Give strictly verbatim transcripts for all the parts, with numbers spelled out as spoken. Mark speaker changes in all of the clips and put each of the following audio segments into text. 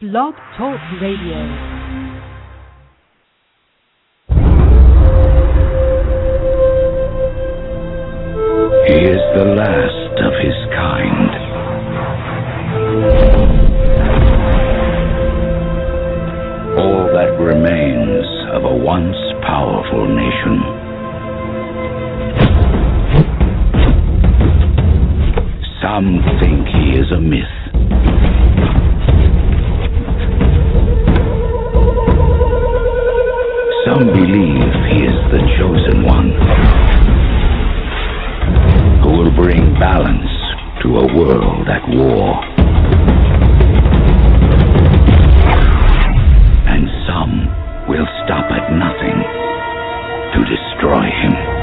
Speaker 1: Blog Talk Radio.
Speaker 2: He is the last of his kind. All that remains of a once powerful nation. Some think he is a myth. Some believe he is the chosen one, who will bring balance to a world at war. And some will stop at nothing to destroy him.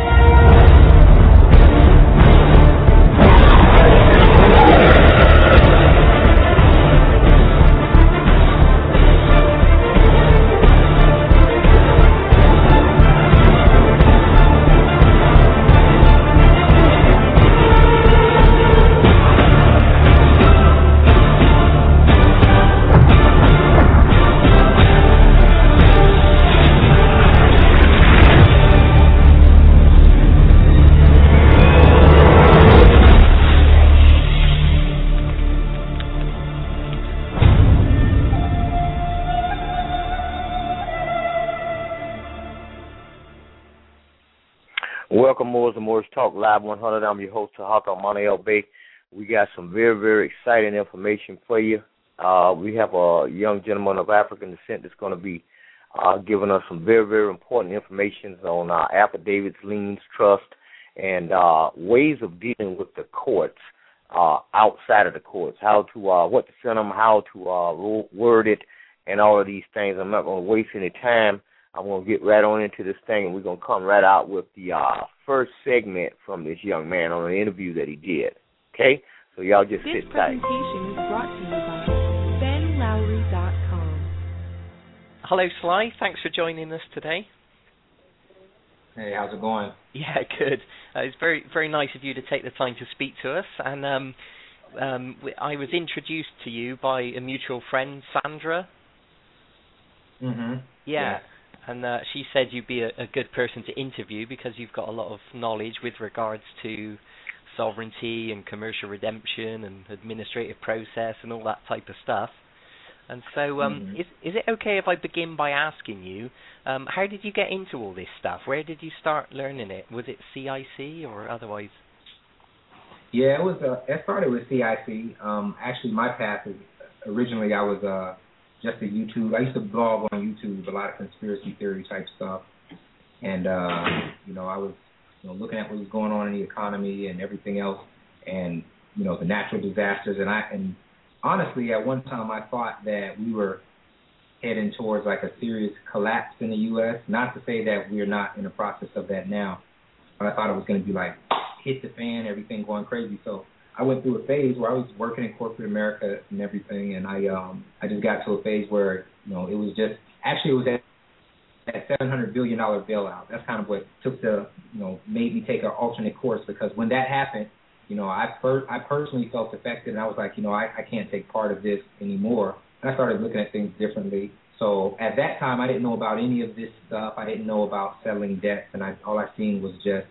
Speaker 3: Welcome, Moors and Moors Talk Live one hundred. I'm your host, Tahaka Montiel Bay. We got some very, very exciting information for you. Uh, we have a young gentleman of African descent that's going to be uh, giving us some very, very important information on uh, affidavits, liens, trust, and uh, ways of dealing with the courts uh, outside of the courts, how to, uh, what to send them, how to uh, word it, and all of these things. I'm not going to waste any time. I'm going to get right on into this thing, and we're going to come right out with the uh, first segment from this young man on an interview that he did. Okay? So y'all just
Speaker 1: this
Speaker 3: sit tight.
Speaker 1: This presentation is brought to you by Ben Lowry dot com.
Speaker 4: Hello, Sly. Thanks for joining us today.
Speaker 5: Hey, how's it going?
Speaker 4: Yeah, good. Uh, it's very, very nice of you to take the time to speak to us. And um, um, I was introduced to you by a mutual friend, Sandra.
Speaker 5: Mm-hmm.
Speaker 4: Yeah.
Speaker 5: yeah.
Speaker 4: And uh, she said you'd be a, a good person to interview because you've got a lot of knowledge with regards to sovereignty and commercial redemption and administrative process and all that type of stuff. And so um,
Speaker 5: mm-hmm.
Speaker 4: is, is it okay if I begin by asking you, um, how did you get into all this stuff? Where did you start learning it? Was it C I C or otherwise?
Speaker 5: Yeah, it was. Uh, it started with C I C. Um, actually, my path is originally I was uh, just a YouTube. I used to blog on YouTube, a lot of conspiracy theory type stuff, and uh, you know I was you know looking at what was going on in the economy and everything else, and you know the natural disasters, and I and honestly at one time I thought that we were heading towards like a serious collapse in the U S. Not to say that we're not in the process of that now, but I thought it was going to be like hit the fan, everything going crazy. So I went through a phase where I was working in corporate America and everything, and I um I just got to a phase where you know it was just actually it was that that seven hundred billion dollar bailout. That's kind of what took the you know made me take an alternate course, because when that happened, you know I per- I personally felt affected, and I was like you know I, I can't take part of this anymore. And I started looking at things differently. So at that time I didn't know about any of this stuff. I didn't know about settling debts, and I all I seen was just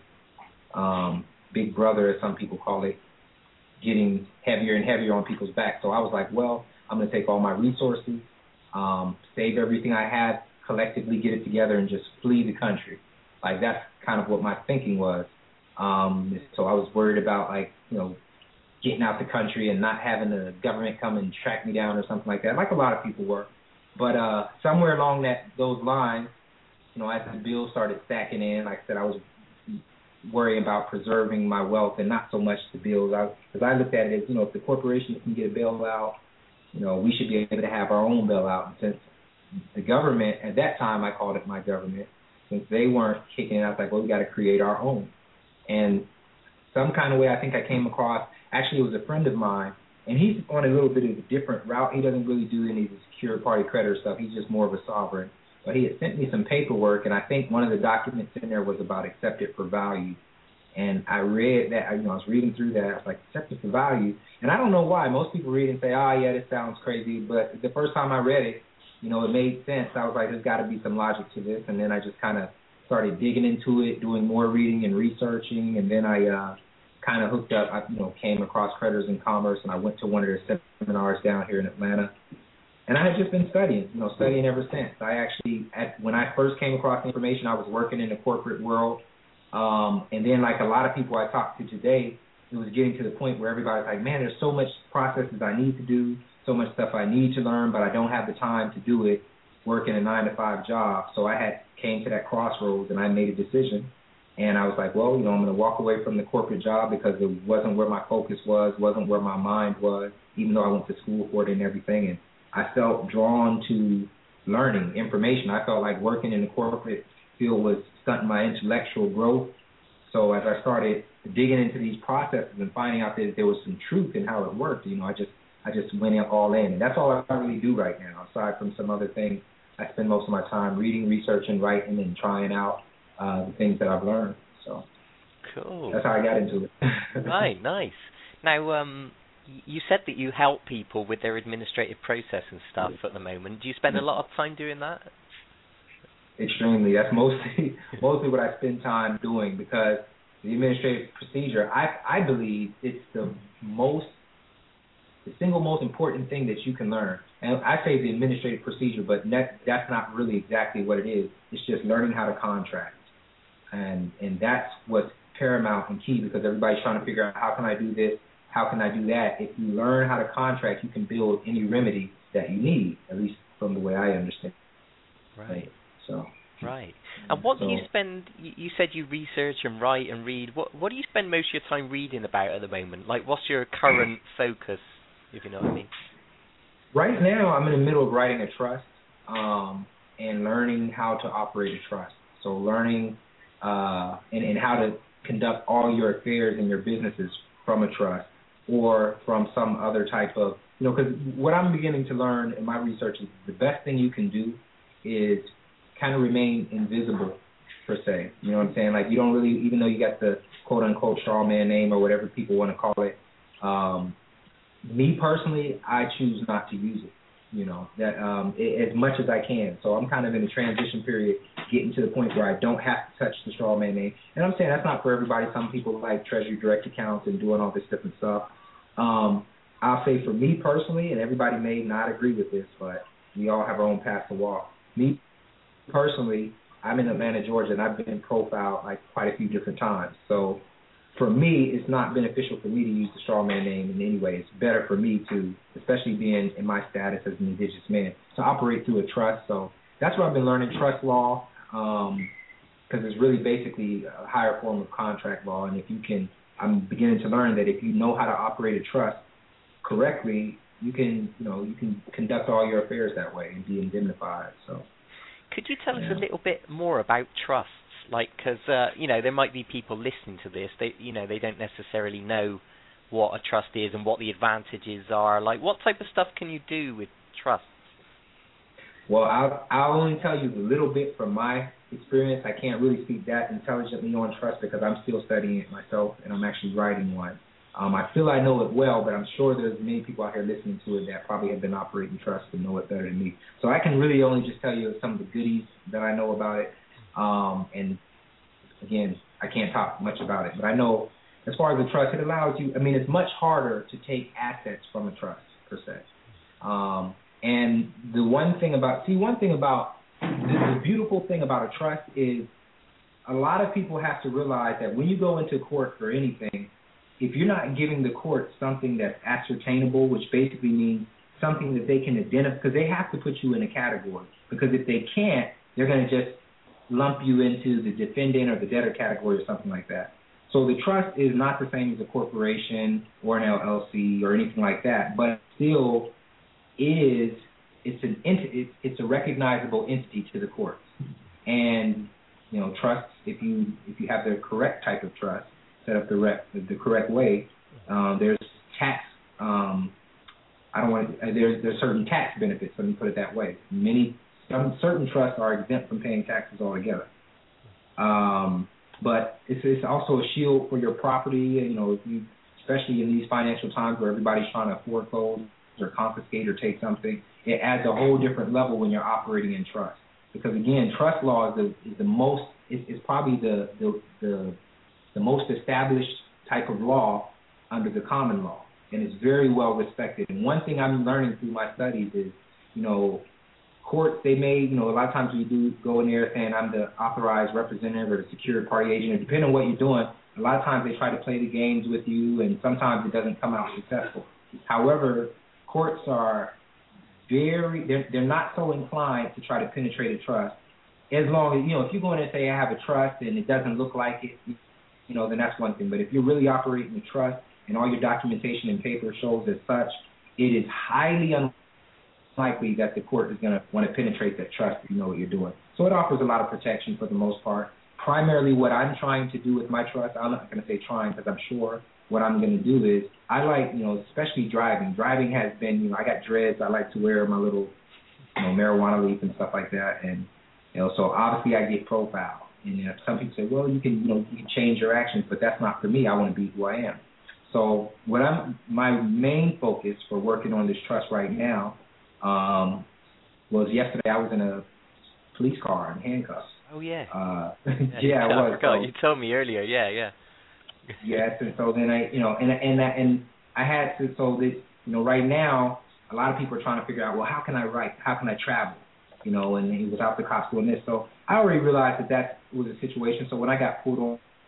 Speaker 5: um, Big Brother, as some people call it, getting heavier and heavier on people's backs. So I was like, well, I'm going to take all my resources, um, save everything I have, collectively get it together, and just flee the country. Like, that's kind of what my thinking was. Um, so I was worried about, like, you know, getting out the country and not having the government come and track me down or something like that, like a lot of people were. But uh, somewhere along that those lines, you know, as the bills started stacking in, like I said, I was worrying about preserving my wealth and not so much the bills. Because I, I looked at it as, you know, if the corporations can get a bailout, you know, we should be able to have our own bailout. And since the government, at that time I called it my government, since they weren't kicking it out, like, well, we got to create our own. And some kind of way I think I came across, actually it was a friend of mine, and he's on a little bit of a different route. He doesn't really do any of the secure party creditor stuff. He's just more of a sovereign. But he had sent me some paperwork, and I think one of the documents in there was about accepted for value. And I read that, you know, I was reading through that. I was like, acceptance of value. And I don't know why. Most people read and say, oh, yeah, this sounds crazy. But the first time I read it, you know, it made sense. I was like, there's got to be some logic to this. And then I just kind of started digging into it, doing more reading and researching. And then I uh, kind of hooked up, I, you know, came across Creditors in Commerce, and I went to one of their seminars down here in Atlanta. And I had just been studying, you know, studying ever since. I actually, at, when I first came across the information, I was working in the corporate world. Um, and then, like a lot of people I talked to today, it was getting to the point where everybody's like, man, there's so much processes I need to do, so much stuff I need to learn, but I don't have the time to do it working a nine to five job. So I had came to that crossroads, and I made a decision. And I was like, well, you know, I'm going to walk away from the corporate job because it wasn't where my focus was, wasn't where my mind was, even though I went to school for it and everything. And I felt drawn to learning information. I felt like working in the corporate field was stunting my intellectual growth. So as I started digging into these processes and finding out that there was some truth in how it worked, you know, I just I just went all in. And that's all I really do right now, aside from some other things. I spend most of my time reading, researching, writing, and trying out uh, the things that I've learned. So
Speaker 4: cool.
Speaker 5: That's how I got into it.
Speaker 4: Right, nice. Now, um, you said that you help people with their administrative process and stuff at the moment. Do you spend a lot of time doing that?
Speaker 5: Extremely. That's mostly mostly what I spend time doing, because the administrative procedure, I I believe it's the most, the single most important thing that you can learn. And I say the administrative procedure, but that, that's not really exactly what it is. It's just learning how to contract. And and that's what's paramount and key, because everybody's trying to figure out, how can I do this? How can I do that? If you learn how to contract, you can build any remedy that you need, at least from the way I understand.
Speaker 4: Right.
Speaker 5: So.
Speaker 4: Right. And what
Speaker 5: so,
Speaker 4: do you spend, you said you research and write and read. What what do you spend most of your time reading about at the moment? Like, what's your current focus, if you know what I mean?
Speaker 5: Right now, I'm in the middle of writing a trust um, and learning how to operate a trust. So learning uh, and, and how to conduct all your affairs and your businesses from a trust or from some other type of, you know, because what I'm beginning to learn in my research is the best thing you can do is kind of remain invisible, per se. You know what I'm saying? Like, you don't really, even though you got the quote-unquote straw man name or whatever people want to call it, um, me personally, I choose not to use it, you know, that um, it, as much as I can. So I'm kind of in a transition period, getting to the point where I don't have to touch the straw man name. And I'm saying that's not for everybody. Some people like Treasury Direct accounts and doing all this different stuff. Um, I'll say for me personally, and everybody may not agree with this, but we all have our own path to walk. Me personally, I'm in Atlanta, Georgia, and I've been profiled like quite a few different times. So for me, it's not beneficial for me to use the straw man name in any way. It's better for me to, especially being in my status as an indigenous man, to operate through a trust. So that's what I've been learning, trust law, because um, it's really basically a higher form of contract law. And if you can, I'm beginning to learn that if you know how to operate a trust correctly, you can, you know, you can conduct all your affairs that way and be indemnified. So.
Speaker 4: Could you tell
Speaker 5: yeah.
Speaker 4: us a little bit more about trusts? Like, because, uh, you know, there might be people listening to this, they, you know, they don't necessarily know what a trust is and what the advantages are. Like, what type of stuff can you do with trusts?
Speaker 5: Well, I'll, I'll only tell you a little bit from my experience. I can't really speak that intelligently on trust because I'm still studying it myself, and I'm actually writing one. Um, I feel I know it well, but I'm sure there's many people out here listening to it that probably have been operating trusts and know it better than me. So I can really only just tell you some of the goodies that I know about it. Um, and, again, I can't talk much about it. But I know as far as the trust, it allows you, I mean, it's much harder to take assets from a trust, per se. Um, and the one thing about, see, one thing about, the, the beautiful thing about a trust is a lot of people have to realize that when you go into court for anything, if you're not giving the court something that's ascertainable, which basically means something that they can identify, because they have to put you in a category. Because if they can't, they're going to just lump you into the defendant or the debtor category or something like that. So the trust is not the same as a corporation or an L L C or anything like that, but it still is, it's an enti- it's a recognizable entity to the courts. And, you know, trusts, if you if you have the correct type of trust, set up the, rec- the correct way, um, there's tax, um, I don't want to, there's, there's certain tax benefits, let me put it that way. Many, some certain trusts are exempt from paying taxes altogether. Um, but it's it's also a shield for your property. You know, if you, especially in these financial times where everybody's trying to foreclose or confiscate or take something, it adds a whole different level when you're operating in trust. Because again, trust law is the, is the most is, is probably the, the the the most established type of law under the common law, and it's very well respected. And one thing I'm learning through my studies is, you know, courts, they may, you know, a lot of times you do go in there saying I'm the authorized representative or the secured party agent, and depending on what you're doing, a lot of times they try to play the games with you, and sometimes it doesn't come out successful. However, courts are very, they're, they're not so inclined to try to penetrate a trust. As long as, you know, if you go in and say I have a trust and it doesn't look like it, you know, then that's one thing. But if you're really operating a trust and all your documentation and paper shows as such, it is highly unlikely that the court is going to want to penetrate that trust if you know what you're doing. So it offers a lot of protection for the most part. Primarily what I'm trying to do with my trust, I'm not going to say trying because I'm sure what I'm going to do is I like, you know, especially driving. Driving has been, you know, I got dreads. I like to wear my little, you know, marijuana leaf and stuff like that. And, you know, so obviously I get profiled. And you know, some people say, well, you can, you know, you can change your actions, but that's not for me. I want to be who I am. So what I'm, my main focus for working on this trust right now um, was yesterday I was in a police car in handcuffs.
Speaker 4: Oh, yeah.
Speaker 5: Uh,
Speaker 4: yeah,
Speaker 5: yeah, it was.
Speaker 4: I forgot.
Speaker 5: So,
Speaker 4: you told me earlier. Yeah, yeah.
Speaker 5: yes, and so then I, you know, and and and I had to, so that, you know, right now a lot of people are trying to figure out, well, how can I write? How can I travel? You know, and without the cops doing this. So I already realized that that was a situation. So when I got pulled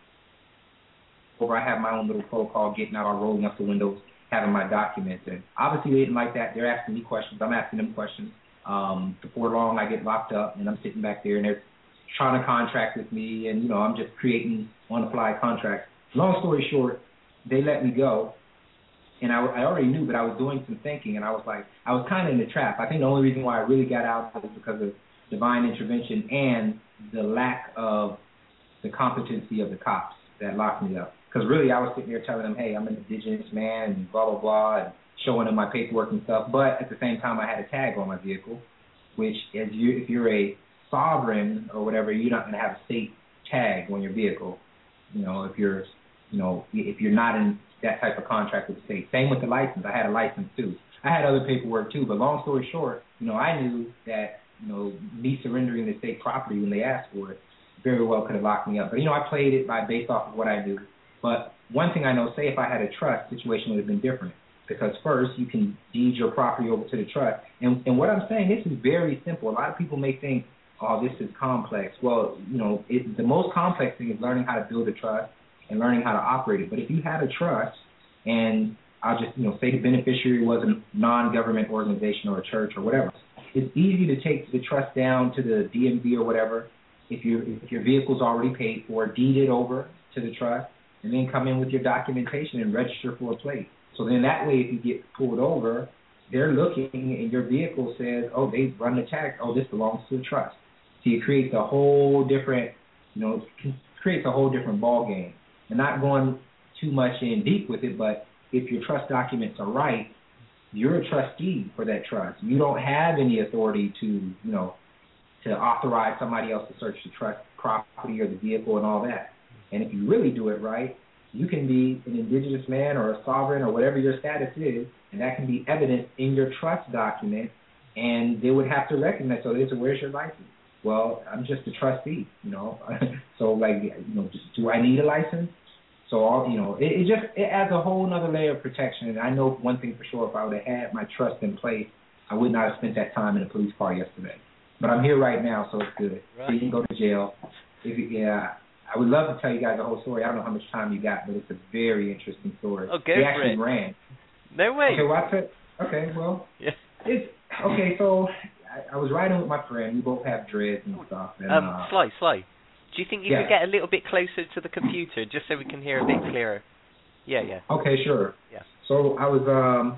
Speaker 5: over, I had my own little protocol, getting out, rolling up the windows, having my documents. And obviously they didn't like that. They're asking me questions. I'm asking them questions. Um, before long, I get locked up, and I'm sitting back there, and they're trying to contract with me, and, you know, I'm just creating on-the-fly contracts. Long story short, they let me go. And I, I already knew, but I was doing some thinking, and I was like, I was kind of in the trap. I think the only reason why I really got out was because of divine intervention and the lack of the competency of the cops that locked me up. Because really, I was sitting there telling them, hey, I'm an indigenous man, and blah, blah, blah, and showing them my paperwork and stuff. But at the same time, I had a tag on my vehicle, which as you, if you're a sovereign or whatever, you're not going to have a state tag on your vehicle. You know, if you're, you know, if you're not in that type of contract with the state. Same with the license. I had a license too. I had other paperwork too, but long story short, you know, I knew that, you know, me surrendering the state property when they asked for it very well could have locked me up. But, you know, I played it by based off of what I knew. But one thing I know, say if I had a trust, the situation would have been different. Because first, you can deed your property over to the trust. And, and what I'm saying, this is very simple. A lot of people may think, oh, this is complex. Well, you know, it, the most complex thing is learning how to build a trust and learning how to operate it. But if you had a trust, and I'll just, you know, say the beneficiary was a non-government organization or a church or whatever, it's easy to take the trust down to the D M V or whatever if, you, if your vehicle's already paid for, deed it over to the trust, and then come in with your documentation and register for a plate. So then that way, if you get pulled over, they're looking and your vehicle says, oh, they run the tag, oh, this belongs to the trust. So it creates a whole different, you know, creates a whole different ball game. And not going too much in deep with it, but if your trust documents are right, you're a trustee for that trust. You don't have any authority to, you know, to authorize somebody else to search the trust property or the vehicle and all that. And if you really do it right, you can be an indigenous man or a sovereign or whatever your status is, and that can be evident in your trust document, and they would have to recognize, so they say, where's your license? Well, I'm just a trustee, you know. So, like, you know, just, do I need a license? So, all, you know, it, it just it adds a whole other layer of protection. And I know one thing for sure, if I would have had my trust in place, I would not have spent that time in a police car yesterday. But I'm here right now, so it's good. Right. So you can go to jail. If you, yeah, I would love to tell you guys the whole story. I don't know how much time you got, but it's a very interesting story.
Speaker 4: Oh, go
Speaker 5: they
Speaker 4: for
Speaker 5: actually
Speaker 4: it.
Speaker 5: ran.
Speaker 4: No way.
Speaker 5: Okay, well, I said, okay, well, yeah. It's okay. So I, I was riding with my friend. We both have dreads and stuff. And,
Speaker 4: um,
Speaker 5: uh,
Speaker 4: Sly, Sly. Do you think you
Speaker 5: yeah.
Speaker 4: could get a little bit closer to the computer just so we can hear a bit clearer? Yeah, yeah.
Speaker 5: Okay, sure.
Speaker 4: Yeah.
Speaker 5: So I was um,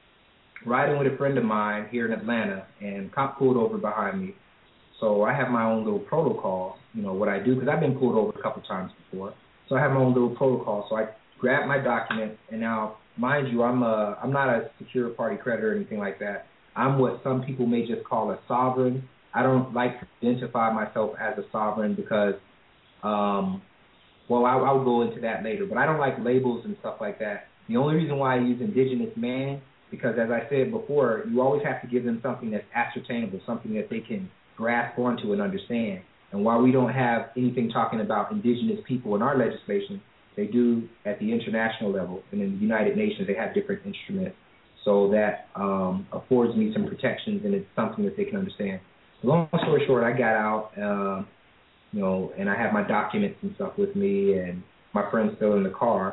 Speaker 5: riding with a friend of mine here in Atlanta, and cop pulled over behind me. So I have my own little protocol, you know, what I do, because I've been pulled over a couple times before. So I have my own little protocol. So I grab my document, and now, mind you, I'm a, I'm not a secure party creditor or anything like that. I'm what some people may just call a sovereign. I don't like to identify myself as a sovereign because um, well, I'll, I'll go into that later, but I don't like labels and stuff like that. The only reason why I use indigenous man, because as I said before, you always have to give them something that's ascertainable, something that they can grasp onto and understand. And while we don't have anything talking about indigenous people in our legislation, they do at the international level, and in the United Nations they have different instruments. So that um, affords me some protections, and it's something that they can understand. Long story short, I got out, uh, you know, and I have my documents and stuff with me, and my friend's still in the car.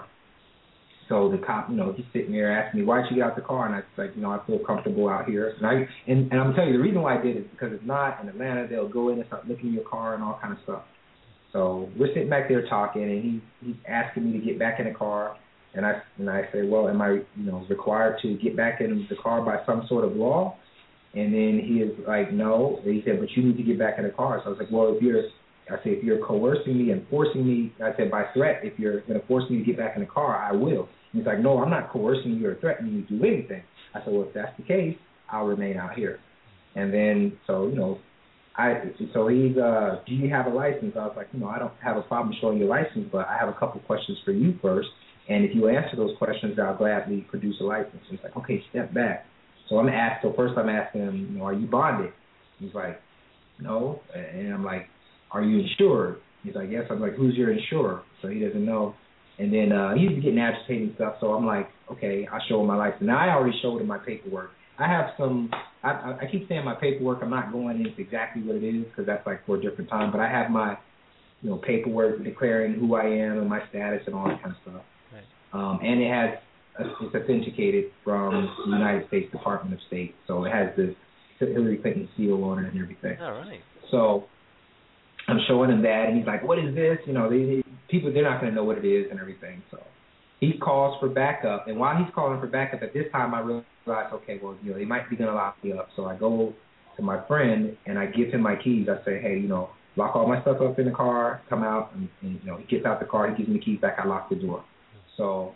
Speaker 5: So the cop, you know, he's sitting there asking me, why'd you get out the car? And I was like, you know, I feel comfortable out here. And, I, and, and I'm telling you, the reason why I did it is because if not, in Atlanta, they'll go in and start looking in your car and all kind of stuff. So we're sitting back there talking, and he, he's asking me to get back in the car. And I and I say, well, am I, you know, required to get back in the car by some sort of law? And then he is like, no. And he said, but you need to get back in the car. So I was like, well, if you're, I said, if you're coercing me and forcing me, I said, by threat, if you're going to force me to get back in the car, I will. And he's like, no, I'm not coercing you or threatening you to do anything. I said, well, if that's the case, I'll remain out here. And then, so, you know, I so he's, uh, do you have a license? I was like, you know, I don't have a problem showing your license, but I have a couple questions for you first. And if you answer those questions, I'll gladly produce a license. He's like, okay, step back. So I'm asked. So first I'm asking him, you know, are you bonded? He's like, no. And I'm like, are you insured? He's like, yes. I'm like, who's your insurer? So he doesn't know. And then uh, he's getting agitated and stuff. So I'm like, okay, I'll show him my license. Now I already showed him my paperwork. I have some. I, I keep saying my paperwork. I'm not going into exactly what it is because that's like for a different time. But I have my, you know, paperwork declaring who I am and my status and all that kind of stuff. Um, and it has, it's authenticated from the United States Department of State. So it has the Hillary Clinton seal on it and everything.
Speaker 4: All right.
Speaker 5: So I'm showing him that, and he's like, what is this? You know, they, they, people, they're not going to know what it is and everything. So he calls for backup. And while he's calling for backup, at this time I realized, okay, well, you know, they might be going to lock me up. So I go to my friend, and I give him my keys. I say, hey, you know, lock all my stuff up in the car, come out, and, and you know, he gets out the car, he gives me the keys back, I lock the door. So,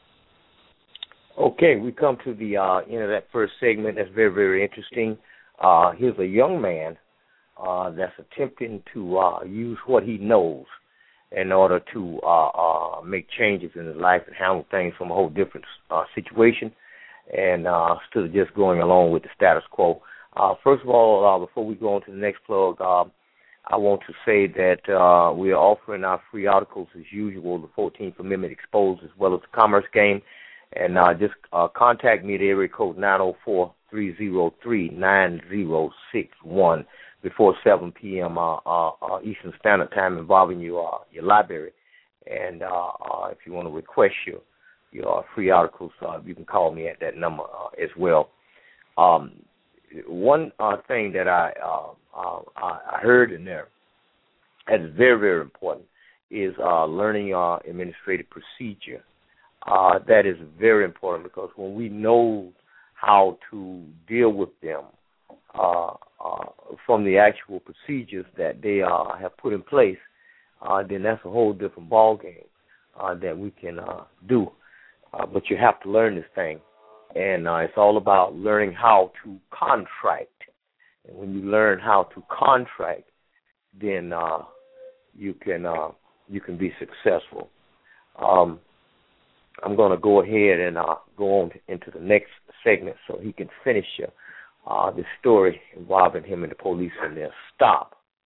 Speaker 3: okay, we come to the uh, end of that first segment. That's very, very interesting. Uh, here's a young man uh, that's attempting to uh, use what he knows in order to uh, uh, make changes in his life and handle things from a whole different uh, situation, and uh, instead of just going along with the status quo. Uh, first of all, uh, before we go on to the next plug, uh, I want to say that uh, we are offering our free articles as usual, the fourteenth Amendment Exposed, as well as the Commerce Game. And uh, just uh, contact me at area code nine oh four, three oh three, nine oh six one before seven p.m. Uh, uh, uh, Eastern Standard Time involving your, uh, your library. And uh, uh, if you want to request your, your free articles, uh, you can call me at that number uh, as well. Um, one uh, thing that I... Uh, Uh, I heard in there that is very, very important is uh, learning uh, administrative procedure. Uh, that is very important because when we know how to deal with them uh, uh, from the actual procedures that they uh, have put in place, uh, then that's a whole different ballgame uh, that we can uh, do. Uh, but you have to learn this thing, and uh, it's all about learning how to contract. And when you learn how to contract, then uh, you can uh, you can be successful. Um, I'm going to go ahead and uh, go on into the next segment so he can finish uh, the story involving him and the police and their stop.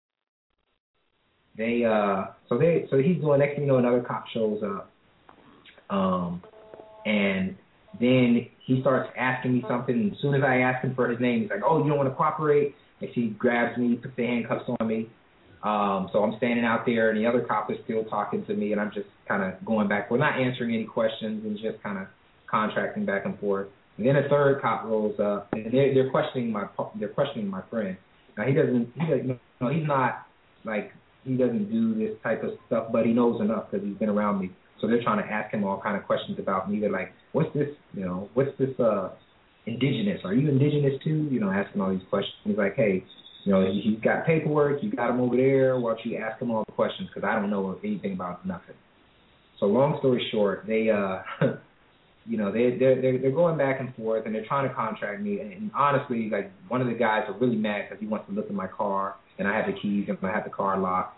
Speaker 5: They uh, so they so he's doing. Next thing you know, another cop shows up, um, and then he starts asking me something, and as soon as I ask him for his name, he's like, oh, you don't want to cooperate? And he grabs me, puts the handcuffs on me. Um, so I'm standing out there, and the other cop is still talking to me, and I'm just kind of going back. We're not answering any questions and just kind of contracting back and forth. And then a third cop rolls up, and they're, they're questioning my they're questioning my friend. Now he doesn't he doesn't you know, he's not like he doesn't do this type of stuff, but he knows enough because he's been around me. So they're trying to ask him all kind of questions about me. They're like, what's this, you know, what's this uh, indigenous? Are you indigenous too? You know, asking all these questions. He's like, hey, you know, he's got paperwork. You got him over there. Why don't you ask him all the questions? Because I don't know anything about nothing. So long story short, they, uh, you know, they, they're, they're, they're going back and forth, and they're trying to contract me. And, and honestly, like, one of the guys are really mad because he wants to look at my car, and I have the keys, and I have the car locked.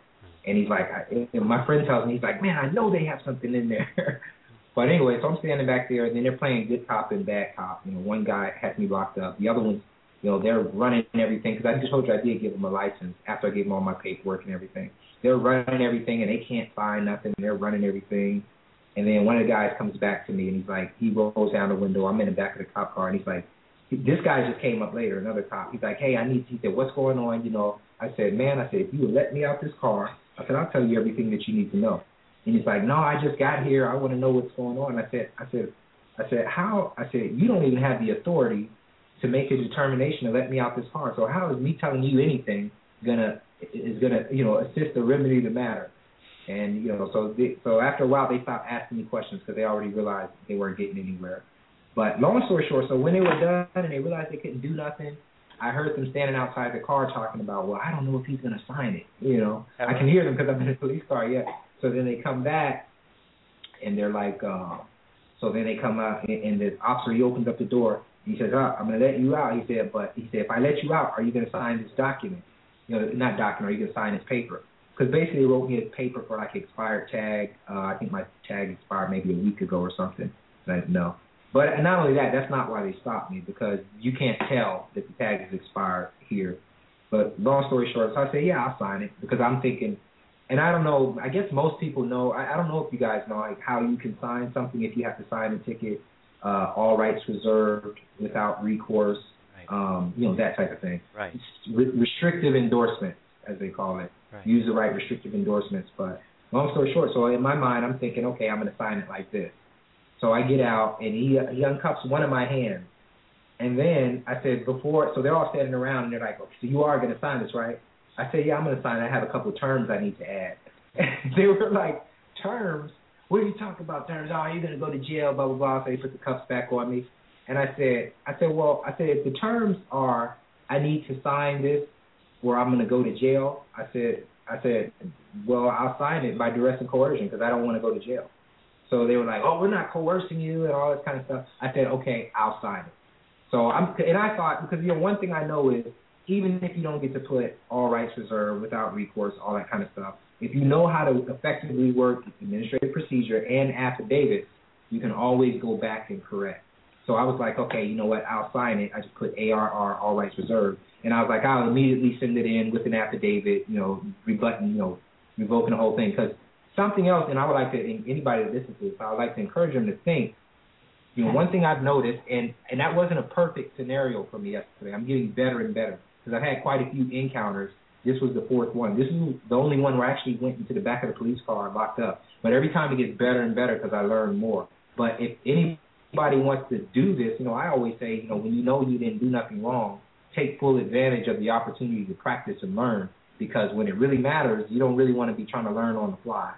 Speaker 5: And he's like, I, and my friend tells me, he's like, man, I know they have something in there. But anyway, so I'm standing back there, and then they're playing good cop and bad cop. You know, one guy has me locked up. The other one's, you know, they're running everything, because I just told you I did give them a license after I gave them all my paperwork and everything. They're running everything, and they can't find nothing. They're running everything. And then one of the guys comes back to me, and he's like, he rolls down the window. I'm in the back of the cop car, and he's like, this guy just came up later, another cop. He's like, hey, I need, he said, what's going on? You know, I said, man, I said, if you would let me out this car, I said, I'll tell you everything that you need to know. And he's like, no, I just got here. I want to know what's going on. I said, I said, I said, how? I said, you don't even have the authority to make a determination to let me out this car. So how is me telling you anything gonna is gonna you know assist or remedy the matter? And you know, so they, so after a while they stopped asking me questions because they already realized they weren't getting anywhere. But long story short, so when they were done and they realized they couldn't do nothing, I heard them standing outside the car talking about, well, I don't know if he's gonna sign it. You know, I can hear them because I'm in a police car. Yeah. So then they come back and they're like, uh, so then they come out and, and the officer, he opens up the door. He says, oh, I'm going to let you out. He said, but he said, if I let you out, are you going to sign this document? You know, not document, are you going to sign this paper? Because basically they wrote me a paper for like expired tag. Uh, I think my tag expired maybe a week ago or something. And I didn't know. But not only that, that's not why they stopped me, because you can't tell that the tag is expired here. But long story short, so I say, yeah, I'll sign it, because I'm thinking, and I don't know, I guess most people know, I, I don't know if you guys know like how you can sign something if you have to sign a ticket, uh, all rights reserved, without recourse, right. um, you know, that type of thing.
Speaker 4: Right.
Speaker 5: Re- restrictive endorsements, as they call it.
Speaker 4: Right.
Speaker 5: Use the right restrictive endorsements. But long story short, so in my mind, I'm thinking, okay, I'm going to sign it like this. So I get out, and he he uncuffs one of my hands. And then I said before, so they're all standing around, and they're like, okay, so you are going to sign this, right? I said, yeah, I'm going to sign it. I have a couple of terms I need to add. And they were like, terms? What are you talking about, terms? Oh, you're going to go to jail, blah, blah, blah. So they put the cuffs back on me. And I said, I said, well, I said, if the terms are I need to sign this or I'm going to go to jail, I said, I said, well, I'll sign it by duress and coercion because I don't want to go to jail. So they were like, oh, we're not coercing you and all this kind of stuff. I said, okay, I'll sign it. So I'm, and I thought, because, you know, one thing I know is, even if you don't get to put all rights reserved, without recourse, all that kind of stuff, if you know how to effectively work administrative procedure and affidavits, you can always go back and correct. So I was like, okay, you know what, I'll sign it. I just put A R R, all rights reserved. And I was like, I'll immediately send it in with an affidavit, you know, rebutting, you know, revoking the whole thing. Because something else, and I would like to, anybody that listens to this, I would like to encourage them to think, you know, one thing I've noticed, and, and that wasn't a perfect scenario for me yesterday. I'm getting better and better. Because I've had quite a few encounters. This was the fourth one. This is the only one where I actually went into the back of the police car and locked up. But every time it gets better and better because I learn more. But if anybody wants to do this, you know, I always say, you know, when you know you didn't do nothing wrong, take full advantage of the opportunity to practice and learn. Because when it really matters, you don't really want to be trying to learn on the fly.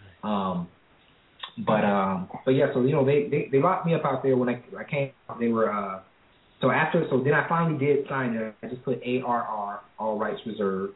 Speaker 5: Um, but um, but yeah, so you know, they, they, they locked me up out there when I I came. They were. Uh, So after, so then I finally did sign it. I just put A R R, all rights reserved.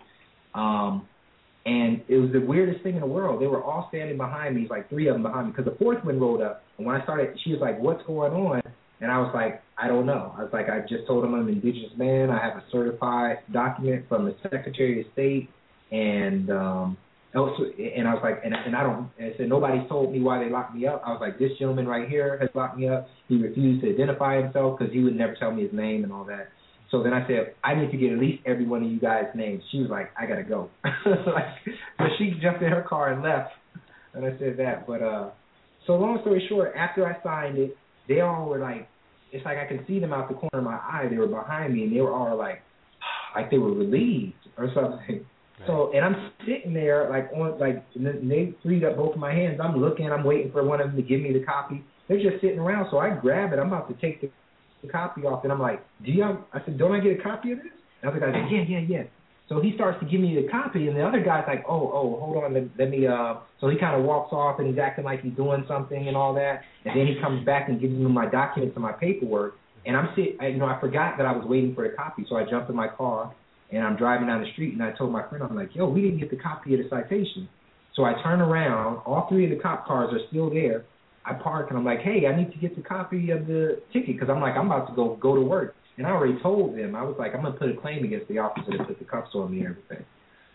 Speaker 5: Um, and it was the weirdest thing in the world. They were all standing behind me, like three of them behind me, because the fourth one rolled up. And when I started, she was like, what's going on? And I was like, I don't know. I was like, I just told them I'm an indigenous man. I have a certified document from the Secretary of State. And um, also, and I was like, and, and I don't, and I said, nobody's told me why they locked me up. I was like, this gentleman right here has locked me up. He refused to identify himself because he would never tell me his name and all that. So then I said, I need to get at least every one of you guys' names. She was like, I got to go. like, so she jumped in her car and left. And I said that. But uh, so long story short, after I signed it, they all were like, it's like I can see them out the corner of my eye. They were behind me, and they were all like, like they were relieved or something. Right. So, and I'm sitting there, like, on, like, and they freed up both of my hands. I'm looking, I'm waiting for one of them to give me the copy. They're just sitting around, so I grab it. I'm about to take the, the copy off, and I'm like, do you have, I said, don't I get a copy of this? And the other guy's like, yeah, yeah, yeah. So he starts to give me the copy, and the other guy's like, oh, oh, hold on, let, let me, uh, so he kind of walks off, and he's acting like he's doing something and all that, and then he comes back and gives me my documents and my paperwork, and I'm sitting, you know, I forgot that I was waiting for the copy, so I jumped in my car, and I'm driving down the street, and I told my friend, I'm like, yo, we didn't get the copy of the citation. So I turn around. All three of the cop cars are still there. I park, and I'm like, hey, I need to get the copy of the ticket because I'm like, I'm about to go go to work. And I already told them. I was like, I'm going to put a claim against the officer that put the cuffs on me and everything.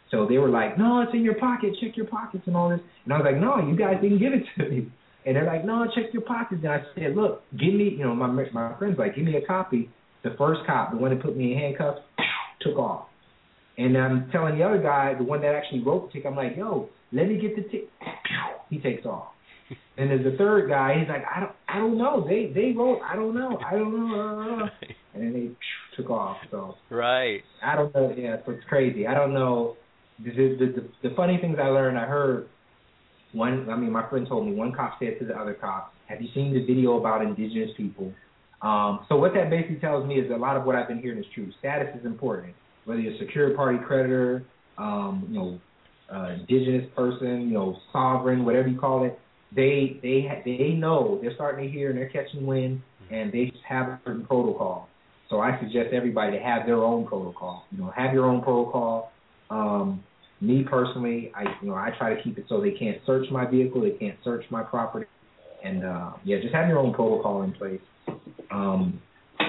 Speaker 5: So they were like, no, it's in your pocket. Check your pockets and all this. And I was like, no, you guys didn't give it to me. And they're like, no, check your pockets. And I said, look, give me, you know, my my friend's like, give me a copy. The first cop, the one that put me in handcuffs, took off. And I'm telling the other guy, the one that actually wrote the ticket, I'm like, yo, let me get the ticket. He takes off. And there's the third guy. He's like, I don't, I don't know. They, they wrote. I don't know. I don't know. And then they took off. So
Speaker 4: right.
Speaker 5: I don't know. Yeah, so it's crazy. I don't know. The the, the, the funny things I learned, I heard one. I mean, my friend told me one cop said to the other cop, "Have you seen the video about indigenous people?" Um, so what that basically tells me is a lot of what I've been hearing is true. Status is important. Whether you're a secured party creditor, um, you know, uh, indigenous person, you know, sovereign, whatever you call it. They they they know they're starting to hear and they're catching wind, and they have a certain protocol. So I suggest everybody to have their own protocol. You know, have your own protocol. Um, me personally, I you know I try to keep it so they can't search my vehicle, they can't search my property, and uh, yeah, just have your own protocol in place. Um,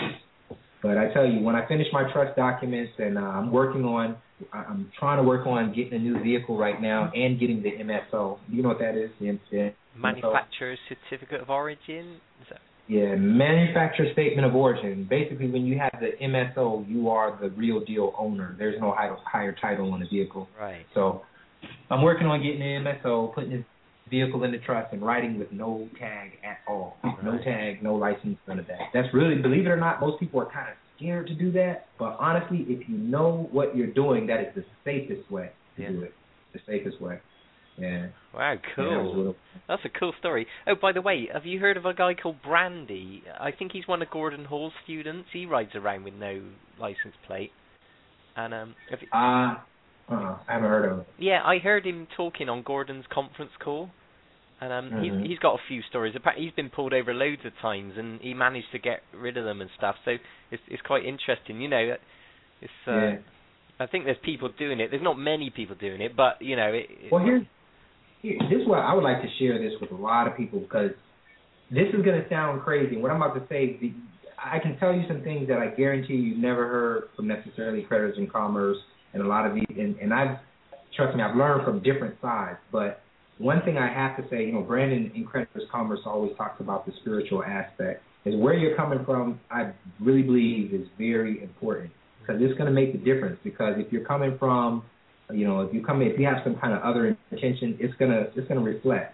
Speaker 5: but I tell you, when I finish my trust documents, and uh, I'm working on. I'm trying to work on getting a new vehicle right now and getting the M S O. Do you know what that is? The, the
Speaker 4: Manufacturer Certificate of Origin? Is that...
Speaker 5: Yeah, Manufacturer Statement of Origin. Basically, when you have the M S O, you are the real deal owner. There's no higher, higher title on the vehicle.
Speaker 4: Right.
Speaker 5: So I'm working on getting the M S O, putting this vehicle in the trust, and riding with no tag at all. Right. No tag, no license, none of that. That's really, believe it or not, most people are kind of scared to do that, but honestly, if you know what you're doing, that is the safest way to
Speaker 4: yeah.
Speaker 5: do it. The safest way. Yeah.
Speaker 4: Wow, cool. Yeah, that little... That's a cool story. Oh, by the way, have you heard of a guy called Brandy? I think he's one of Gordon Hall's students. He rides around with no license plate. And um, have you...
Speaker 5: uh, uh, I haven't heard of him.
Speaker 4: Yeah, I heard him talking on Gordon's conference call. And um,
Speaker 5: mm-hmm.
Speaker 4: he's, he's got a few stories. He's been pulled over loads of times, and he managed to get rid of them and stuff. So it's it's quite interesting, you know. It's uh,
Speaker 5: yeah.
Speaker 4: I think there's people doing it. There's not many people doing it, but you know. It, it,
Speaker 5: well, here's here, this is what I would like to share this with a lot of people, because this is going to sound crazy. What I'm about to say, the, I can tell you some things that I guarantee you've never heard from necessarily creditors in commerce, and a lot of these. And, and I've trust me, I've learned from different sides, but. One thing I have to say, you know, Brandon in Creditors Commerce always talks about the spiritual aspect. Is where you're coming from, I really believe is very important, because it's going to make the difference. Because if you're coming from, you know, if you come, if you have some kind of other intention, it's gonna it's gonna reflect.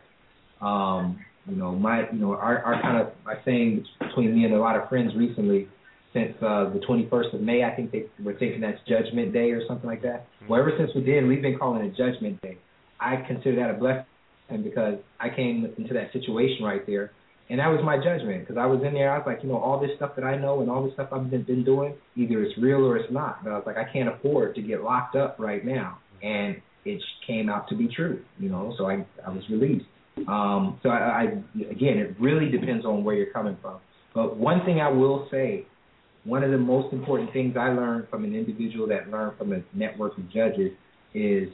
Speaker 5: Um, you know, my, you know, our, our kind of my saying between me and a lot of friends recently, since uh, the twenty-first of May, I think they were thinking that's Judgment Day or something like that. Well, ever since we did, we've been calling it Judgment Day. I consider that a blessing. And because I came into that situation right there, and that was my judgment, because I was in there, I was like, you know, all this stuff that I know and all this stuff I've been, been doing, either it's real or it's not. But I was like, I can't afford to get locked up right now. And it came out to be true, you know, so I, I was released. Um, so, I, I again, it really depends on where you're coming from. But one thing I will say, one of the most important things I learned from an individual that learned from a network of judges is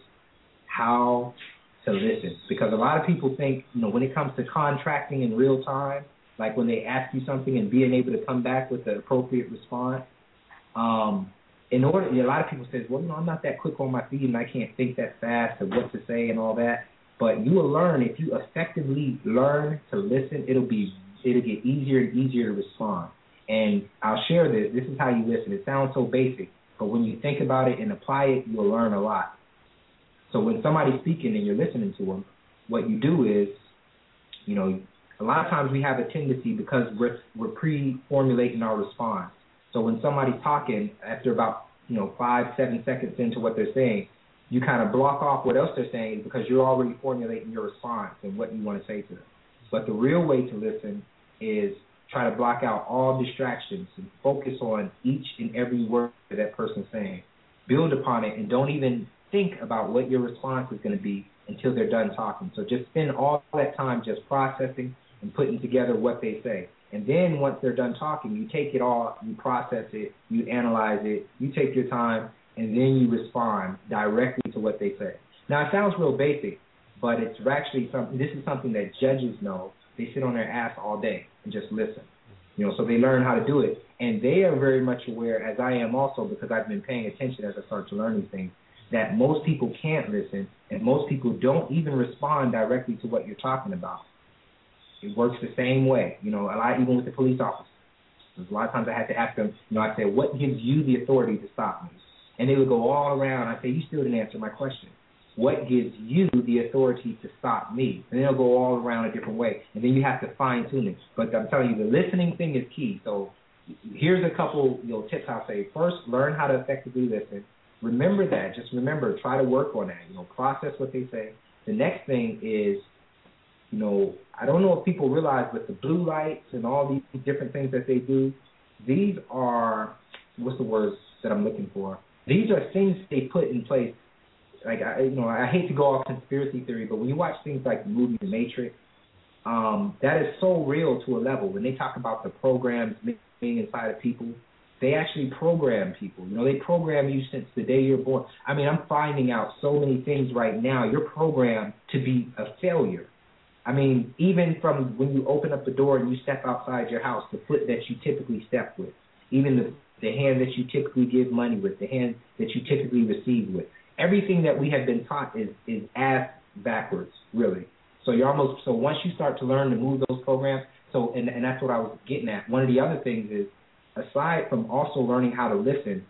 Speaker 5: how to listen, because a lot of people think, you know, when it comes to contracting in real time, like when they ask you something and being able to come back with the appropriate response, um, in order, a lot of people say, well, you know, I'm not that quick on my feet and I can't think that fast of what to say and all that. But you will learn, if you effectively learn to listen, it'll be, it'll get easier and easier to respond. And I'll share this. This is how you listen. It sounds so basic, but when you think about it and apply it, you'll learn a lot. So when somebody's speaking and you're listening to them, what you do is, you know, a lot of times we have a tendency, because we're we're pre-formulating our response. So when somebody's talking, after about, you know, five, seven seconds into what they're saying, you kind of block off what else they're saying, because you're already formulating your response and what you want to say to them. But the real way to listen is try to block out all distractions and focus on each and every word that that person's saying. Build upon it, and don't even think about what your response is going to be until they're done talking. So just spend all that time just processing and putting together what they say. And then once they're done talking, you take it all, you process it, you analyze it, you take your time, and then you respond directly to what they say. Now, it sounds real basic, but it's actually something, this is something that judges know. They sit on their ass all day and just listen. You know, so they learn how to do it. And they are very much aware, as I am also, because I've been paying attention as I start to learn these things. that most people can't listen, and most people don't even respond directly to what you're talking about. It works the same way, you know, a lot, even with the police officers. A lot of times I had to ask them, you know, I say, what gives you the authority to stop me? And they would go all around. I say, you still didn't answer my question. What gives you the authority to stop me? And they'll go all around a different way. And then you have to fine-tune it. But I'm telling you, the listening thing is key. So here's a couple, you know, tips I'll say. First, learn how to effectively listen. Remember that. Just remember, try to work on that. You know, process what they say. The next thing is, you know, I don't know if people realize, but the blue lights and all these different things that they do, these are, what's the words that I'm looking for? These are things they put in place. Like, I, you know, I hate to go off conspiracy theory, but when you watch things like the movie The Matrix, um, that is so real to a level. When they talk about the programs being inside of people, they actually program people. You know, they program you since the day you're born. I mean, I'm finding out so many things right now. You're programmed to be a failure. I mean, even from when you open up the door and you step outside your house, the foot that you typically step with, even the, the hand that you typically give money with, the hand that you typically receive with. Everything that we have been taught is, is ass backwards, really. So you're almost so once you start to learn to move those programs, so and, and that's what I was getting at. One of the other things is, aside from also learning how to listen,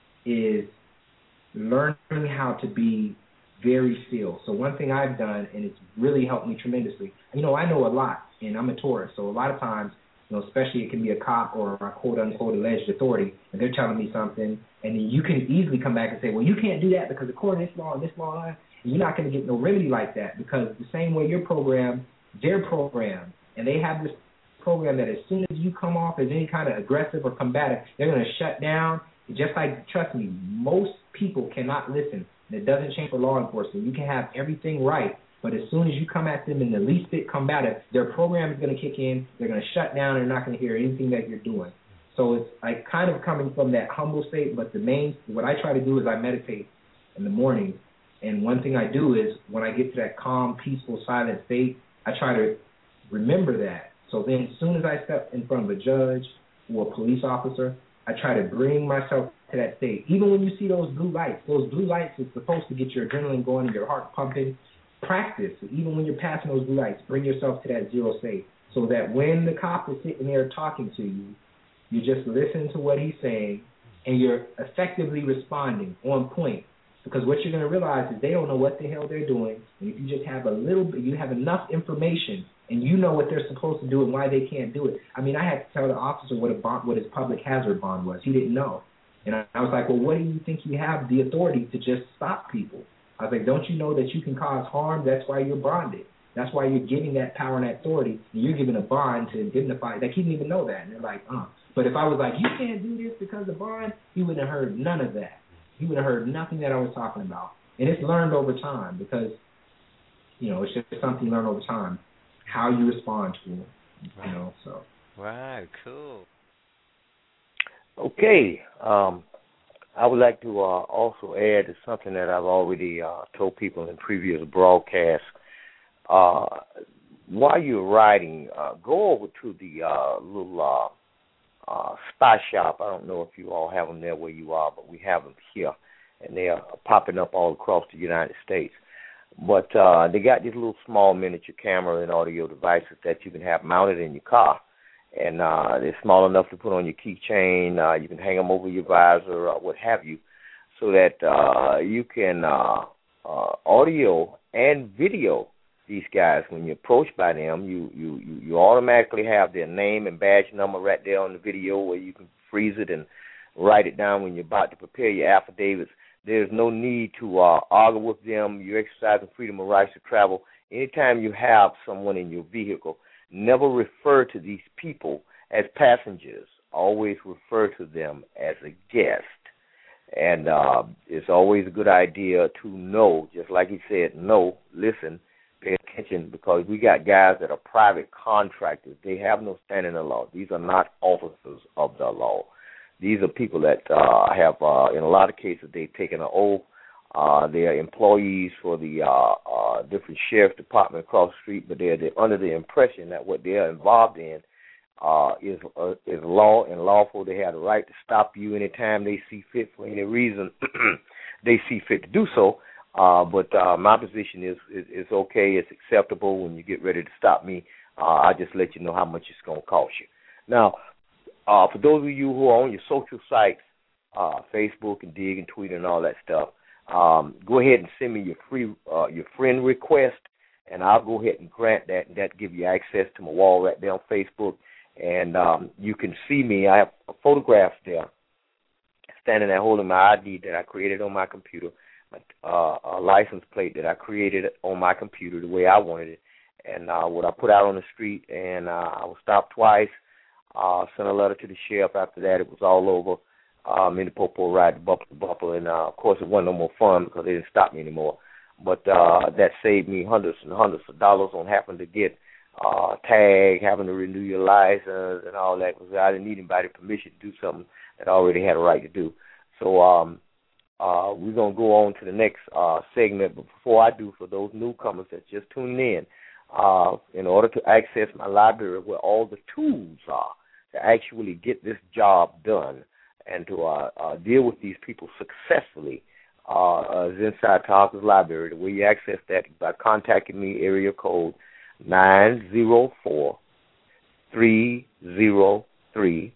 Speaker 5: is learning how to be very still. So one thing I've done, and it's really helped me tremendously, you know, I know a lot, and I'm a Taurus, so a lot of times, you know, especially it can be a cop or a quote-unquote alleged authority, and they're telling me something, and then you can easily come back and say, well, you can't do that because according to this law and this law, and you're not going to get no remedy like that because the same way you're programmed, they're programmed, and they have this program that as soon as you come off as any kind of aggressive or combative, they're going to shut down. Just like, trust me, most people cannot listen. And it doesn't change for law enforcement. You can have everything right, but as soon as you come at them in the least bit combative, their program is going to kick in, they're going to shut down, and they're not going to hear anything that you're doing. So it's like kind of coming from that humble state, but the main, what I try to do is I meditate in the morning, and one thing I do is when I get to that calm, peaceful, silent state, I try to remember that. So then as soon as I step in front of a judge or a police officer, I try to bring myself to that state. Even when you see those blue lights, those blue lights is supposed to get your adrenaline going and your heart pumping. Practice. Even when you're passing those blue lights, bring yourself to that zero state so that when the cop is sitting there talking to you, you just listen to what he's saying and you're effectively responding on point. Because what you're going to realize is they don't know what the hell they're doing. And if you just have a little bit, you have enough information and you know what they're supposed to do and why they can't do it. I mean, I had to tell the officer what a bond, what his public hazard bond was. He didn't know. And I, I was like, well, what do you think you have the authority to just stop people? I was like, don't you know that you can cause harm? That's why you're bonded. That's why you're giving that power and that authority. And you're giving a bond to indemnify. Like, he didn't even know that. And they're like, uh. But if I was like, you can't do this because of bond, he wouldn't have heard none of that. He would have heard nothing that I was talking about. And it's learned over time because, you know, it's just something you learn over time, how you respond to it, you know, so.
Speaker 4: Wow, cool.
Speaker 3: Okay. Um, I would like to uh, also add to something that I've already uh, told people in previous broadcasts. Uh, while you're riding, uh, go over to the uh, little uh, uh, spy shop. I don't know if you all have them there where you are, but we have them here, and they are popping up all across the United States. But uh, they got these little small miniature camera and audio devices that you can have mounted in your car. And uh, they're small enough to put on your keychain. Uh, you can hang them over your visor or what have you, so that uh, you can uh, uh, audio and video these guys. When you're approached by them, you, you, you, you automatically have their name and badge number right there on the video where you can freeze it and write it down when you're about to prepare your affidavits. There's no need to uh, argue with them. You're exercising freedom of rights to travel. Anytime you have someone in your vehicle, never refer to these people as passengers. Always refer to them as a guest. And uh, it's always a good idea to know, just like he said, know, listen, pay attention, because we got guys that are private contractors. They have no standing in the law. These are not officers of the law. These are people that uh, have, uh, in a lot of cases, they've taken an oath. Uh, they are employees for the uh, uh, different sheriff's department across the street, but they're, they're under the impression that what they're involved in uh, is uh, is law and lawful. They have the right to stop you anytime they see fit for any reason. they see fit to do so. Uh, but uh, my position is, is is okay. It's acceptable. When you get ready to stop me, uh, I just let you know how much it's going to cost you. Now, uh, for those of you who are on your social sites, uh, Facebook and Dig and Twitter and all that stuff, um, go ahead and send me your free uh, your friend request, and I'll go ahead and grant that, and that give you access to my wall right there on Facebook. And um, you can see me. I have photographs there, standing there holding my I D that I created on my computer. Uh, a license plate that I created on my computer the way I wanted it, and uh, what I put out on the street, and uh, I was stopped twice, uh, sent a letter to the sheriff. After that, it was all over. Uh, me and the popo ride bumper to bumper, and uh, of course it wasn't no more fun because they didn't stop me anymore. But uh, that saved me hundreds and hundreds of dollars on having to get uh, tag, having to renew your license and all that, because I didn't need anybody's permission to do something that I already had a right to do. So, um, Uh, we're going to go on to the next uh, segment, but before I do, for those newcomers that's just tuning in, uh, in order to access my library where all the tools are to actually get this job done and to uh, uh, deal with these people successfully, uh, uh, is inside Talker's Library. The way you access that is by contacting me, area code nine zero four, three zero three,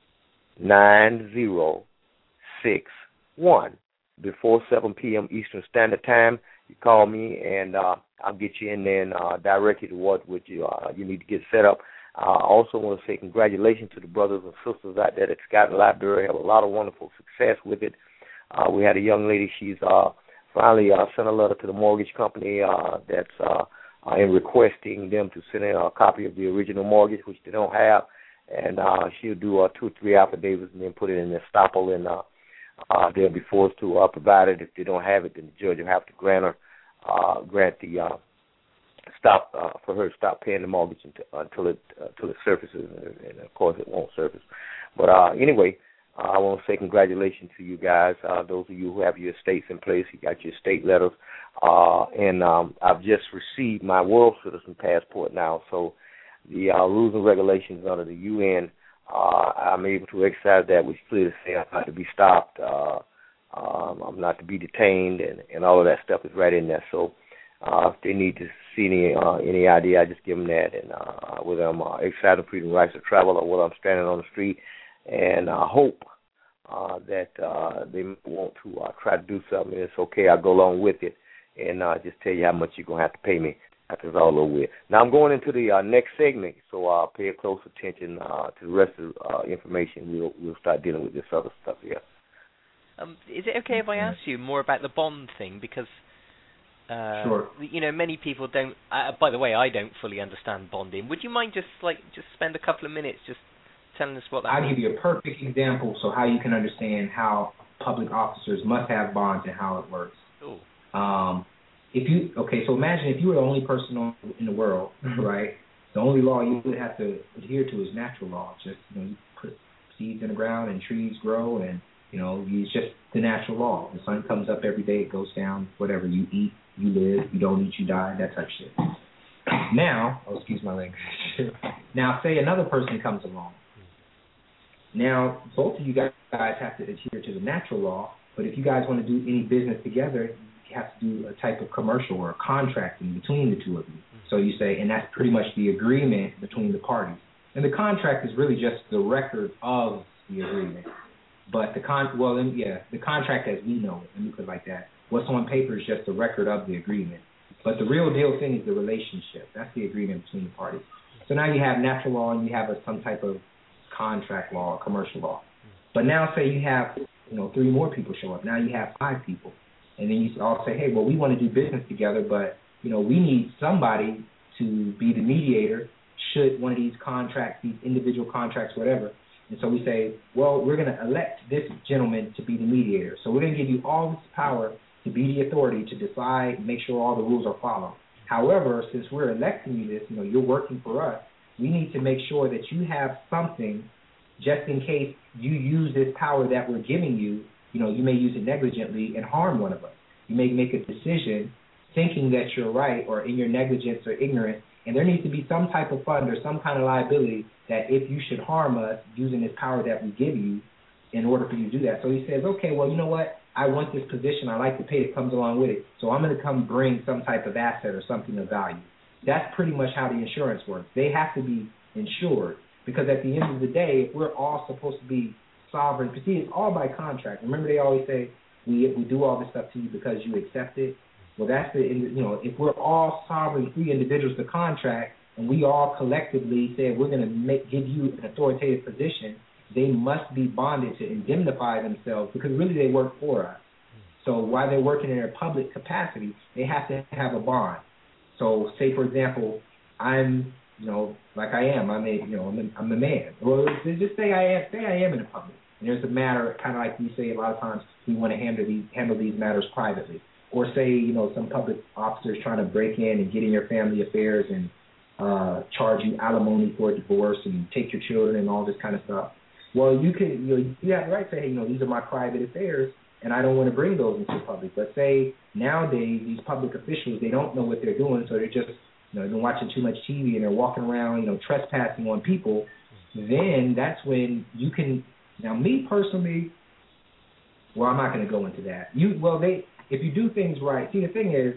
Speaker 3: nine zero six one. Before seven p.m. Eastern Standard Time, you call me, and uh, I'll get you in there and uh, direct you to what, what you, uh, you need to get set up. I uh, also want to say congratulations to the brothers and sisters out there at Scott Library. Have a lot of wonderful success with it. Uh, we had a young lady, she's uh, finally uh, sent a letter to the mortgage company uh, that's uh, uh, in requesting them to send in a copy of the original mortgage, which they don't have, and uh, she'll do uh, two or three affidavits and then put it in their estoppel, and uh, Uh, they'll be forced to uh, provide it. If they don't have it, then the judge will have to grant her, uh, grant the uh, stop uh, for her to stop paying the mortgage until, until it uh, until it surfaces, and, and of course it won't surface. But uh, anyway, uh, I want to say congratulations to you guys. Uh, those of you who have your estates in place, you got your estate letters, uh, and um, I've just received my world citizen passport now. So the uh, rules and regulations under the U N. Uh, I'm able to exercise that, which clearly say I'm not to be stopped, uh, um, I'm not to be detained, and, and all of that stuff is right in there. So uh, if they need to see any uh, any idea, I just give them that, and uh, whether I'm uh, exercising freedom of rights to travel or whether I'm standing on the street, and I hope uh, that uh, they want to uh, try to do something. It's okay, I'll go along with it, and uh, just tell you how much you're going to have to pay me after it's all over with. Now I'm going into the uh, next segment, so uh, pay close attention uh, to the rest of the uh, information. We'll we'll start dealing with this other stuff here.
Speaker 4: Um, is it okay if I ask you more about the bond thing? Because uh,
Speaker 5: sure.
Speaker 4: you know, many people don't. Uh, by the way, I don't fully understand bonding. Would you mind just like just spend a couple of minutes just telling us what that
Speaker 5: I'll
Speaker 4: means?
Speaker 5: give you a perfect example so how you can understand how public officers must have bonds and how it works.
Speaker 4: Ooh.
Speaker 5: Um, If you okay, so imagine if you were the only person on, in the world, right? The only law you would have to adhere to is natural law. Just you know, you put seeds in the ground and trees grow, and you know, it's just the natural law. The sun comes up every day, it goes down. Whatever you eat, you live. You don't eat, you die. That type of shit. Now, oh, excuse my language. Now, say another person comes along. Now, both of you guys have to adhere to the natural law, but if you guys want to do any business together, have to do a type of commercial or contracting between the two of you. So you say, and that's pretty much the agreement between the parties. And the contract is really just the record of the agreement. But the con, well, then, yeah, the contract as we know it, let me put it like that. What's on paper is just the record of the agreement. But the real deal thing is the relationship. That's the agreement between the parties. So now you have natural law and you have a, some type of contract law, commercial law. But now say you have, you know, three more people show up. Now you have five people. And then you all say, hey, well, we want to do business together, but, you know, we need somebody to be the mediator should one of these contracts, these individual contracts, whatever. And so we say, well, we're going to elect this gentleman to be the mediator. So we're going to give you all this power to be the authority to decide, make sure all the rules are followed. However, since we're electing you this, you know, you're working for us, we need to make sure that you have something just in case you use this power that we're giving you. You know, you may use it negligently and harm one of us. You may make a decision thinking that you're right or in your negligence or ignorance, and there needs to be some type of fund or some kind of liability that if you should harm us using this power that we give you in order for you to do that. So he says, okay, well, you know what? I want this position, I like the pay that comes along with it, so I'm going to come bring some type of asset or something of value. That's pretty much how the insurance works. They have to be insured because at the end of the day, if we're all supposed to be sovereign, because see, it's all by contract. Remember they always say, we we do all this stuff to you because you accept it? Well, that's the, you know, if we're all sovereign, free individuals to contract, and we all collectively say we're going to make give you an authoritative position, they must be bonded to indemnify themselves because really they work for us. So while they're working in their public capacity, they have to have a bond. So say, for example, I'm, you know, like I am, I'm a, you know, I'm, a, I'm the man. Well, just say I am, say I am in the public. And there's a matter, kind of like we say a lot of times, we want to handle these handle these matters privately. Or say, you know, some public officers trying to break in and get in your family affairs and uh, charge you alimony for a divorce and take your children and all this kind of stuff. Well, you can, you know, you have the right to say, hey, you know, these are my private affairs, and I don't want to bring those into the public. But say nowadays these public officials, they don't know what they're doing, so they're just, you know, they've been watching too much T V and they're walking around, you know, trespassing on people. Then that's when you can. Now, me personally, well, I'm not going to go into that. You, well, they, if you do things right. See, the thing is,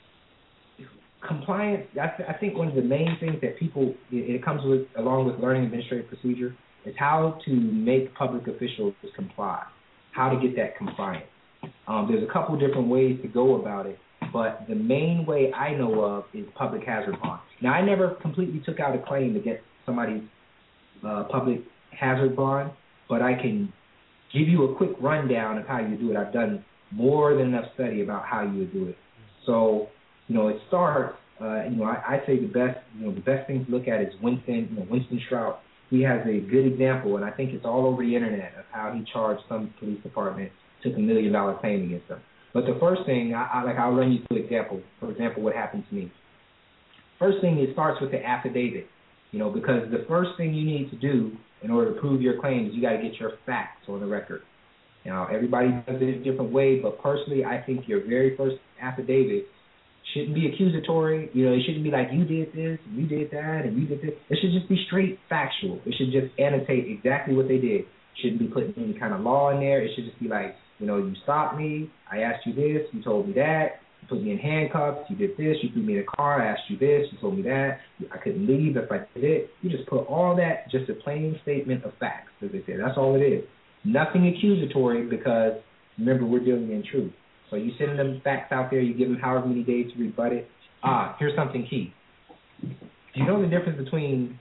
Speaker 5: compliance. I, th- I think one of the main things that people it, it comes with, along with learning administrative procedure, is how to make public officials comply. How to get that compliance. Um, there's a couple different ways to go about it, but the main way I know of is public hazard bond. Now, I never completely took out a claim against somebody's uh, public hazard bond, but I can give you a quick rundown of how you do it. I've done more than enough study about how you would do it. So, you know, it starts. Uh, you know, I, I say the best. You know, the best thing to look at is Winston. You know, Winston Shrout. He has a good example, and I think it's all over the internet, of how he charged some police department, took a million dollar claim against them. But the first thing, I, I like, I'll run you through an example. For example, what happened to me. First thing, it starts with the affidavit. You know, because the first thing you need to do in order to prove your claim is you got to get your facts on the record. Now, everybody does it a different way, but personally, I think your very first affidavit shouldn't be accusatory. You know, it shouldn't be like, you did this, and you did that, and you did this. It should just be straight factual. It should just annotate exactly what they did. It shouldn't be putting any kind of law in there. It should just be like, you know, you stopped me, I asked you this, you told me that, you put me in handcuffs, you did this, you threw me in a car, I asked you this, you told me that, I couldn't leave if I did it. You just put all that, just a plain statement of facts, as they say. That's all it is. Nothing accusatory, because, remember, we're dealing in truth. So you send them facts out there, you give them however many days to rebut it. Ah, here's something key. Do you know the difference between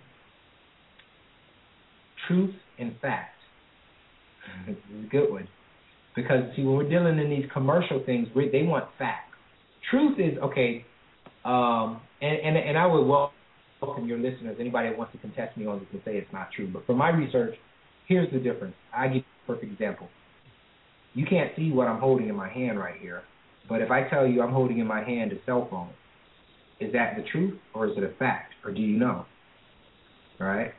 Speaker 5: truth and fact? This is a good one. Because, see, when we're dealing in these commercial things, we, they want facts. Truth is, okay, um, and, and, and I would welcome your listeners, anybody that wants to contest me on this and say it's not true. But from my research, here's the difference. I give you a perfect example. You can't see what I'm holding in my hand right here, but if I tell you I'm holding in my hand a cell phone, is that the truth or is it a fact, or do you know? All right.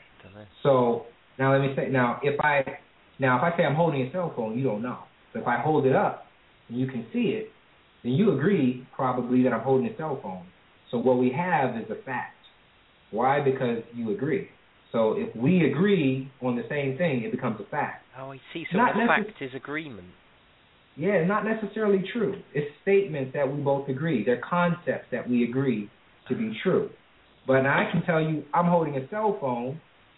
Speaker 5: So now let me say, now if I now if I say I'm holding a cell phone, you don't know. But if I hold it up and you can see it, then you agree probably that I'm holding a cell phone. So what we have is a fact. Why? Because you agree. So if we agree on the same thing, it becomes a fact.
Speaker 4: Oh, I see. So
Speaker 5: Not
Speaker 4: the
Speaker 5: necess-
Speaker 4: fact is agreement.
Speaker 5: Yeah, not necessarily true. It's statements that we both agree. They're concepts that we agree to be true. But now I can tell you I'm holding a cell phone.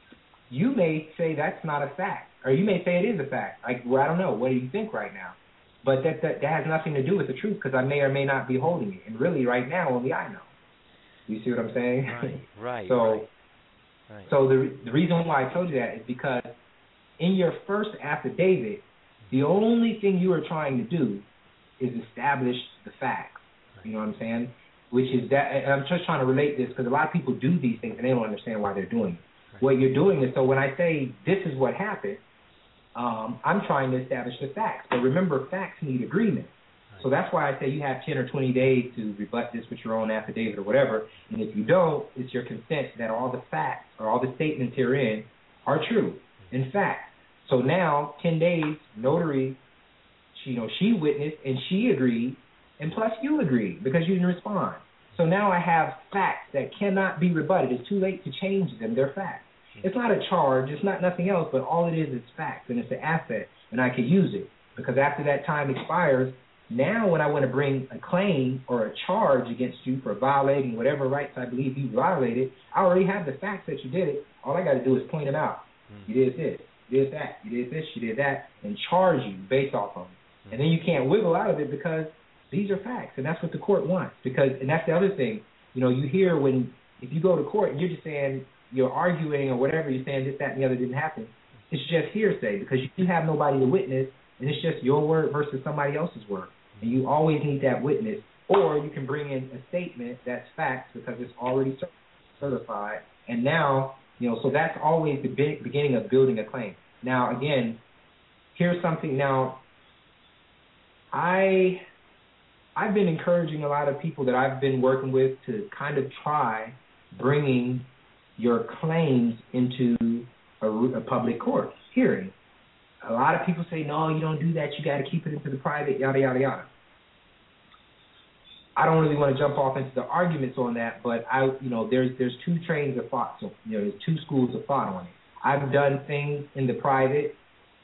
Speaker 5: You may say that's not a fact. Or you may say it is a fact. Like, well, I don't know. What do you think right now? But that, that, that has nothing to do with the truth, because I may or may not be holding it. And really, right now, only I know. You see what I'm saying?
Speaker 4: Right, right.
Speaker 5: so,
Speaker 4: right. Right.
Speaker 5: so the the reason why I told you that is because in your first affidavit, the only thing you are trying to do is establish the facts. You know what I'm saying? Which is that, and I'm just trying to relate this because a lot of people do these things and they don't understand why they're doing it. Right. What you're doing is, so when I say this is what happened, um, I'm trying to establish the facts. But remember, facts need agreement. Right. So that's why I say you have ten or twenty days to rebut this with your own affidavit or whatever. And if you don't, it's your consent that all the facts or all the statements herein are true. In fact, so now, ten days, notary, she, you know, she witnessed and she agreed, and plus you agreed because you didn't respond. So now I have facts that cannot be rebutted. It's too late to change them. They're facts. It's not a charge. It's not nothing else, but all it is is facts, and it's an asset, and I can use it. because after that time expires, now when I want to bring a claim or a charge against you for violating whatever rights I believe you violated, I already have the facts that you did it. All I got to do is point them out. Mm. You did this, you did that, you did this, you did that, and charge you based off of them. Mm. And then you can't wiggle out of it because these are facts, and that's what the court wants. Because, and that's the other thing, you know, you hear when, if you go to court and you're just saying, you're arguing or whatever, you're saying this, that, and the other didn't happen, it's just hearsay because you have nobody to witness, and it's just your word versus somebody else's word. And you always need that witness, or you can bring in a statement that's facts because it's already certified. And now, you know, so that's always the beginning of building a claim. Now, again, here's something. Now, I... I've been encouraging a lot of people that I've been working with to kind of try bringing your claims into a, a public court hearing. A lot of people say, no, you don't do that. You got to keep it into the private, yada, yada, yada. I don't really want to jump off into the arguments on that, but I, you know, there's there's two trains of thought. So, you know, there's two schools of thought on it. I've done things in the private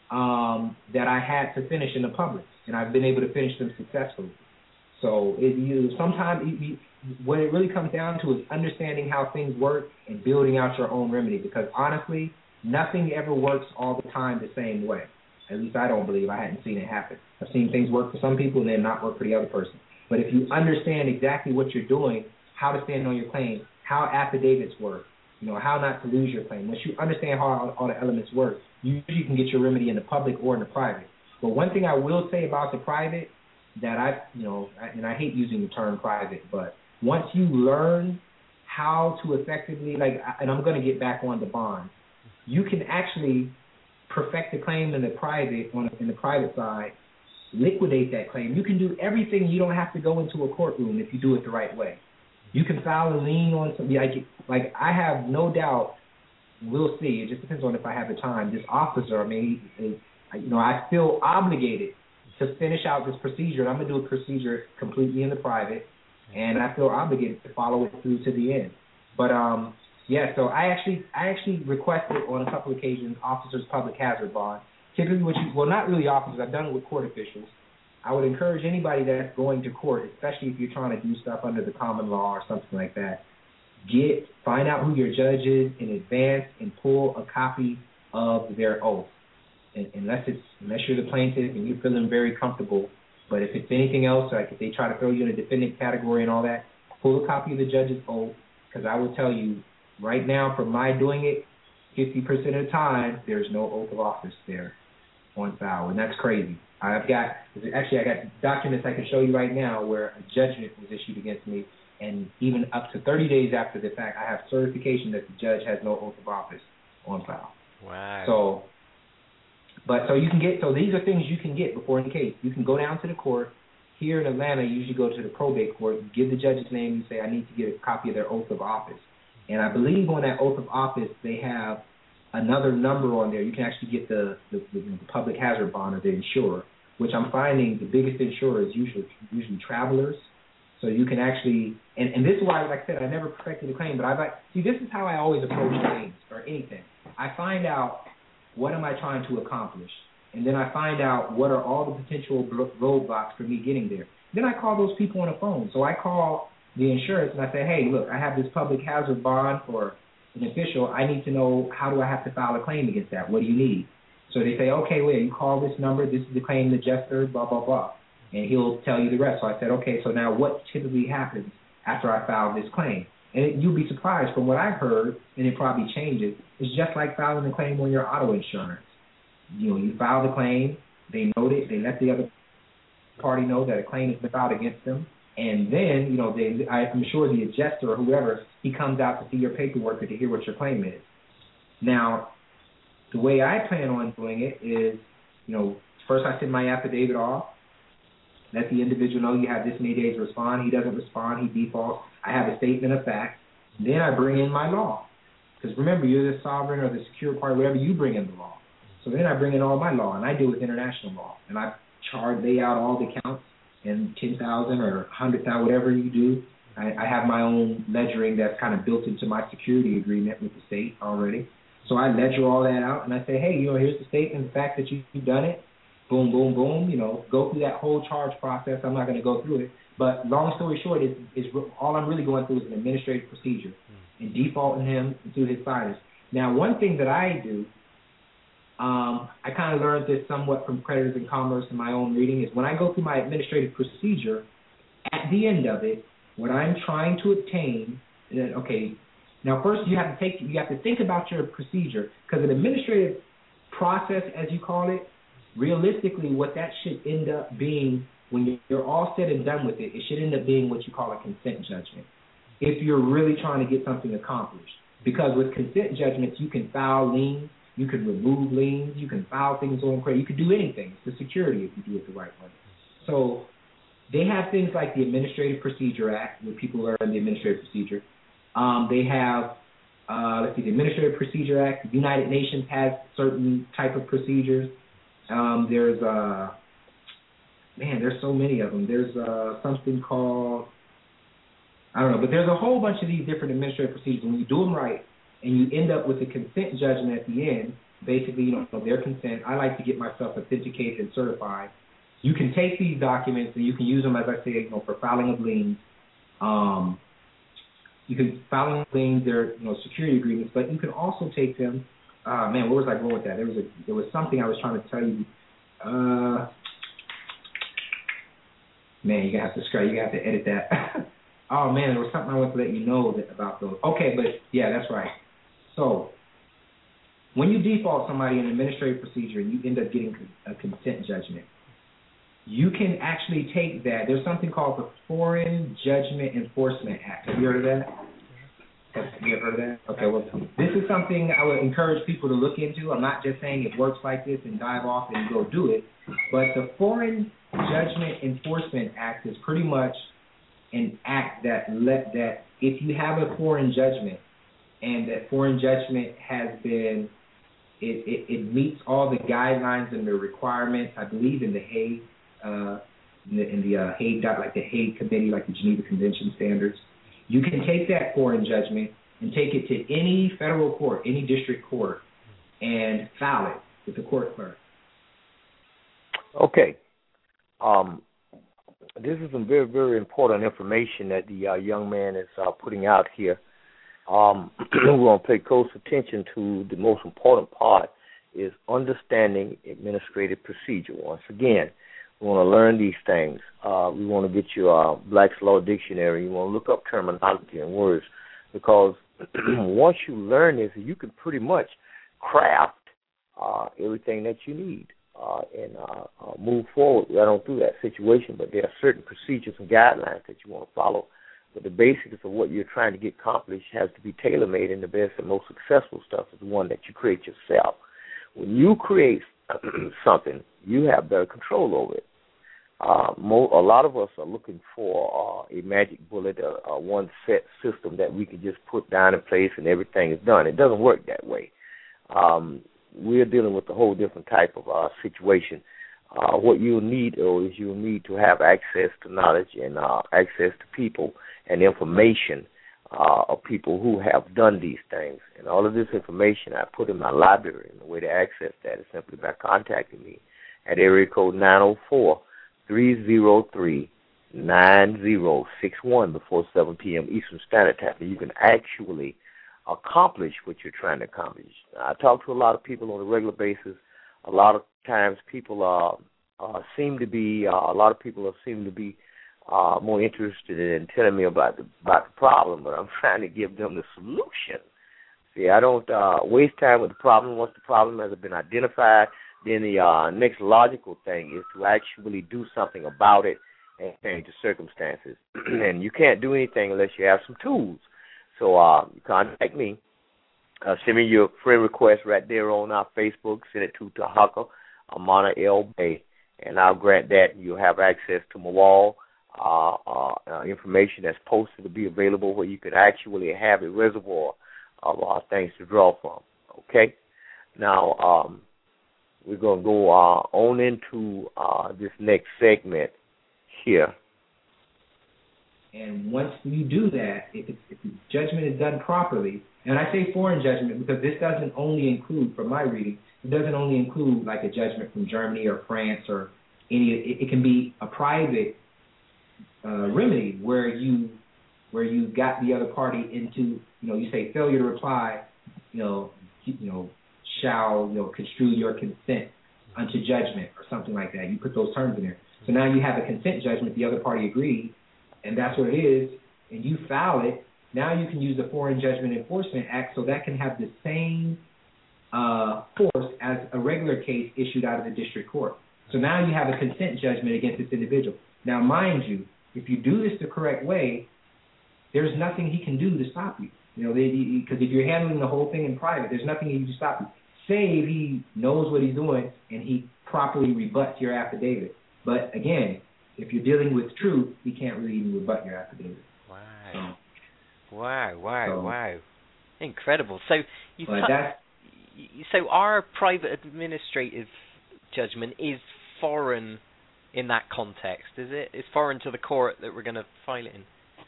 Speaker 5: um, that I had to finish in the public, and I've been able to finish them successfully. So if you sometimes you, you, what it really comes down to is understanding how things work and building out your own remedy. Because honestly, nothing ever works all the time the same way. At least I don't believe. I hadn't seen it happen. I've seen things work for some people and then not work for the other person. But if you understand exactly what you're doing, how to stand on your claim, how affidavits work, you know, how not to lose your claim. Once you understand how all, all the elements work, you usually can get your remedy in the public or in the private. But one thing I will say about the private that I, you know, and I hate using the term private, but once you learn how to effectively, like, and I'm going to get back on the bond, you can actually perfect the claim in the private, on in the private side, liquidate that claim. You can do everything. You don't have to go into a courtroom if you do it the right way. You can file a lien on something. Like, like I have no doubt, we'll see. It just depends on if I have the time. This officer, I mean, he, you know, I feel obligated to finish out this procedure. And I'm going to do a procedure completely in the private, and I feel obligated to follow it through to the end. But, um, yeah, so I actually I actually requested on a couple occasions officers' public hazard bond. Typically, what you, well, not really officers. I've done it with court officials. I would encourage anybody that's going to court, especially if you're trying to do stuff under the common law or something like that, get find out who your judge is in advance and pull a copy of their oath. And, unless it's unless you're the plaintiff and you're feeling very comfortable, but if it's anything else, like if they try to throw you in a defendant category and all that, pull a copy of the judge's oath, because I will tell you right now, from my doing it, fifty percent of the time, there's no oath of office there on file, and that's crazy. I've got actually I got documents I can show you right now where a judgment was issued against me, and even up to thirty days after the fact, I have certification that the judge has no oath of office on file.
Speaker 4: Wow.
Speaker 5: So. But so you can get, so these are things you can get before in the case. You can go down to the court. Here in Atlanta, you usually go to the probate court, give the judge's name, and say, I need to get a copy of their oath of office. And I believe on that oath of office, they have another number on there. You can actually get the, the, the, the public hazard bond of the insurer, which I'm finding the biggest insurer is usually usually Travelers. So you can actually, and, and this is why, like I said, I never perfected a claim, but I like, see, this is how I always approach claims or anything. I find out, what am I trying to accomplish? And then I find out what are all the potential roadblocks for me getting there. Then I call those people on the phone. So I call the insurance and I say, hey, look, I have this public hazard bond for an official. I need to know, how do I have to file a claim against that? What do you need? So they say, okay, well, you call this number. This is the claim adjuster, blah, blah, blah. And he'll tell you the rest. So I said, okay, so now what typically happens after I file this claim? And it, you'll be surprised from what I've heard, and it probably changes, it's just like filing a claim on your auto insurance. You know, you file the claim, they note it, they let the other party know that a claim has been filed against them, and then, you know, they, I, I'm sure the adjuster or whoever, he comes out to see your paperwork or to hear what your claim is. Now, the way I plan on doing it is, you know, first I send my affidavit off, let the individual know you have this many days to respond. He doesn't respond, he defaults. I have a statement of fact. Then I bring in my law. Because remember, you're the sovereign or the secure party, whatever, you bring in the law. So then I bring in all my law, and I deal with international law. And I charge, lay out all the counts, and ten thousand or one hundred thousand, whatever you do. I, I have my own ledgering that's kind of built into my security agreement with the state already. So I ledger all that out, and I say, hey, you know, here's the statement, the fact that you, you've done it. boom, boom, boom, you know, go through that whole charge process. I'm not going to go through it. But long story short, is, is all I'm really going through is an administrative procedure mm. and defaulting him to his signers. Now, one thing that I do, um, I kind of learned this somewhat from Creditors in Commerce in my own reading, is when I go through my administrative procedure, at the end of it, what I'm trying to obtain, okay, now first you have to take, you have to think about your procedure, because an administrative process, as you call it, realistically, what that should end up being, when you're all said and done with it, it should end up being what you call a consent judgment, if you're really trying to get something accomplished. Because with consent judgments, you can file liens, you can remove liens, you can file things on credit, you can do anything. It's the security if you do it the right way. So they have things like the Administrative Procedure Act, where people learn the Administrative Procedure. Um, they have, uh, let's see, the Administrative Procedure Act. The United Nations has certain type of procedures. Um, there's, uh, man, there's so many of them. There's uh, something called, I don't know, but there's a whole bunch of these different administrative procedures. When you do them right and you end up with a consent judgment at the end, basically, you know, their consent, I like to get myself authenticated and certified. You can take these documents and you can use them, as I say, you know, for filing of liens. Um, you can filing of liens, they're, you know, security agreements, but you can also take them. Uh, man, where was I going with that? There was a, there was something I was trying to tell you. Uh, man, you have to scratch. You have to edit that. Oh man, there was something I wanted to let you know that, about those. Okay, but yeah, that's right. So when you default somebody in an administrative procedure and you end up getting a consent judgment, you can actually take that. There's something called the Foreign Judgment Enforcement Act. Have you heard of that? Have you ever heard of that? Okay, well, this is something I would encourage people to look into. I'm not just saying it works like this and dive off and go do it, but the Foreign Judgment Enforcement Act is pretty much an act that let that if you have a foreign judgment and that foreign judgment has been, it, it, it meets all the guidelines and the requirements, I believe in the Hague, uh, in the, in the uh, Hague, like the Hague Committee, like the Geneva Convention standards, you can take that foreign judgment and take it to any federal court, any district court, and file it with the court clerk.
Speaker 3: Okay. Um, this is some very, very important information that the uh, young man is uh, putting out here. Um, we're going to pay close attention to the most important part is understanding administrative procedure. Once again, we want to learn these things. Uh, we want to get you a Black's Law Dictionary. You want to look up terminology and words because once you learn this, you can pretty much craft uh, everything that you need. Uh, and uh, uh, move forward. I don't do that situation, but there are certain procedures and guidelines that you want to follow. But the basics of what you're trying to get accomplished has to be tailor-made, and the best and most successful stuff is the one that you create yourself. When you create something, you have better control over it. Uh, mo- a lot of us are looking for uh, a magic bullet, a, a one-set system that we can just put down in place and everything is done. It doesn't work that way. Um, we're dealing with a whole different type of uh, situation. Uh, what you'll need, though, is you'll need to have access to knowledge and uh, access to people and information uh, of people who have done these things. And all of this information I put in my library, and the way to access that is simply by contacting me at area code nine oh four, three oh three, nine oh six one before seven p.m. Eastern Standard Time. And you can actually accomplish what you're trying to accomplish. I talk to a lot of people on a regular basis. A lot of times people uh, uh, seem to be, uh, a lot of people seem to be uh, more interested in telling me about the, about the problem, but I'm trying to give them the solution. See, I don't uh, waste time with the problem. Once the problem has been identified, then the uh, next logical thing is to actually do something about it and change the circumstances. And you can't do anything unless you have some tools. So uh, you contact me. Uh, send me your friend request right there on our Facebook. Send it to Tahaka Amana L. Bay, and I'll grant that. You'll have access to my wall, uh, uh, uh, information that's posted to be available where you can actually have a reservoir of uh, things to draw from. Okay? Now, um, we're going to go uh, on into uh, this next segment here.
Speaker 5: And once you do that, if, it's, if the judgment is done properly, and I say foreign judgment because this doesn't only include, from my reading, it doesn't only include like a judgment from Germany or France or any. It, it can be a private uh, remedy where you where you got the other party into, you know, you say failure to reply, you know, you know, shall, you know, construe your consent unto judgment or something like that. You put those terms in there. So now you have a consent judgment, the other party agreed, and that's what it is, and you file it. Now you can use the Foreign Judgment Enforcement Act, so that can have the same uh, force as a regular case issued out of the district court. So now you have a consent judgment against this individual. Now, mind you, if you do this the correct way, there's nothing he can do to stop you. You know, because if you're handling the whole thing in private, there's nothing he can do to stop you. Say if he knows what he's doing and he properly rebuts your affidavit. But again, if you're dealing with truth, he can't really even rebut your affidavit.
Speaker 4: Wow. So, wow, wow,
Speaker 5: so,
Speaker 4: wow. Incredible. So you
Speaker 5: but
Speaker 4: t-
Speaker 5: that's,
Speaker 4: so our private administrative judgment is foreign in that context, is it? It's foreign to the court that we're going to file it in.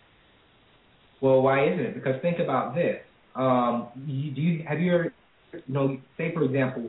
Speaker 5: Well, why isn't it? Because think about this. Um, you, do you have you ever, you know, say for example,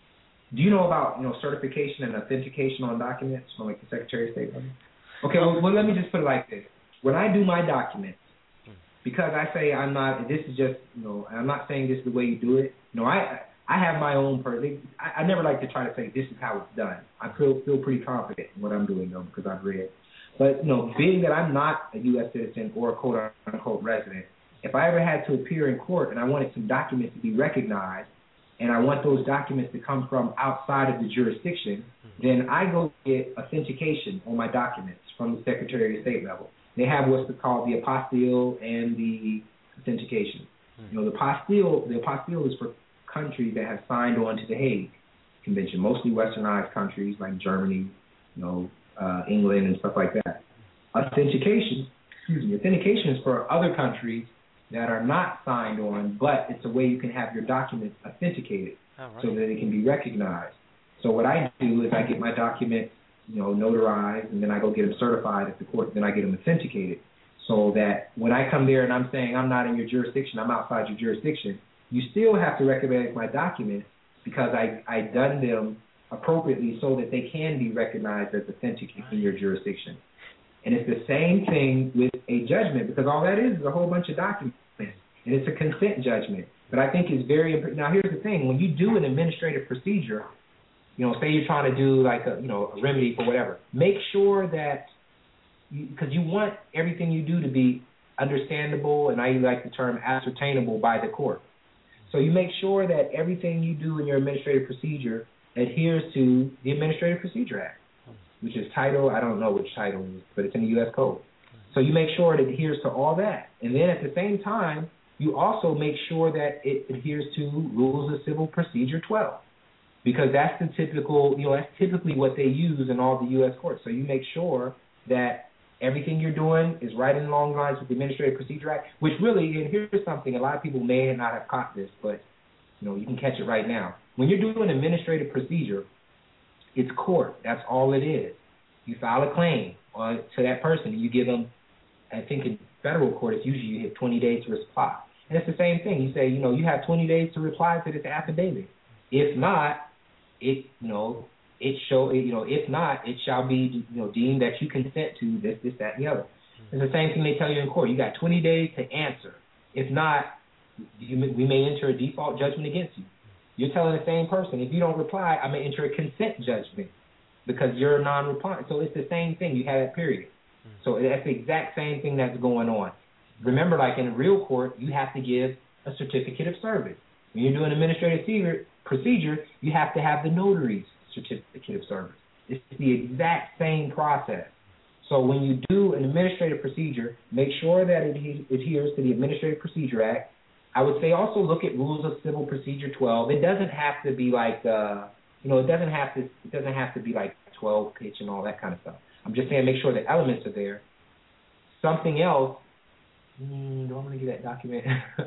Speaker 5: do you know about, you know, certification and authentication on documents from like the Secretary of State? Okay, well, well, let me just put it like this. When I do my documents, because I say I'm not, this is just, you know, I'm not saying this is the way you do it. No, I I have my own person. I, I never like to try to say this is how it's done. I feel feel pretty confident in what I'm doing though, because I've read. But, you know, being that I'm not a U S citizen or a quote-unquote resident, if I ever had to appear in court and I wanted some documents to be recognized and I want those documents to come from outside of the jurisdiction, then I go get authentication on my documents from the Secretary of State level. They have what's called the apostille and the authentication. You know, the apostille, the apostille is for countries that have signed on to the Hague Convention, mostly westernized countries like Germany, you know, Uh, England and stuff like that. Authentication, excuse me, authentication is for other countries that are not signed on, but it's a way you can have your documents authenticated oh, right. so that it can be recognized. So what I do is I get my documents, you know, notarized, and then I go get them certified at the court, then I get them authenticated so that when I come there and I'm saying I'm not in your jurisdiction, I'm outside your jurisdiction, you still have to recognize my documents because I, I done them appropriately so that they can be recognized as authentic in your jurisdiction. And it's the same thing with a judgment because all that is is a whole bunch of documents, and it's a consent judgment. But I think it's very important. Now, here's the thing. When you do an administrative procedure, you know, say you're trying to do like a, you know, a remedy for whatever, make sure that, because you, you want everything you do to be understandable, and I like the term ascertainable by the court. So you make sure that everything you do in your administrative procedure adheres to the Administrative Procedure Act, which is title, I don't know which title it is, but it's in the U S Code. So you make sure it adheres to all that. And then at the same time, you also make sure that it adheres to Rules of Civil Procedure twelve, because that's the typical, you know, that's typically what they use in all the U S courts. So you make sure that everything you're doing is right in along the lines with the Administrative Procedure Act, which really, and here's something, a lot of people may not have caught this, but, you know, you can catch it right now. When you're doing an administrative procedure, it's court. That's all it is. You file a claim uh, to that person. You give them, I think in federal court, it's usually you have twenty days to reply. And it's the same thing. You say, you know, you have twenty days to reply to this affidavit. If not, it, you know, it show, you know, if not, it shall be, you know, deemed that you consent to this, this, that, and the other. It's the same thing they tell you in court. You got twenty days to answer. If not, you, we may enter a default judgment against you. You're telling the same person, if you don't reply, I may enter a consent judgment because you're non-replying. So it's the same thing. You have that period. So that's the exact same thing that's going on. Remember, like in a real court, you have to give a certificate of service. When you're doing administrative procedure, you have to have the notary's certificate of service. It's the exact same process. So when you do an administrative procedure, make sure that it adheres to the Administrative Procedure Act. I would say also look at Rules of Civil Procedure twelve. It doesn't have to be like, uh, you know, it doesn't have to. It doesn't have to be like twelve pitch and all that kind of stuff. I'm just saying, make sure the elements are there. Something else. Mm, do I want to get that document?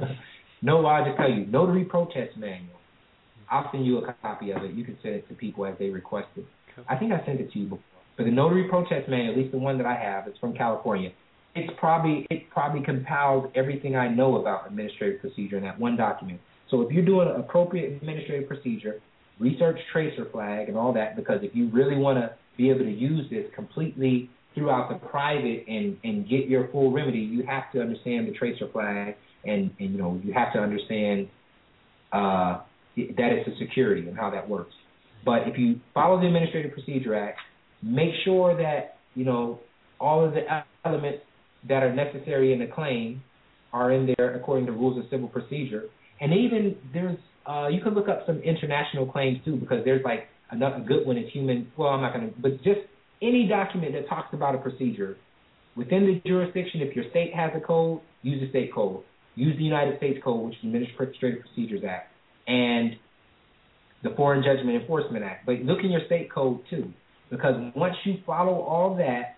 Speaker 5: No, I'll just tell you. Notary Protest Manual. I'll send you a copy of it. You can send it to people as they request it. I think I sent it to you before. But the Notary Protest Manual, at least the one that I have, it's from California. It's probably it probably compiles everything I know about administrative procedure in that one document. So if you're doing an appropriate administrative procedure, research tracer flag and all that, because if you really want to be able to use this completely throughout the private and, and get your full remedy, you have to understand the tracer flag, and, and you know, you have to understand uh, that it's a security and how that works. But if you follow the Administrative Procedure Act, make sure that, you know, all of the elements that are necessary in the claim are in there according to rules of civil procedure. And even there's, uh, you can look up some international claims too, because there's like another good one is human, well, I'm not going to, but just any document that talks about a procedure within the jurisdiction, if your state has a code, use the state code. Use the United States Code, which is the Administrative Procedures Act, and the Foreign Judgment Enforcement Act. But look in your state code too, because once you follow all that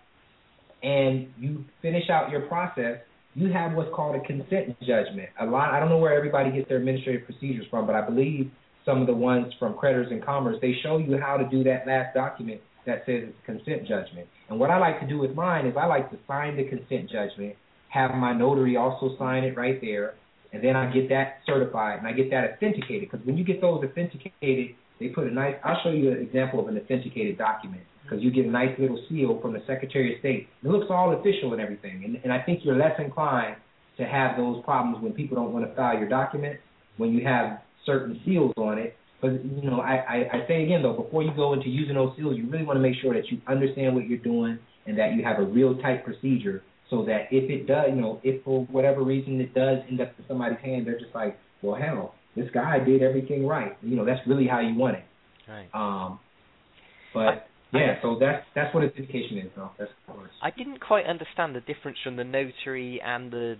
Speaker 5: and you finish out your process, you have what's called a consent judgment. A lot, I don't know where everybody gets their administrative procedures from, but I believe some of the ones from Creditors in Commerce, they show you how to do that last document that says it's a consent judgment. And what I like to do with mine is I like to sign the consent judgment, have my notary also sign it right there, and then I get that certified and I get that authenticated. Because when you get those authenticated, they put a nice, I'll show you an example of an authenticated document, because you get a nice little seal from the Secretary of State. It looks all official and everything. And, and I think you're less inclined to have those problems when people don't want to file your document, when you have certain seals on it. But, you know, I, I, I say again, though, before you go into using those seals, you really want to make sure that you understand what you're doing and that you have a real tight procedure, so that if it does, you know, if for whatever reason it does end up in somebody's hand, they're just like, well, hell, this guy did everything right. You know, that's really how you want it.
Speaker 4: Right.
Speaker 5: Um, but, yeah, so that's that's what authentication is, though. That's of course.
Speaker 4: I didn't quite understand the difference from the notary and the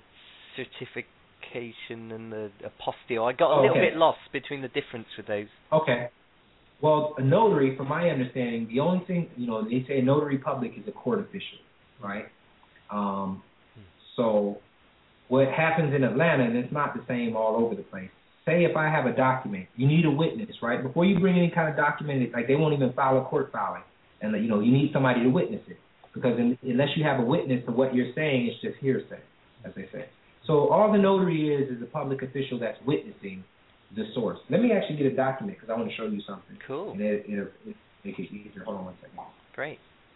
Speaker 4: certification and the apostille. I got a
Speaker 5: oh,
Speaker 4: little
Speaker 5: okay.
Speaker 4: bit lost between the difference with those.
Speaker 5: Okay. Well, a notary, from my understanding, the only thing, you know, they say a notary public is a court official, right? Um, so what happens in Atlanta, and it's not the same all over the place. Say if I have a document, you need a witness, right? Before you bring any kind of document, it's like they won't even file a court filing. And, you know, you need somebody to witness it. Because in, unless you have a witness to what you're saying, it's just hearsay, as they say. So all the notary is is a public official that's witnessing the source. Let me actually get a document, because I want to show you something.
Speaker 4: Cool.
Speaker 5: And it, it'll, it'll make it easier. Hold on one second.
Speaker 4: Great.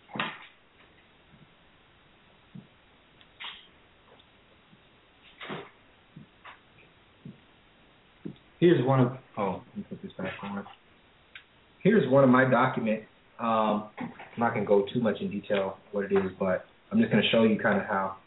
Speaker 5: Here's one of, oh, let me put this back on. Here's one of my documents. Um, I'm not going to go too much in detail what it is, but I'm just going to show you kind of how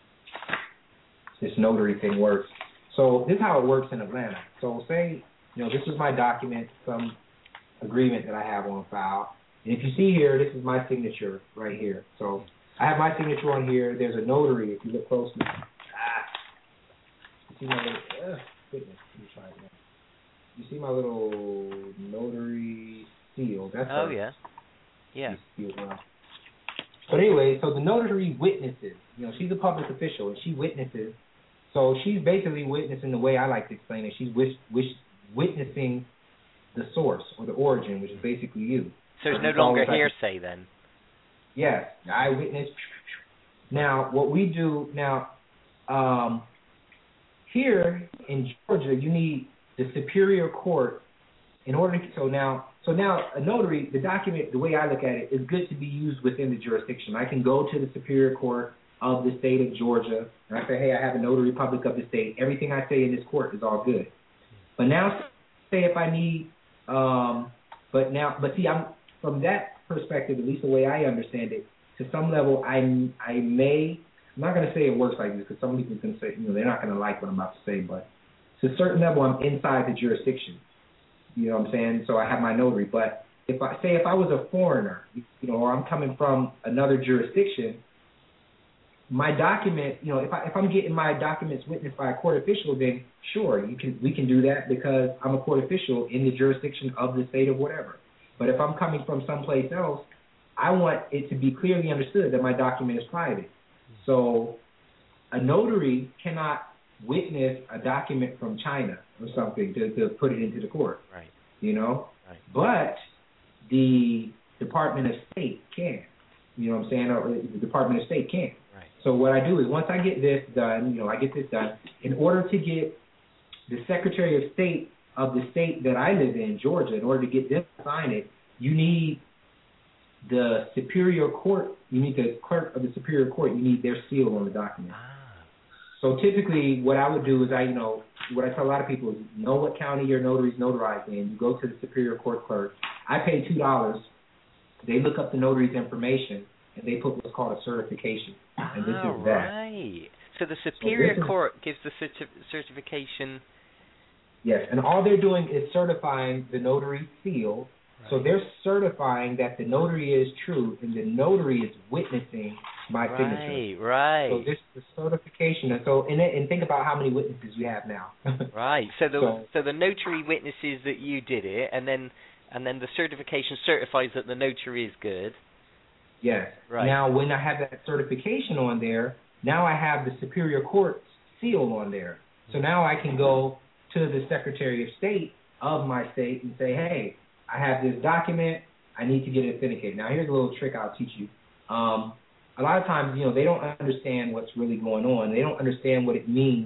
Speaker 5: this notary thing works. So this is how it works in Atlanta. So say, you know, this is my document, some agreement that I have on file. And if you see here, this is my signature right here. So I have my signature on here. There's a notary, if you look closely. Ah, you see my little, uh, goodness, let me try it again. You see my little notary seal? That's
Speaker 4: oh,
Speaker 5: a,
Speaker 4: yeah. Yeah.
Speaker 5: Well. But anyway, so the notary witnesses. You know, she's a public official, and she witnesses. So she's basically witnessing the way I like to explain it. She's wish, wish, witnessing the source or the origin, which is basically you.
Speaker 4: So it's
Speaker 5: so
Speaker 4: no
Speaker 5: it's
Speaker 4: longer
Speaker 5: like,
Speaker 4: hearsay then?
Speaker 5: Yes. Eyewitness. Now, what we do now, um, here in Georgia, you need the Superior Court in order to, so now, so now a notary, the document, the way I look at it, is good to be used within the jurisdiction. I can go to the Superior Court of the state of Georgia, and I say, hey, I have a notary public of the state. Everything I say in this court is all good. But now, say if I need, um, but now, but see, I'm from that perspective, at least the way I understand it, to some level, I I may, I'm not going to say it works like this, because some people can say, you know, they're not going to like what I'm about to say, but to a certain level, I'm inside the jurisdiction. You know what I'm saying? So I have my notary. But if I say if I was a foreigner, you know, or I'm coming from another jurisdiction, my document, you know, if I if I'm getting my documents witnessed by a court official, then sure, you can we can do that because I'm a court official in the jurisdiction of the state of whatever. But if I'm coming from someplace else, I want it to be clearly understood that my document is private. So a notary cannot witness a document from China or something to, to put it into the court.
Speaker 4: Right.
Speaker 5: You know?
Speaker 4: Right.
Speaker 5: But the Department of State can. You know what I'm saying? Or the Department of State can.
Speaker 4: Right.
Speaker 5: So what I do is once I get this done, you know, I get this done, in order to get the Secretary of State of the state that I live in, Georgia, in order to get them to sign it, you need the Superior Court, you need the clerk of the Superior Court, you need their seal on the document.
Speaker 4: Ah.
Speaker 5: So typically what I would do is I, you know, what I tell a lot of people is know what county your notary's notarized in. You go to the Superior Court clerk. I pay two dollars. They look up the notary's information, and they put what's called a certification. And this
Speaker 4: ah,
Speaker 5: is that.
Speaker 4: Right. So the Superior
Speaker 5: so
Speaker 4: Court gives the certi- certification.
Speaker 5: Yes, and all they're doing is certifying the notary seal.
Speaker 4: Right.
Speaker 5: So they're certifying that the notary is true, and the notary is witnessing my
Speaker 4: right,
Speaker 5: signature.
Speaker 4: Right, right.
Speaker 5: So this is the certification. And so, and, and think about how many witnesses you have now.
Speaker 4: Right. So the
Speaker 5: so,
Speaker 4: so the notary witnesses that you did it, and then and then the certification certifies that the notary is good.
Speaker 5: Yes.
Speaker 4: Right.
Speaker 5: Now, when I have that certification on there, now I have the Superior Court seal on there. So now I can go to the Secretary of State of my state and say, hey, I have this document. I need to get it authenticated. Now, here's a little trick I'll teach you. Um, a lot of times, you know, they don't understand what's really going on. They don't understand what it means,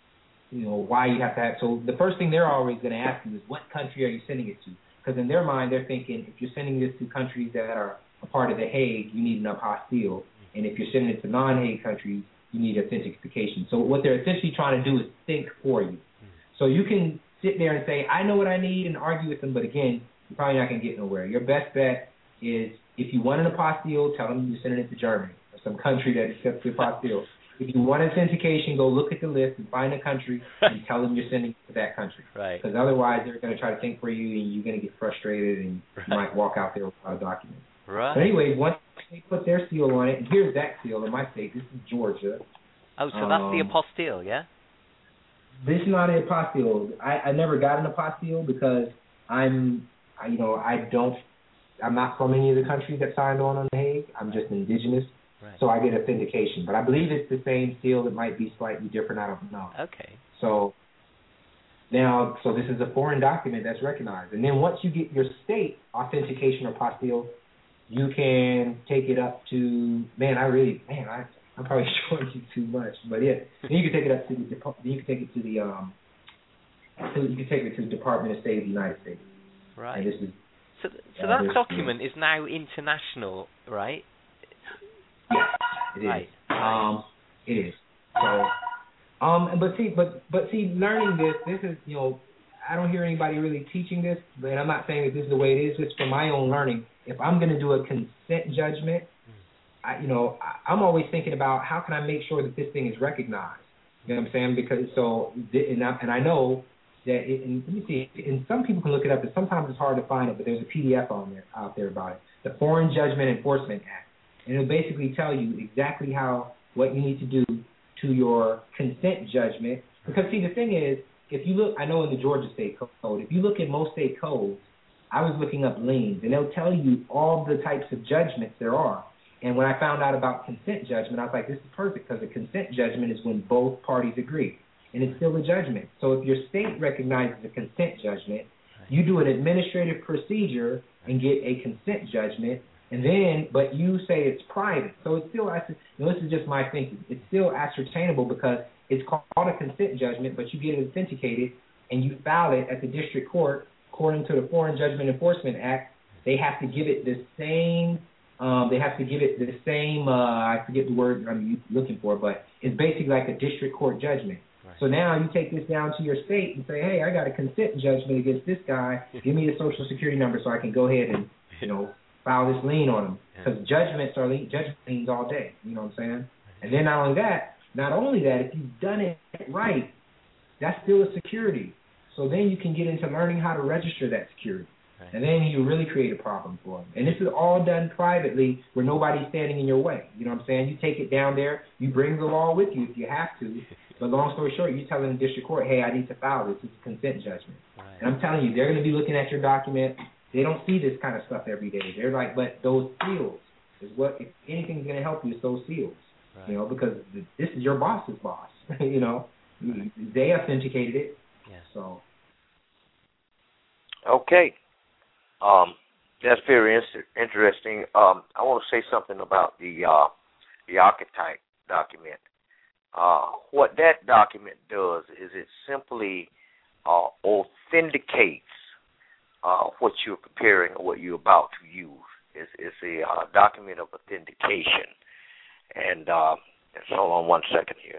Speaker 5: you know, why you have to have. So the first thing they're always going to ask you is, what country are you sending it to? Because in their mind, they're thinking, if you're sending this to countries that are a part of the Hague, you need an apostille. And if you're sending it to non-Hague countries, you need authentication. So what they're essentially trying to do is think for you. So you can sit there and say, I know what I need, and argue with them, but again, you're probably not going to get nowhere. Your best bet is, if you want an apostille, tell them you're sending it to Germany or some country that accepts the apostille. If you want authentication, go look at the list and find a country and tell them you're sending it to that country.
Speaker 4: Right.
Speaker 5: Because otherwise they're going to try to think for you, and you're going to get frustrated, and
Speaker 4: right.
Speaker 5: you might walk out there without a document.
Speaker 4: Right.
Speaker 5: But anyway, once they put their seal on it, and here's that seal in my state. This is Georgia.
Speaker 4: Oh, so
Speaker 5: um,
Speaker 4: that's the apostille, yeah?
Speaker 5: This is not an apostille. I, I never got an apostille because I'm, I, you know, I don't, I'm not from any of the countries that signed on on the Hague. I'm just indigenous,
Speaker 4: right.
Speaker 5: So I get authentication. But I believe it's the same seal. It might be slightly different. I don't know.
Speaker 4: Okay.
Speaker 5: So now, so this is a foreign document that's recognized. And then once you get your state authentication or apostille, you can take it up to, man, I really, man, I, I'm probably showing you too much, but yeah, then you can take it up to the, then you can take it to the, um, so you can take it to the Department of State of the United States.
Speaker 4: Right.
Speaker 5: And this is,
Speaker 4: so, so
Speaker 5: uh,
Speaker 4: that document is now international, right?
Speaker 5: Yes, it is.
Speaker 4: Right.
Speaker 5: Um, it is. So, um, but see, but but see, learning this, this is, you know, I don't hear anybody really teaching this, but I'm not saying that this is the way it is. Just for my own learning. If I'm going to do a consent judgment, I, you know, I, I'm always thinking about how can I make sure that this thing is recognized. You know what I'm saying? Because so, and I, and I know that, it, and let me see, and some people can look it up, but sometimes it's hard to find it, but there's a P D F on there, out there about it, the Foreign Judgment Enforcement Act. And it'll basically tell you exactly how, what you need to do to your consent judgment. Because, see, the thing is, if you look, I know in the Georgia State Code, if you look at most state codes, I was looking up liens, and they'll tell you all the types of judgments there are. And when I found out about consent judgment, I was like, this is perfect, because a consent judgment is when both parties agree. And it's still a judgment. So if your state recognizes a consent judgment, you do an administrative procedure and get a consent judgment, and then, but you say it's private. So it's still, you know, this is just my thinking. It's still ascertainable because it's called a consent judgment, but you get it authenticated, and you file it at the district court. According to the Foreign Judgment Enforcement Act, they have to give it the same, um, they have to give it the same, uh, I forget the word I'm looking for, but it's basically like a district court judgment. Right. So now you take this down to your state and say, hey, I got a consent judgment against this guy. Give me the social security number so I can go ahead and, you know, file this lien on him. Because yeah. judgments are lien, judgment liens all day. You know what I'm saying? And then not only that, not only that, if you've done it right, that's still a security. So then you can get into learning how to register that security. Right. And then you really create a problem for them. And this is all done privately where nobody's standing in your way. You know what I'm saying? You take it down there. You bring the law with you if you have to. But long story short, you're telling the district court, hey, I need to file this. It's a consent judgment. Right. And I'm telling you, they're going to be looking at your document. They don't see this kind of stuff every day. They're like, but those seals is what, if anything's going to help you, it's those seals. Right. You know, because this is your boss's boss. you know, right. They authenticated it.
Speaker 4: Yeah.
Speaker 5: So.
Speaker 3: Okay. Um, that's very in- interesting. Um, I want to say something about the uh, the archetype document. Uh, what that document does is it simply uh, authenticates uh, what you're preparing or what you're about to use. It's, it's a uh, document of authentication. And uh, so hold on one second here.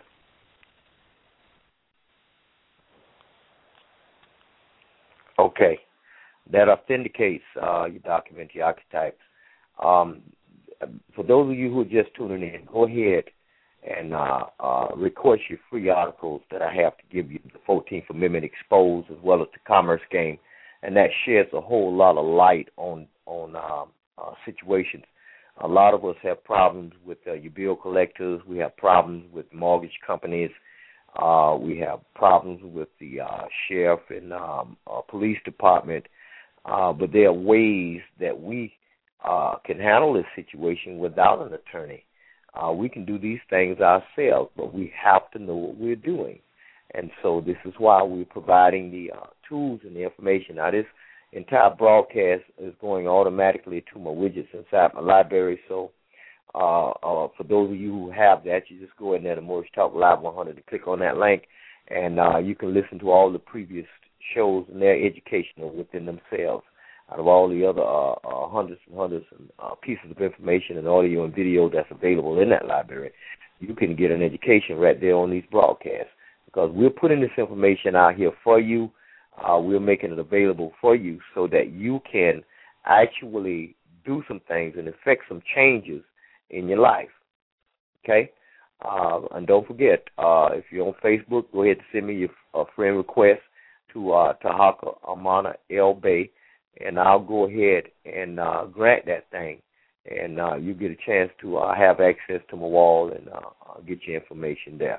Speaker 3: Okay. That authenticates uh, your document, your archetypes. Um, for those of you who are just tuning in, go ahead and uh, uh, request your free articles that I have to give you, the fourteenth Amendment Exposed, as well as the Commerce Game, and that sheds a whole lot of light on on um, uh, situations. A lot of us have problems with uh, your bill collectors. We have problems with mortgage companies. Uh, we have problems with the uh, sheriff and um, uh, police department. Uh, but there are ways that we uh, can handle this situation without an attorney. Uh, we can do these things ourselves, but we have to know what we're doing. And so this is why we're providing the uh, tools and the information. Now, this entire broadcast is going automatically to my widgets inside my library. So uh, uh, for those of you who have that, you just go in there to Moorish Talk Live one hundred and click on that link, and uh, you can listen to all the previous shows, and they're educational within themselves. Out of all the other uh, uh, hundreds and hundreds of uh, pieces of information and audio and video that's available in that library, you can get an education right there on these broadcasts, because we're putting this information out here for you. Uh, we're making it available for you so that you can actually do some things and affect some changes in your life. Okay? Uh, and don't forget, uh, if you're on Facebook, go ahead and send me your uh, friend request to uh, Tahaka Amana El Bay, and I'll go ahead and uh, grant that thing, and uh, you get a chance to uh, have access to my wall, and uh, I'll get your information there.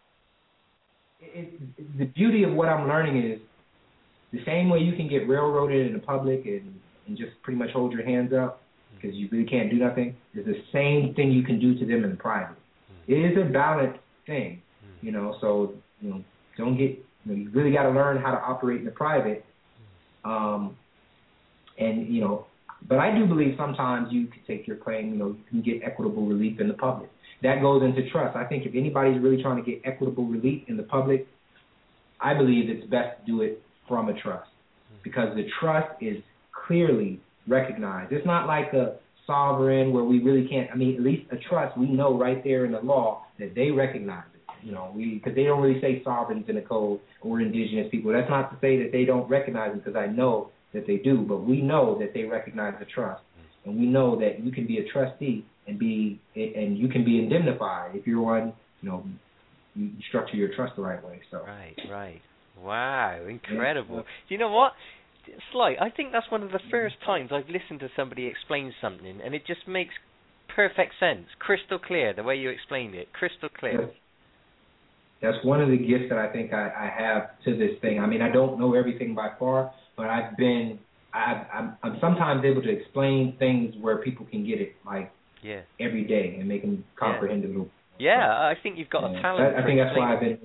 Speaker 5: It, it, the beauty of what I'm learning is the same way you can get railroaded in the public and, and just pretty much hold your hands up because you really can't do nothing, is the same thing you can do to them in the private. It is a balanced thing, you know, so, you know, don't get, you know, you really got to learn how to operate in the private. Um, and, you know, but I do believe sometimes you can take your claim, you know, you can get equitable relief in the public. That goes into trust. I think if anybody's really trying to get equitable relief in the public, I believe it's best to do it from a trust, because the trust is clearly recognized. It's not like a sovereign where we really can't, I mean, at least a trust, we know right there in the law that they recognize it. You know, we because they don't really say sovereigns in the code or indigenous people. That's not to say that they don't recognize them, because I know that they do, but we know that they recognize the trust, and we know that you can be a trustee and be and you can be indemnified if you're one, you know, you structure your trust the right way. So
Speaker 4: right, right, wow, incredible. Yeah. You know what? It's like I think that's one of the first times I've listened to somebody explain something, and it just makes perfect sense, crystal clear. The way you explained it, crystal clear.
Speaker 5: That's one of the gifts that I think I, I have to this thing. I mean, I don't know everything by far, but I've been, I've, I'm, I'm sometimes able to explain things where people can get it, like, yeah. every day and make them comprehensible.
Speaker 4: Yeah, yeah, I think you've got yeah. a talent.
Speaker 5: I, I think that's why I've been.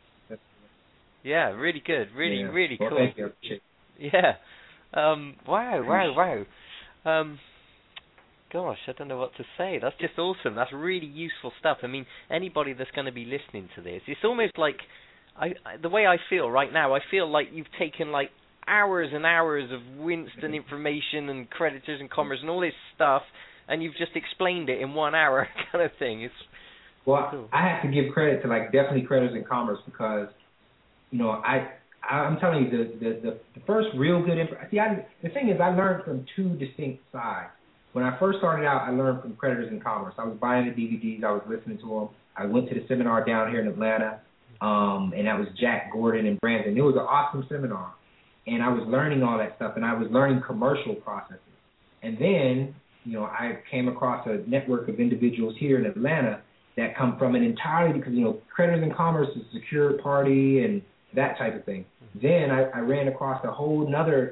Speaker 4: Yeah, really good, really, yeah. really
Speaker 5: well,
Speaker 4: cool.
Speaker 5: Thank you.
Speaker 4: Yeah. Um, wow, wow, wow. Um, gosh, I don't know what to say. That's just awesome. That's really useful stuff. I mean, anybody that's going to be listening to this, it's almost like, I, I the way I feel right now, I feel like you've taken like hours and hours of Winston information and creditors and commerce and all this stuff, and you've just explained it in one hour kind of thing. It's
Speaker 5: Well,
Speaker 4: cool.
Speaker 5: I have to give credit to, like, definitely creditors and commerce, because, you know, I... I'm telling you, the, the, the, the first real good information. See, I, the thing is, I learned from two distinct sides. When I first started out, I learned from creditors and commerce. I was buying the D V Ds. I was listening to them. I went to the seminar down here in Atlanta, um, and that was Jack Gordon and Brandon. It was an awesome seminar, and I was learning all that stuff, and I was learning commercial processes. And then, you know, I came across a network of individuals here in Atlanta that come from an entirely, because, you know, creditors and commerce is a secure party and that type of thing. Then I, I ran across a whole other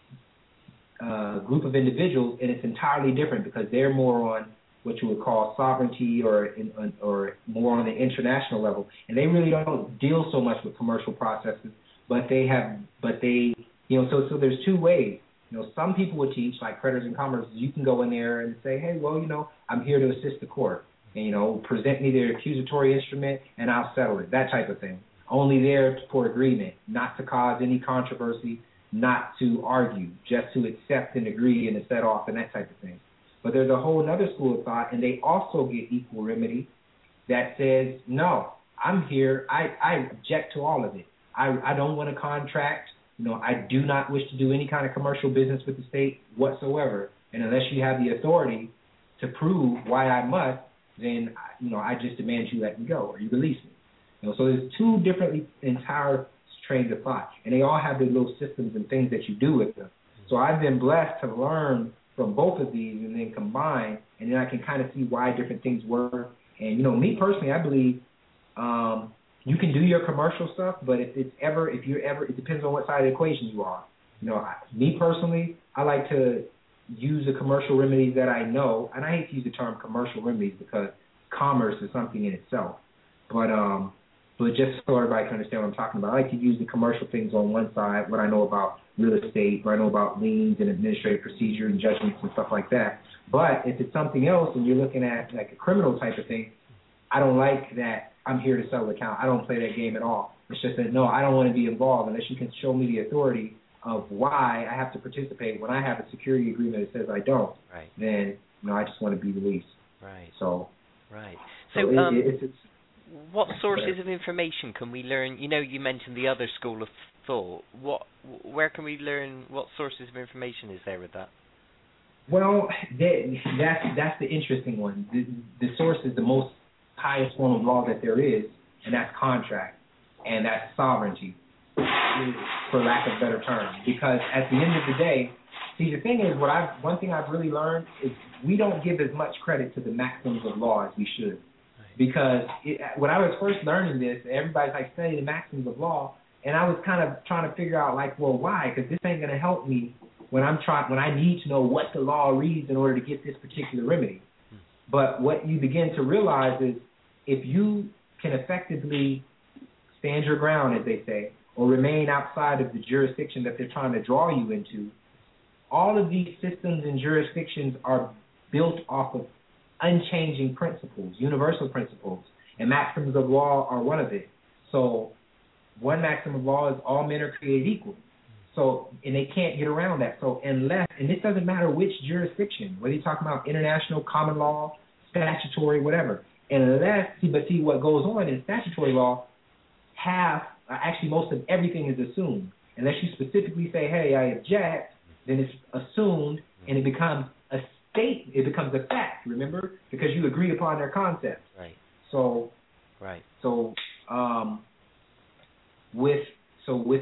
Speaker 5: uh, group of individuals, and it's entirely different, because they're more on what you would call sovereignty, or in, or more on the international level, and they really don't deal so much with commercial processes, but they have, but they, you know, so so there's two ways. You know, some people would teach, like creditors and commerce, you can go in there and say, hey, well, you know, I'm here to assist the court, and, you know, present me the accusatory instrument, and I'll settle it, that type of thing. only there for agreement, not to cause any controversy, not to argue, just to accept and agree and to set off and that type of thing. But there's a whole other school of thought, and they also get equal remedy that says, no, I'm here, I, I object to all of it. I, I don't want a contract. You know, I do not wish to do any kind of commercial business with the state whatsoever. And unless you have the authority to prove why I must, then, you know, I just demand you let me go or you release me. You know, so there's two different entire trains of thought, and they all have their little systems and things that you do with them. So I've been blessed to learn from both of these and then combine, and then I can kind of see why different things work. And, you know, me personally, I believe um, you can do your commercial stuff, but if it's ever, if you're ever, it depends on what side of the equation you are. You know, I, me personally, I like to use the commercial remedies that I know, and I hate to use the term commercial remedies because commerce is something in itself. But um, but just so everybody can understand what I'm talking about, I like to use the commercial things on one side, what I know about real estate, what I know about liens and administrative procedure and judgments and stuff like that. But if it's something else and you're looking at like a criminal type of thing, I don't like that I'm here to settle the account. I don't play that game at all. It's just that, no, I don't want to be involved unless you can show me the authority of why I have to participate when I have a security agreement that says I don't.
Speaker 4: Right.
Speaker 5: Then, you know, I just want to be released.
Speaker 4: Right.
Speaker 5: So,
Speaker 4: right.
Speaker 5: So,
Speaker 4: so
Speaker 5: it,
Speaker 4: um,
Speaker 5: it's, it's,
Speaker 4: what sources of information can we learn? You know, you mentioned the other school of thought. What, where can we learn? What sources of information is there with that?
Speaker 5: Well, that, that's that's the interesting one. The, the source is the most highest form of law that there is, and that's contract, and that's sovereignty, for lack of a better term. Because at the end of the day, see, the thing is, what I one thing I've really learned is we don't give as much credit to the maxims of law as we should. Because it, when I was first learning this, everybody's like, study the maxims of law, and I was kind of trying to figure out, like, well, why? Because this ain't going to help me when I'm trying, when I need to know what the law reads in order to get this particular remedy. But what you begin to realize is if you can effectively stand your ground, as they say, or remain outside of the jurisdiction that they're trying to draw you into, all of these systems and jurisdictions are built off of unchanging principles, universal principles, and maxims of law are one of it. So one maxim of law is all men are created equal. So, and they can't get around that. So unless, and this doesn't matter which jurisdiction, whether you're talking about international, common law, statutory, whatever, unless, see, but see what goes on in statutory law, half, actually most of everything is assumed. Unless you specifically say, hey, I object, then it's assumed and it becomes a state, it becomes a fact, remember? Because you agreed upon their concepts.
Speaker 4: Right.
Speaker 5: So,
Speaker 4: right.
Speaker 5: So, um, with, so with,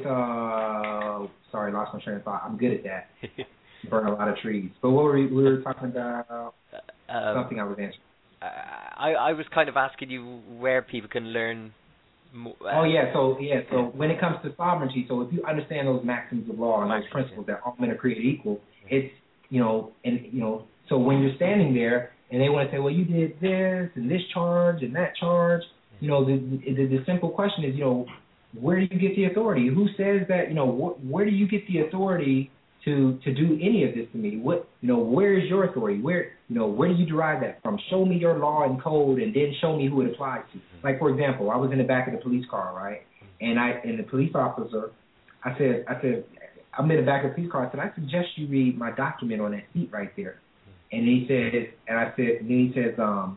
Speaker 5: uh, sorry, lost my train of thought. I'm good at that. Burn a lot of trees. But what were we, we were talking about? Um, something I was answering.
Speaker 4: I, I was kind of asking you where people can learn more. Uh,
Speaker 5: oh, yeah, so, yeah, so when it comes to sovereignty, so if you understand those maxims of law and those principles that all men are created equal, it's, you know, and, you know, so when you're standing there and they want to say, well, you did this and this charge and that charge, you know, the, the, the simple question is, you know, where do you get the authority? Who says that, you know, wh- where do you get the authority to, to do any of this to me? What, you know, where is your authority? Where, you know, where do you derive that from? Show me your law and code and then show me who it applies to. Like, for example, I was in the back of the police car, right? And I, and the police officer, I said, I said, I'm in the back of the police car. I said, I suggest you read my document on that seat right there. And he says, and I said, and then he says, um,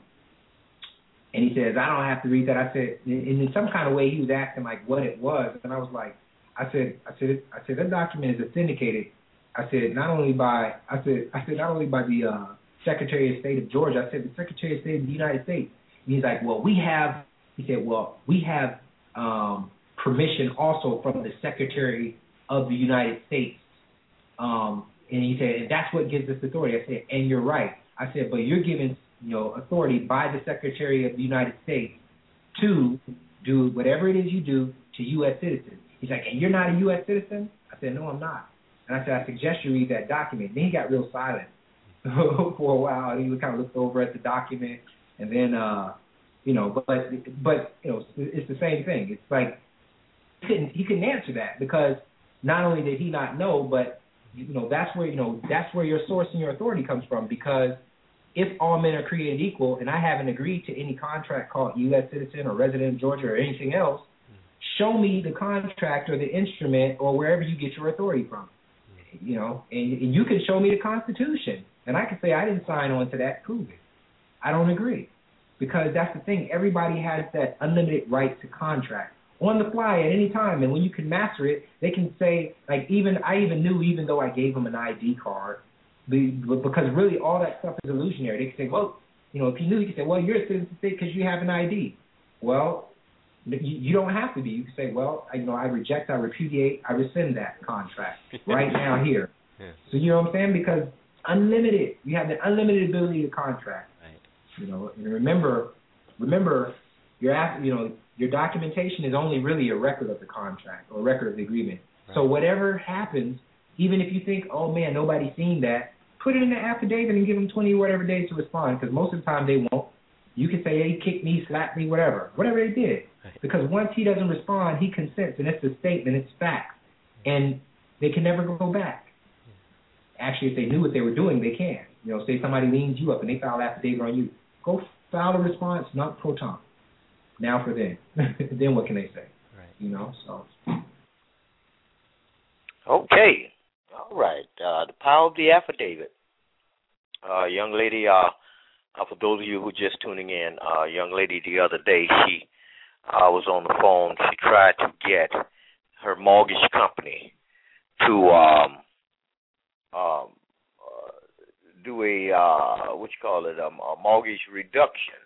Speaker 5: and he says, I don't have to read that. I said, and in some kind of way, he was asking like what it was, and I was like, I said, I said, I said that document is authenticated. I said not only by, I said, I said not only by the uh, Secretary of State of Georgia. I said the Secretary of State of the United States. And he's like, well, we have. He said, well, we have um, permission also from the Secretary of the United States. Um, and he said, and that's what gives us authority. I said, and you're right. I said, but you're given, you know, authority by the Secretary of the United States to do whatever it is you do to U S citizens. He's like, and you're not a U S citizen? I said, no, I'm not. And I said, I suggest you read that document. Then he got real silent for a while. And he kind of looked over at the document, and then, uh, you know, but but you know, it's the same thing. It's like he couldn't he couldn't answer that because not only did he not know, but you know, that's where, you know, that's where your source and your authority comes from, because if all men are created equal and I haven't agreed to any contract called U S citizen or resident of Georgia or anything else, show me the contract or the instrument or wherever you get your authority from. You know, and, and you can show me the Constitution, and I can say I didn't sign on to that. Prove it. I don't agree, because that's the thing. Everybody has that unlimited right to contract on the fly at any time, and when you can master it, they can say, like, even I even knew, even though I gave them an I D card, because really all that stuff is illusionary. They can say, well, you know, if you knew, you can say, well, you're a citizen because you have an I D. Well, you, you don't have to be. You can say, well, I, you know, I reject, I repudiate, I rescind that contract right now here. Yeah. So you know what I'm saying? Because unlimited, you have the unlimited ability to contract. Right. You know, and remember, remember, your you know. Your documentation is only really a record of the contract or a record of the agreement. Right. So whatever happens, even if you think, oh, man, nobody's seen that, put it in the affidavit and give them twenty whatever days to respond, because most of the time they won't. You can say, hey, kick me, slap me, whatever, whatever they did. Right. Because once he doesn't respond, he consents, and it's a statement, it's facts, and they can never go back. Actually, if they knew what they were doing, they can. You know, say somebody leans you up and they file an affidavit on you. Go file a response, not pro ton. Now for them. Then what can they say? Right. You know, so.
Speaker 3: Okay. All right. Uh, the power of the affidavit. Uh, young lady, uh, uh, for those of you who are just tuning in, uh, young lady the other day, she uh, was on the phone. She tried to get her mortgage company to um, um, uh, do a, uh, what you call it, um, a mortgage reduction.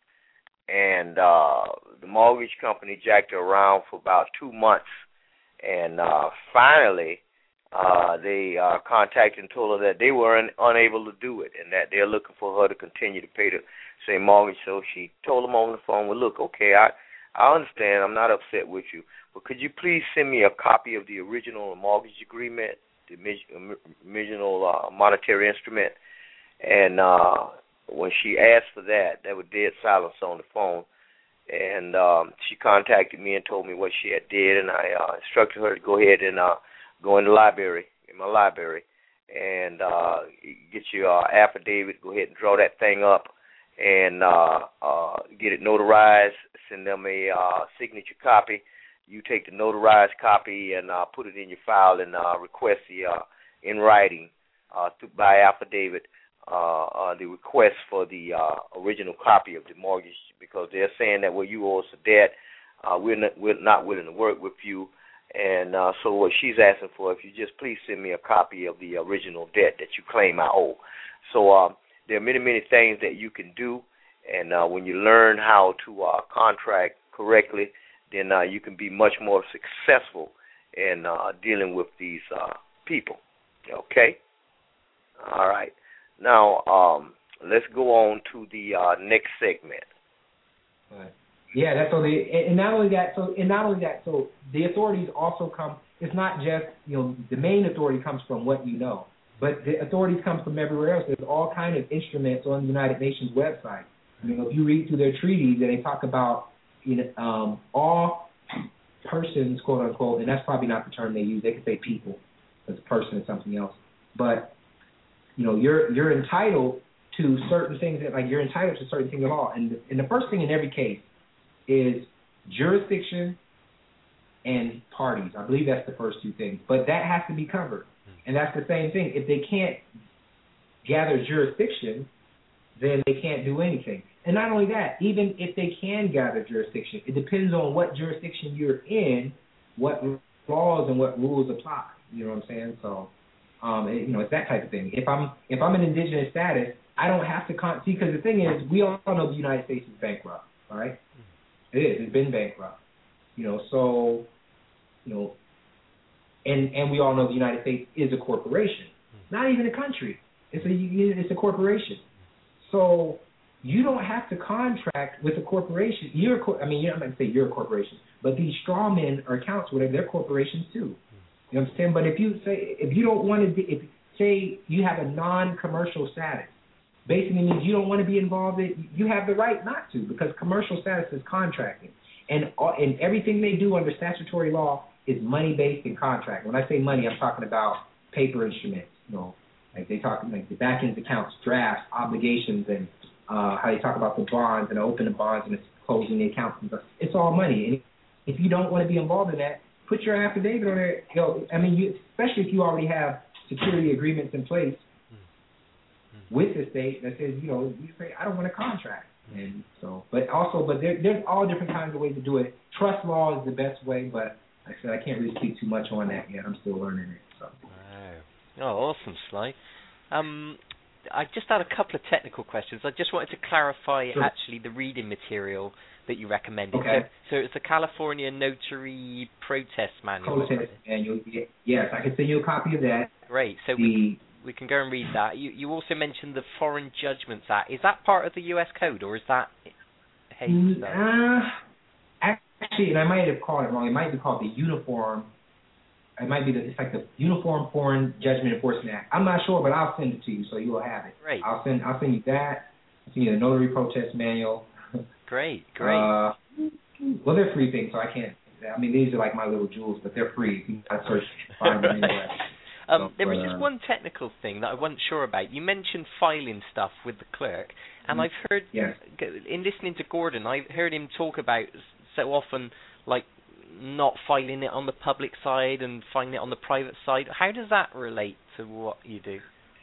Speaker 3: And uh, the mortgage company jacked her around for about two months. And uh, finally, uh, they uh, contacted and told her that they were un- unable to do it and that they're looking for her to continue to pay the same mortgage. So she told them on the phone, well, look, okay, I, I understand. I'm not upset with you. But could you please send me a copy of the original mortgage agreement, the original uh, monetary instrument? And uh when she asked for that, there was dead silence on the phone. And um, she contacted me and told me what she had did, and I uh, instructed her to go ahead and uh, go in the library, in my library, and uh, get your uh, affidavit, go ahead and draw that thing up, and uh, uh, get it notarized, send them a uh, signature copy. You take the notarized copy and uh, put it in your file and uh, request the uh, in writing uh, to, by affidavit Uh, uh, the request for the uh, original copy of the mortgage, because they're saying that, well, you owe us a debt, uh, we're, not, we're not willing to work with you, and uh, so what she's asking for, if you just please send me a copy of the original debt that you claim I owe. So um, there are many, many things that you can do, and uh, when you learn how to uh, contract correctly, then uh, you can be much more successful in uh, dealing with these uh, people, okay? All right. Now, um, let's go on to the uh, next segment.
Speaker 5: Right. Yeah, that's so. They, and not only that, so and not only that, so the authorities also come. It's not just, you know, the main authority comes from what you know, but the authorities come from everywhere else. There's all kind of instruments on the United Nations website. You know, if you read through their treaties, and they talk about, you know, um, all persons, quote unquote, and that's probably not the term they use. They could say people, because a person is something else, but you know, you're you're entitled to certain things that, like, you're entitled to certain things of law. And the, and the first thing in every case is jurisdiction and parties. I believe that's the first two things. But that has to be covered. And that's the same thing. If they can't gather jurisdiction, then they can't do anything. And not only that, even if they can gather jurisdiction, it depends on what jurisdiction you're in, what laws and what rules apply. You know what I'm saying? So, um, it, you know, it's that type of thing. If I'm if I'm an indigenous status, I don't have to con- see, because the thing is, we all know the United States is bankrupt. All right, it is. It's been bankrupt. You know, so, you know, and and we all know the United States is a corporation, not even a country. It's a it's a corporation. So you don't have to contract with a corporation. You're, a, I mean, you're not going to say you're a corporation, but these straw men or accounts, whatever, they're corporations too. You know what I'm saying? But if you say, if you don't want to be, if say you have a non-commercial status, basically means you don't want to be involved in, you have the right not to, because commercial status is contracting. And and everything they do under statutory law is money-based and contract. When I say money, I'm talking about paper instruments, you know, like they talk like the back-end accounts, drafts, obligations, and uh, how they talk about the bonds and open the bonds and closing the accounts and stuff. It's all money. if you don't want to be involved in that, put your affidavit on there. You know, I mean, you, especially if you already have security agreements in place with the state that says, you know, you say, I don't want a contract. And so, but also, but there, there's all different kinds of ways to do it. Trust law is the best way, but like I said, I can't really speak too much on that yet. I'm still learning it. So.
Speaker 4: Wow. Oh, awesome, Sly. Um, I just had a couple of technical questions. I just wanted to clarify
Speaker 5: sure.
Speaker 4: actually the reading material that you recommended.
Speaker 5: Okay.
Speaker 4: So, so it's the California Notary Protest Manual.
Speaker 5: Protest Manual. Yes, I can send you a copy of that.
Speaker 4: Great. So
Speaker 5: the,
Speaker 4: we we can go and read that. You you also mentioned the Foreign Judgments Act. Is that part of the U S Code, or is that Hays stuff?
Speaker 5: Uh, actually, and I might have called it wrong. It might be called the Uniform. It might be the, it's like the Uniform Foreign Judgment Enforcement Act. I'm not sure, but I'll send it to you so you will have it.
Speaker 4: Great.
Speaker 5: I'll send I'll send you that. I'll send you the Notary Protest Manual.
Speaker 4: Great, great.
Speaker 5: Uh, well, they're free things, so I can't. I mean, these are like my little jewels, but they're free. You can search, find them anywhere.
Speaker 4: Um,
Speaker 5: so,
Speaker 4: there was
Speaker 5: but,
Speaker 4: just
Speaker 5: uh,
Speaker 4: one technical thing that I wasn't sure about. You mentioned filing stuff with the clerk, and I've heard,
Speaker 5: yes.
Speaker 4: in listening to Gordon, I've heard him talk about so often, like, not filing it on the public side and filing it on the private side. How does that relate to what you do?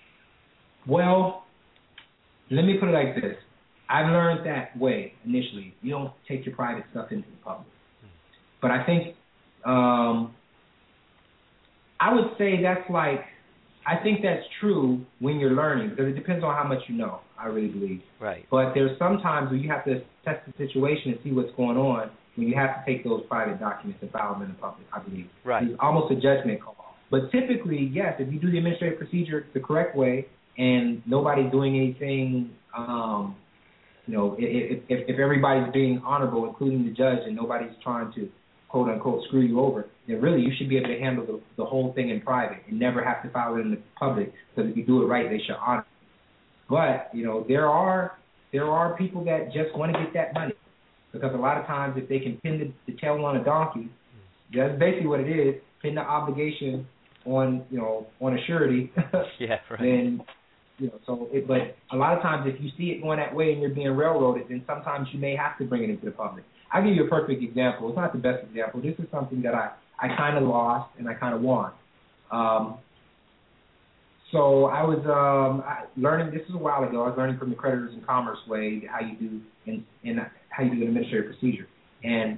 Speaker 5: Well, let me put it like this. I've learned that way initially. You don't take your private stuff into the public. But I think, um, I would say that's like, I think that's true when you're learning, because it depends on how much you know, I really believe.
Speaker 4: Right.
Speaker 5: But there's some times where you have to test the situation and see what's going on when you have to take those private documents and file them in the public, I believe.
Speaker 4: Right.
Speaker 5: It's almost a judgment call. But typically, yes, if you do the administrative procedure the correct way and nobody's doing anything, um, you know, if, if, if everybody's being honorable, including the judge, and nobody's trying to, quote unquote, screw you over, then really you should be able to handle the, the whole thing in private and never have to file it in the public, because if you do it right, they should honor it. But, you know, there are there are people that just want to get that money, because a lot of times if they can pin the, the tail on a donkey, that's basically what it is, pin the obligation on, you know, on a surety,
Speaker 4: yeah, right.
Speaker 5: then, you know, so, it, but a lot of times if you see it going that way and you're being railroaded, then sometimes you may have to bring it into the public. I'll give you a perfect example. It's not the best example. This is something that I, I kind of lost and I kind of won. Um, so I was um, I, learning, this is a while ago, I was learning from the Creditors in Commerce way how you do in, in how you do an administrative procedure. And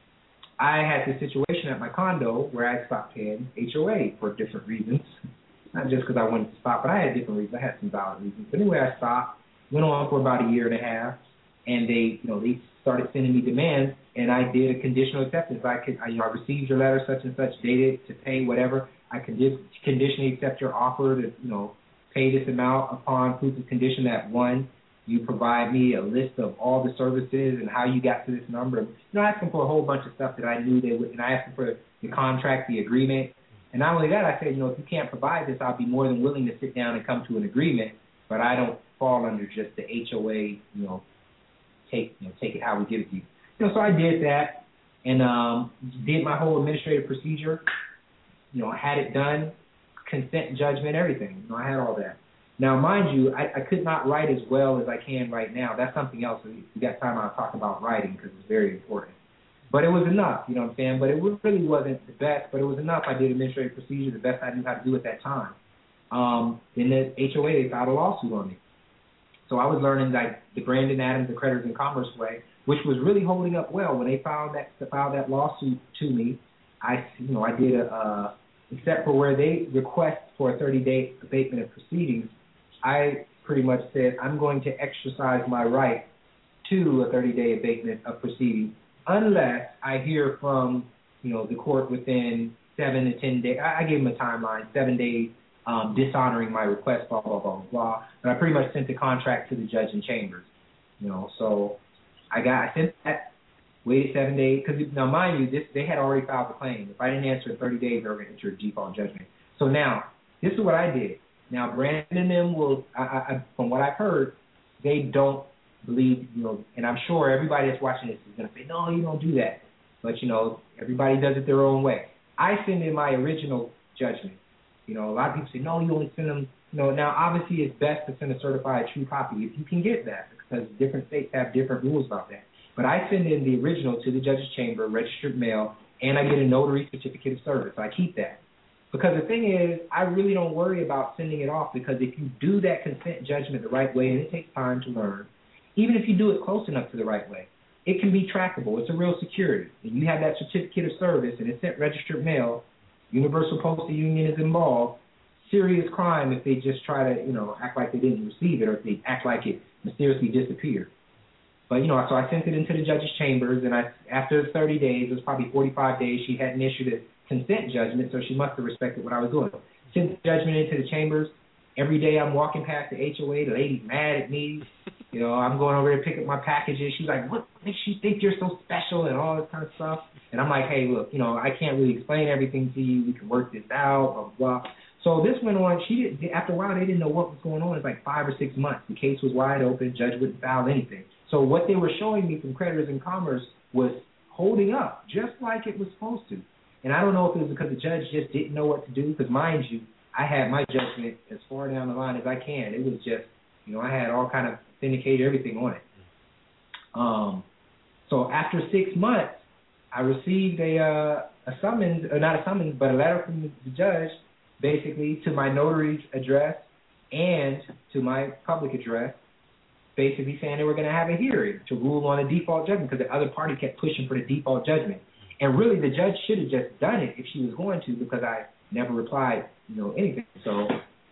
Speaker 5: I had this situation at my condo where I stopped paying H O A for different reasons. Not just because I wanted to stop, but I had different reasons. I had some valid reasons. But anyway, I stopped, went on for about a year and a half, and they, you know, they started sending me demands, and I did a conditional acceptance. I could, I, you know, I received your letter, such and such, dated to pay whatever. I could conditionally accept your offer to, you know, pay this amount upon proof of condition that, one, you provide me a list of all the services and how you got to this number. You know, I asked them for a whole bunch of stuff that I knew they would, and I asked them for the contract, the agreement. And not only that, I said, you know, if you can't provide this, I'll be more than willing to sit down and come to an agreement, but I don't fall under just the H O A, you know, take you know, take it how we give it to you. You know, so I did that and um, did my whole administrative procedure, you know, had it done, consent, judgment, everything. You know, I had all that. Now, mind you, I, I could not write as well as I can right now. That's something else. If we got time, I'll talk about writing because it's very important. But it was enough, you know what I'm saying? But it really wasn't the best, but it was enough. I did administrative procedure, the best I knew how to do at that time. Um, then the H O A, they filed a lawsuit on me. So I was learning like the Brandon Adams, the Creditors in Commerce way, which was really holding up well. When they filed that filed that lawsuit to me, I, you know, I did a, uh, except for where they request for a thirty-day abatement of proceedings, I pretty much said I'm going to exercise my right to a thirty-day abatement of proceedings, unless I hear from, you know, the court within seven to ten days. I, I gave them a timeline, seven days, um, dishonoring my request, blah, blah, blah, blah. But I pretty much sent the contract to the judge in chambers, you know. So I got, I sent that, waited seven days, because now mind you, this they had already filed the claim. If I didn't answer in thirty days, they were going to enter a default judgment. So now, this is what I did. Now, Brandon and them will, I, I, from what I've heard, they don't believe, you know, and I'm sure everybody that's watching this is going to say, no, you don't do that. But, you know, everybody does it their own way. I send in my original judgment. You know, a lot of people say, no, you only send them, you know, now obviously it's best to send a certified true copy if you can get that, because different states have different rules about that. But I send in the original to the judge's chamber, registered mail, and I get a notary certificate of service. I keep that. Because the thing is, I really don't worry about sending it off, because if you do that consent judgment the right way, and it takes time to learn, even if you do it close enough to the right way, it can be trackable. It's a real security. And you have that certificate of service, and it's sent registered mail, Universal Postal Union is involved, serious crime if they just try to, you know, act like they didn't receive it, or if they act like it mysteriously disappeared. But, you know, so I sent it into the judge's chambers, and I, after thirty days, it was probably forty-five days, she hadn't issued a consent judgment, so she must have respected what I was doing. Sent the judgment into the chambers. Every day I'm walking past the H O A, the lady's mad at me. You know, I'm going over there to pick up my packages. She's like, what makes you think you're so special, and all this kind of stuff. And I'm like, hey, look, you know, I can't really explain everything to you. We can work this out, blah, blah. So this went on. She didn't, after a while, they didn't know what was going on. It was like five or six months. The case was wide open. Judge wouldn't file anything. So what they were showing me from Creditors in Commerce was holding up, just like it was supposed to. And I don't know if it was because the judge just didn't know what to do, because mind you, I had my judgment as far down the line as I can. It was just, you know, I had all kind of authenticated everything on it. Um, so after six months, I received a uh, a summons, or not a summons, but a letter from the judge, basically to my notary's address and to my public address, basically saying they were going to have a hearing to rule on a default judgment, because the other party kept pushing for the default judgment. And really, the judge should have just done it if she was going to, because I never replied, you know, anything. So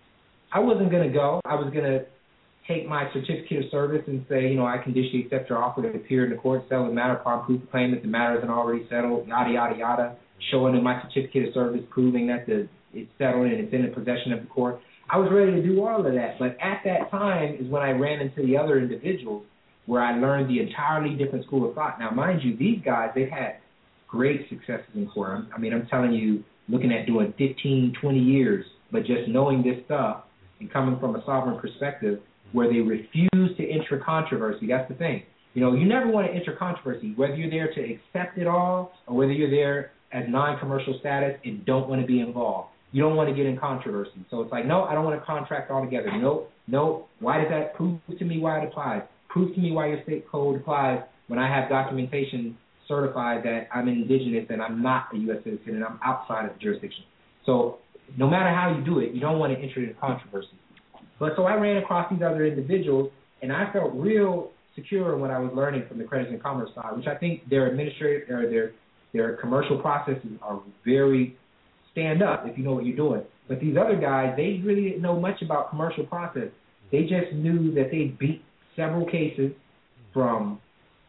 Speaker 5: I wasn't going to go. I was going to take my certificate of service and say, you know, I conditionally accept your offer to appear in the court, settle the matter upon proof of claim that the matter isn't already settled, yada, yada, yada, showing in my certificate of service, proving that the it's settled and it's in the possession of the court. I was ready to do all of that. But at that time is when I ran into the other individuals, where I learned the entirely different school of thought. Now, mind you, these guys, they've had great successes in court. I mean, I'm telling you, looking at doing fifteen, twenty years, but just knowing this stuff and coming from a sovereign perspective where they refuse to enter controversy. That's the thing. You know, you never want to enter controversy, whether you're there to accept it all or whether you're there as non-commercial status and don't want to be involved. You don't want to get in controversy. So it's like, no, I don't want to contract altogether. No, no. Why does that prove to me why it applies? Prove to me why your state code applies when I have documentation certified that I'm indigenous and I'm not a U S citizen and I'm outside of the jurisdiction. So no matter how you do it, you don't want to enter into controversy. But so I ran across these other individuals, and I felt real secure in what I was learning from the Creditors in Commerce side, which I think their administrative or their their commercial processes are very stand up if you know what you're doing. But these other guys, they really didn't know much about commercial process. They just knew that they beat several cases from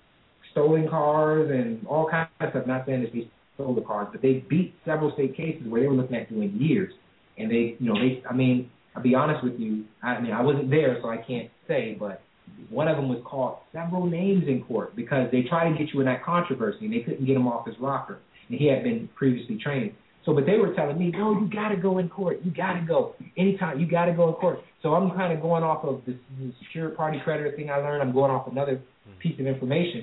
Speaker 5: stolen cars and all kinds of stuff. Not saying that they stole the cars, but they beat several state cases where they were looking at doing years. And they, you know, they, I mean, I'll be honest with you. I mean, I wasn't there, so I can't say, but one of them was called several names in court because they tried to get you in that controversy, and they couldn't get him off his rocker, and he had been previously trained. So, but they were telling me, no, you got to go in court. You got to go. Anytime, you got to go in court. So I'm kind of going off of this, this secured party creditor thing I learned. I'm going off another piece of information,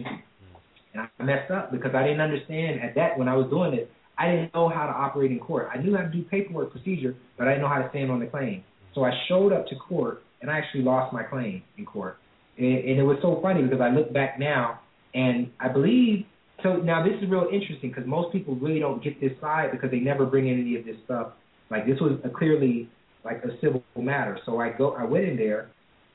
Speaker 5: and I messed up because I didn't understand at that when I was doing it. I didn't know how to operate in court. I knew how to do paperwork procedure, but I didn't know how to stand on the claim. So I showed up to court, and I actually lost my claim in court. And, and it was so funny because I look back now, and I believe, so now this is real interesting because most people really don't get this side because they never bring in any of this stuff. Like this was a clearly like a civil matter. So I go, I went in there,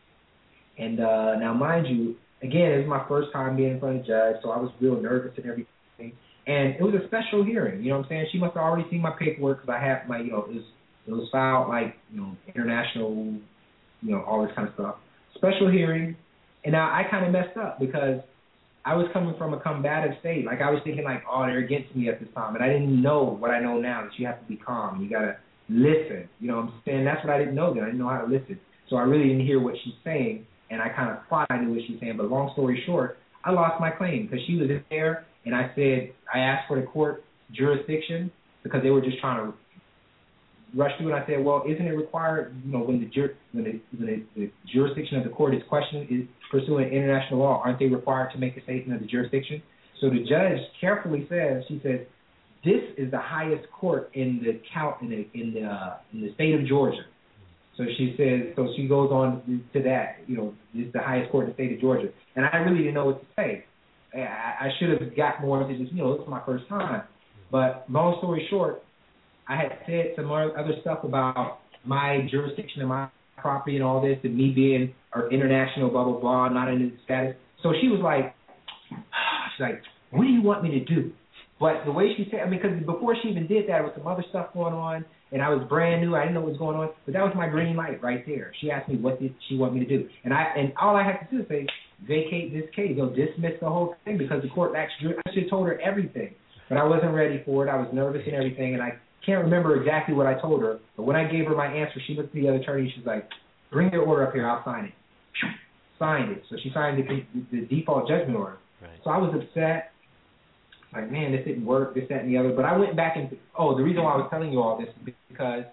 Speaker 5: and uh, now mind you, again, it was my first time being in front of the judge, so I was real nervous and everything. And it was a special hearing, you know what I'm saying? She must have already seen my paperwork because I had my, you know, it was, it was filed like, you know, international, you know, all this kind of stuff. Special hearing. And now I kind of messed up because I was coming from a combative state. Like I was thinking like, oh, they're against me at this time. And I didn't know what I know now, that you have to be calm. You got to listen. You know what I'm saying? That's what I didn't know then. I didn't know how to listen. So I really didn't hear what she's saying. And I kind of thought I knew what she's saying. But long story short, I lost my claim because she was in there. And I said, I asked for the court jurisdiction because they were just trying to rush through it. I said, well, isn't it required, you know, when the jur- when, the, when the, the jurisdiction of the court is questioned, is pursuing international law, aren't they required to make a statement of the jurisdiction? So the judge carefully says, she says, this is the highest court in the count in the in the uh, in the state of Georgia. So she says, so she goes on to that, you know, this is the highest court in the state of Georgia. And I really didn't know what to say. I, I should have got more into this. You know, this was my first time. But long story short, I had said some other stuff about my jurisdiction and my property and all this, and me being or international, blah blah blah, not in the status. So she was like, she's like, what do you want me to do? But the way she said, I mean, because before she even did that, there was some other stuff going on, and I was brand new. I didn't know what was going on, but that was my green light right there. She asked me what did she want me to do, and I and all I had to do is say, vacate this case, you know, dismiss the whole thing because the court actually, I should have told her everything, but I wasn't ready for it. I was nervous and everything, and I can't remember exactly what I told her. But when I gave her my answer, she looked at the other attorney. She's like, bring the order up here. I'll sign it. Signed it. So she signed the, the default judgment order. Right. So I was upset. Like, man, this didn't work, this, that, and the other. But I went back and, oh, the reason why I was telling you all this is because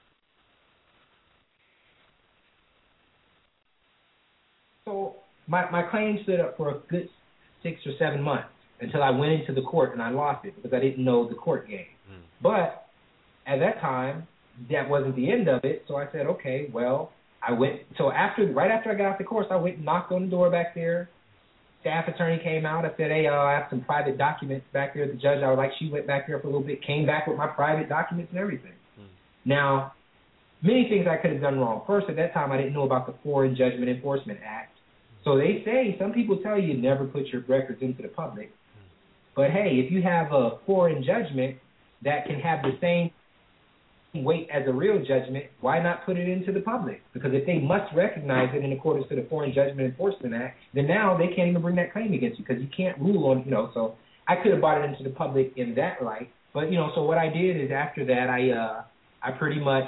Speaker 5: so my, my claim stood up for a good six or seven months until I went into the court and I lost it because I didn't know the court game. Mm. But at that time, that wasn't the end of it. So I said, okay, well, I went. So after, right after I got off the course, I went and knocked on the door back there. Staff attorney came out. I said, hey, uh, I have some private documents back there. The judge, I was like, she went back there for a little bit, came back with my private documents and everything. Mm. Now, many things I could have done wrong. First, at that time, I didn't know about the Foreign Judgment Enforcement Act. So they say, some people tell you never put your records into the public. Mm. But, hey, if you have a foreign judgment that can have the same weight as a real judgment, why not put it into the public? Because if they must recognize it in accordance to the Foreign Judgment Enforcement Act, then now they can't even bring that claim against you because you can't rule on, you know, so I could have brought it into the public in that light. But, you know, so what I did is after that, I uh, I pretty much,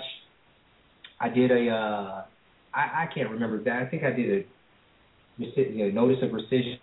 Speaker 5: I did a, uh, I, I can't remember that. I think I did a, a notice of rescission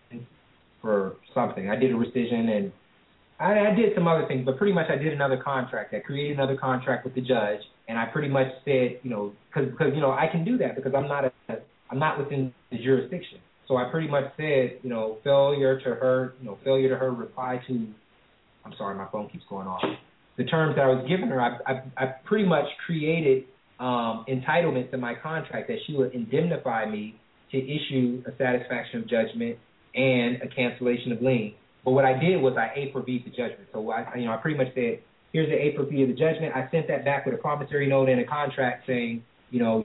Speaker 5: for something. I did a rescission and I, I did some other things, but pretty much I did another contract. I created another contract with the judge, and I pretty much said, you know, because because you know I can do that because I'm not a, I'm not within the jurisdiction. So I pretty much said, you know, failure to her, you know, failure to her reply to. I'm sorry, my phone keeps going off. The terms that I was giving her, I I, I pretty much created um, entitlements in my contract that she would indemnify me to issue a satisfaction of judgment and a cancellation of lien. But what I did was I A per V the judgment. So I, you know, I pretty much said, here's the A per V of the judgment. I sent that back with a promissory note and a contract saying, you know,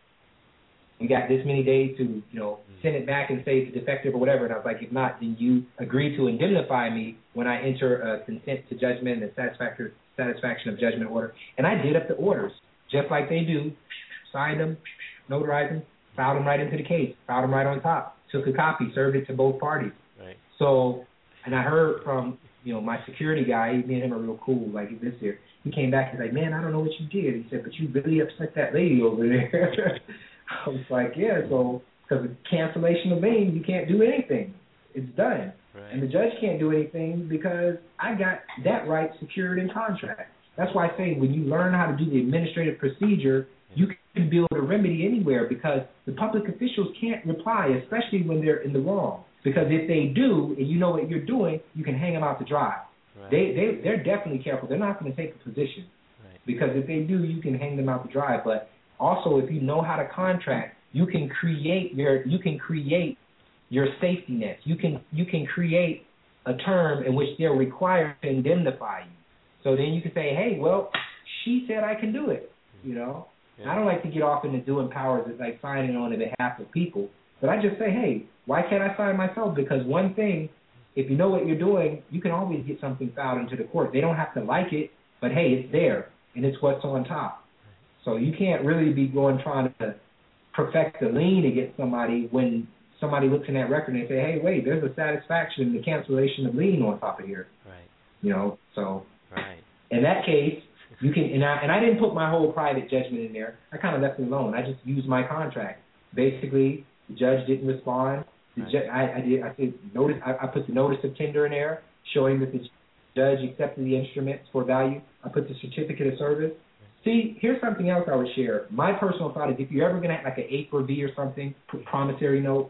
Speaker 5: you got this many days to, you know, send it back and say it's defective or whatever. And I was like, if not, then you agree to indemnify me when I enter a consent to judgment and satisfaction satisfaction of judgment order. And I did up the orders just like they do, signed them, notarized them, filed them right into the case, filed them right on top, took a copy, served it to both parties. Right. So. And I heard from, you know, my security guy, me and him are real cool, like this here. He came back, he's like, man, I don't know what you did. He said, but you really upset that lady over there. I was like, yeah, so because of cancellation of lien, you can't do anything. It's done. Right. And the judge can't do anything because I got that right secured in contract. That's why I say when you learn how to do the administrative procedure, you can build a remedy anywhere because the public officials can't reply, especially when they're in the wrong. Because if they do, and you know what you're doing, you can hang them out to dry. Right. They, they, they're definitely careful. They're not going to take a position. Right. Because if they do, you can hang them out to dry. But also, if you know how to contract, you can create your you can create your safety nets. You can you can create a term in which they're required to indemnify you. So then you can say, hey, well, she said I can do it. You know, yeah. I don't like to get off into doing powers that's like signing on behalf of people. But I just say, hey, why can't I sign myself? Because one thing, if you know what you're doing, you can always get something filed into the court. They don't have to like it, but, hey, it's there, and it's what's on top. So you can't really be going trying to perfect the lien against somebody when somebody looks in that record and they say, hey, wait, there's a satisfaction, the cancellation of lien on top of here. Right. You know, so right. In that case, you can, and I, and I didn't put my whole private judgment in there. I kind of left it alone. I just used my contract. Basically, the judge didn't respond. The right. ju- I, I did. I said notice. I, I put the notice of tender in there, showing that the judge accepted the instruments for value. I put the certificate of service. See, here's something else I would share. My personal thought is if you're ever going to have like an A for V or something, promissory note,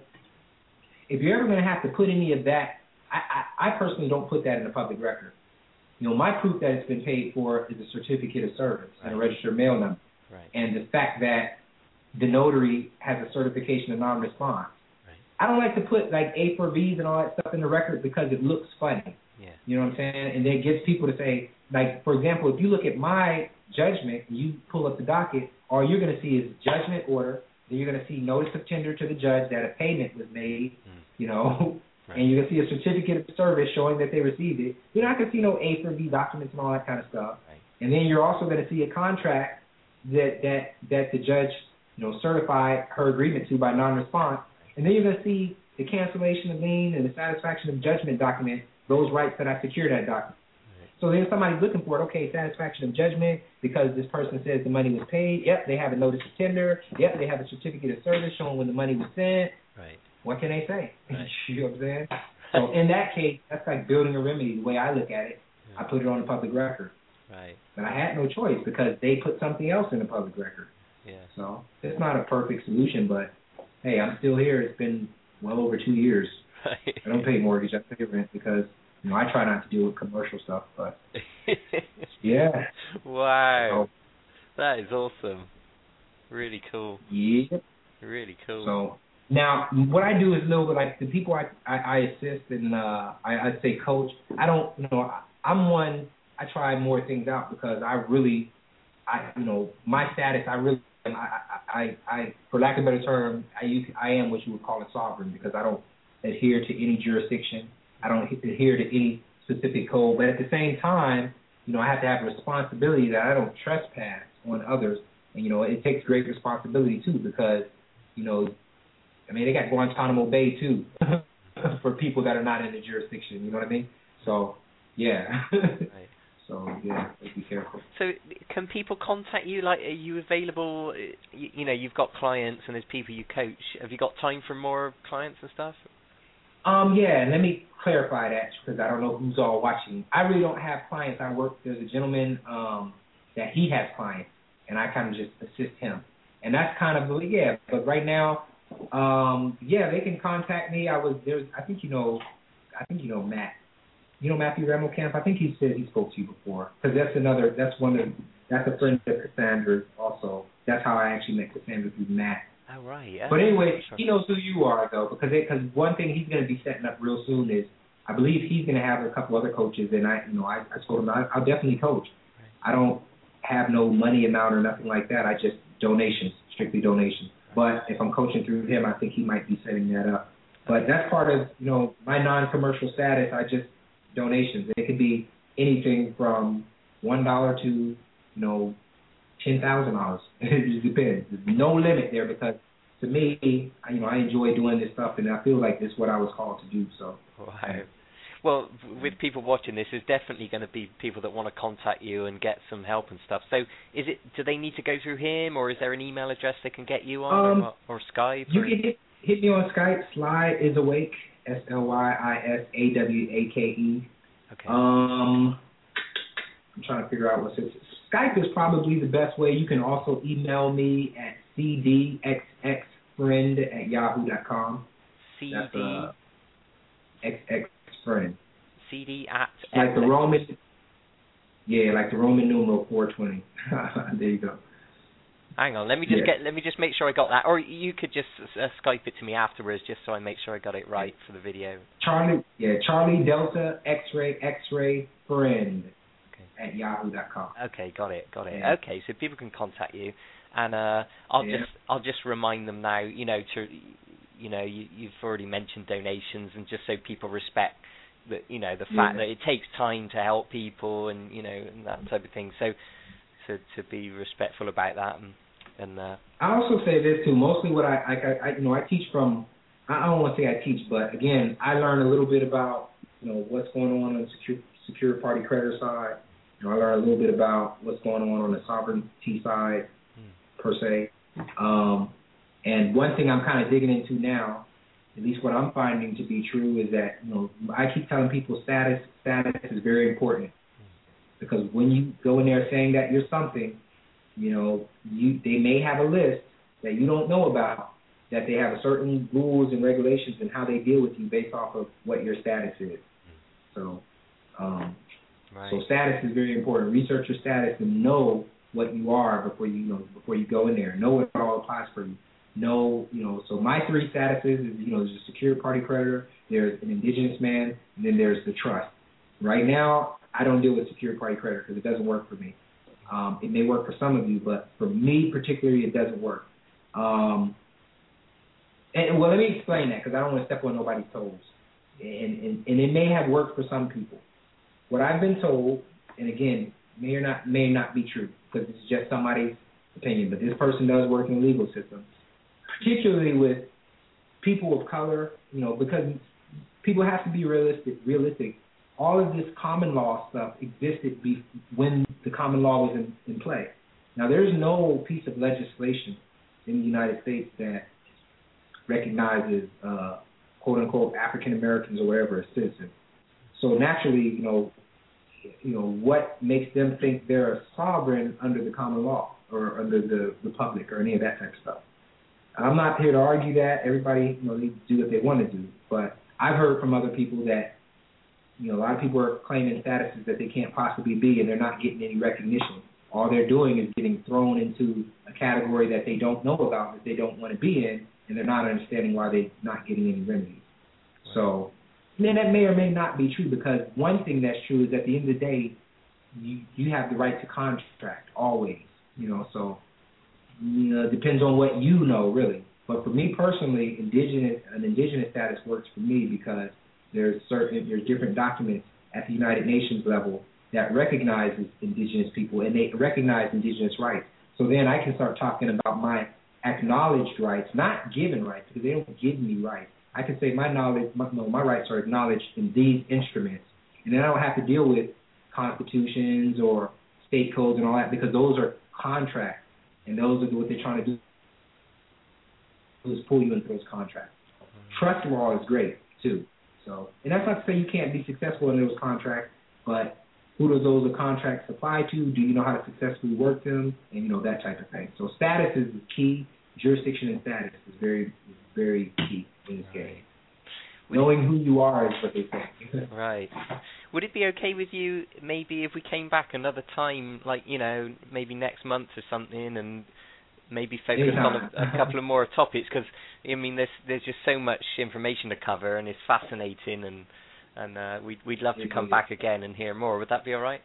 Speaker 5: if you're ever going to have to put any of that, I, I, I personally don't put that in the public record. You know, my proof that it's been paid for is a certificate of service right. and a registered mail number. Right. And the fact that the notary has a certification of non-response. Right. I don't like to put like A for V's and all that stuff in the record because it looks funny.
Speaker 4: Yeah.
Speaker 5: You know what I'm saying? And then it gets people to say, like, for example, if you look at my judgment and you pull up the docket, all you're going to see is judgment order. Then you're going to see notice of tender to the judge that a payment was made, mm. you know, right. and you're going to see a certificate of service showing that they received it. You're not going to see no A for V documents and all that kind of stuff. Right. And then you're also going to see a contract that, that, that the judge, you know, certified her agreement to by non-response. And then you're going to see the cancellation of lien and the satisfaction of judgment document, those rights that I secured that document. Right. So then somebody's looking for it, okay, satisfaction of judgment because this person says the money was paid. Yep, they have a notice of tender. Yep, they have a certificate of service showing when the money was sent. Right. What can they say? Right. You know what I'm saying? So in that case, that's like building a remedy. The way I look at it, yeah. I put it on the public record. Right. But I had no choice because they put something else in the public record. Yeah. So it's not a perfect solution, but hey, I'm still here. It's been well over two years. Right. I don't pay mortgage. I pay rent because, you know, I try not to deal with commercial stuff, but yeah.
Speaker 4: Wow. So, that is awesome. Really cool.
Speaker 5: Yeah.
Speaker 4: Really cool.
Speaker 5: So now what I do is a little bit like the people I, I, I assist and uh, I, I say coach. I don't, you know, I'm one, I try more things out because I really, I, you know, my status, I really, I, I, I, for lack of a better term, I use, I am what you would call a sovereign because I don't adhere to any jurisdiction. I don't adhere to any specific code. But at the same time, you know, I have to have a responsibility that I don't trespass on others. And, you know, it takes great responsibility, too, because, you know, I mean, they got Guantanamo Bay, too, for people that are not in the jurisdiction. You know what I mean? So, yeah. Right. So, yeah, be careful.
Speaker 4: So can people contact you? Like, are you available? You, you know, you've got clients and there's people you coach. Have you got time for more clients and stuff?
Speaker 5: Um, yeah, and let me clarify that because I don't know who's all watching. I really don't have clients. I work, there's a gentleman um, that he has clients, and I kind of just assist him. And that's kind of, yeah, but right now, um, yeah, they can contact me. I was, there's, I think you know, I think you know Matt. You know Matthew Remmelkamp? I think he said he spoke to you before. Because that's another, that's one of, that's a friend of Cassandra's also. That's how I actually met Cassandra through Matt.
Speaker 4: Oh, right. Yeah.
Speaker 5: But anyway, he knows who you are, though, because because one thing he's going to be setting up real soon is, I believe he's going to have a couple other coaches, and I, you know, I, I told him I, I'll definitely coach. Right. I don't have no money amount or nothing like that. I just donations, strictly donations. Right. But if I'm coaching through him, I think he might be setting that up. But that's part of, you know, my non-commercial status. I just donations. It could be anything from one dollar to, you know, ten thousand dollars. It just depends. There's no limit there because to me, you know, I enjoy doing this stuff, and I feel like this is what I was called to do. So.
Speaker 4: Wow. Well, with people watching this, there's definitely going to be people that want to contact you and get some help and stuff. So, is it? Do they need to go through him, or is there an email address they can get you on,
Speaker 5: um,
Speaker 4: or, or Skype?
Speaker 5: You
Speaker 4: or?
Speaker 5: can hit, hit me on Skype. Sly is awake. S L Y I S A W A K E.
Speaker 4: Okay.
Speaker 5: Um, I'm trying to figure out what's it. Skype is probably the best way. You can also email me at c d x x friend at yahoo dot com.
Speaker 4: C D
Speaker 5: That's uh, X X friend.
Speaker 4: C D at
Speaker 5: like the Roman. Yeah, like the Roman numeral four twenty. There you go.
Speaker 4: Hang on, let me just
Speaker 5: yeah.
Speaker 4: get. Let me just make sure I got that. Or you could just uh, Skype it to me afterwards, just so I make sure I got it right for the video.
Speaker 5: Charlie, yeah, Charlie Delta X-ray X-ray friend okay. at yahoo dot com.
Speaker 4: Okay, got it, got it.
Speaker 5: Yeah.
Speaker 4: Okay, so people can contact you, and uh, I'll
Speaker 5: yeah.
Speaker 4: just I'll just remind them now. You know, to you know, you, you've already mentioned donations, and just so people respect that, you know, the fact
Speaker 5: yeah.
Speaker 4: that it takes time to help people, and you know, and that type of thing. So, to to be respectful about that. And, And uh,
Speaker 5: I also say this too. Mostly, what I, I, I, you know, I teach from. I don't want to say I teach, but again, I learn a little bit about, you know, what's going on on the secure, secure party creditor side. You know, I learn a little bit about what's going on on the sovereignty side, hmm. per se. Um, and one thing I'm kind of digging into now, at least what I'm finding to be true, is that, you know, I keep telling people status, status is very important, hmm. because when you go in there saying that you're something, you know, you they may have a list that you don't know about, that they have a certain rules and regulations and how they deal with you based off of what your status is. So, um, right. so status is very important. Research your status and know what you are before you, you know before you go in there. Know what all applies for you. no, you know, so my three statuses is, you know, there's a secured party creditor, there's an indigenous man, and then there's the trust. Right now, I don't deal with secured party creditor because it doesn't work for me. Um, it may work for some of you, but for me particularly, it doesn't work. Um, and, well, let me explain that because I don't want to step on nobody's toes. And, and, and it may have worked for some people. What I've been told, and again, may or not may not be true because it's just somebody's opinion, but this person does work in the legal system, particularly with people of color, you know, because people have to be realistic. Realistic. All of this common law stuff existed be, when the common law was in, in play. Now, there's no piece of legislation in the United States that recognizes, uh, quote unquote, African Americans or whatever as citizens. So naturally, you know, you know, what makes them think they're a sovereign under the common law or under the republic or any of that type of stuff? I'm not here to argue that. Everybody, you know, needs to do what they want to do. But I've heard from other people that, you know, a lot of people are claiming statuses that they can't possibly be, and they're not getting any recognition. All they're doing is getting thrown into a category that they don't know about, that they don't want to be in, and they're not understanding why they're not getting any remedies. Right. So, then that may or may not be true, because one thing that's true is at the end of the day, you, you have the right to contract always. You know, so you know, it depends on what you know, really. But for me personally, indigenous an indigenous status works for me because there's certain there's different documents at the United Nations level that recognizes indigenous people, and they recognize indigenous rights. So then I can start talking about my acknowledged rights, not given rights, because they don't give me rights. I can say my knowledge, my, no, my rights are acknowledged in these instruments, and then I don't have to deal with constitutions or state codes and all that, because those are contracts, and those are what they're trying to do is pull you into those contracts. Mm-hmm. Trust law is great too. So, and that's not to say you can't be successful in those contracts, but who do those contracts apply to? Do you know how to successfully work them? And, you know, that type of thing. So status is key. Jurisdiction and status is very, very key in this game. Would Knowing who you are is what they say.
Speaker 4: Right. Would it be okay with you maybe if we came back another time, like, you know, maybe next month or something, and maybe focus yeah. on a, a couple of more topics? Because, I mean, there's there's just so much information to cover, and it's fascinating, and and uh, we'd, we'd love to come back again and hear more. Would that be all right?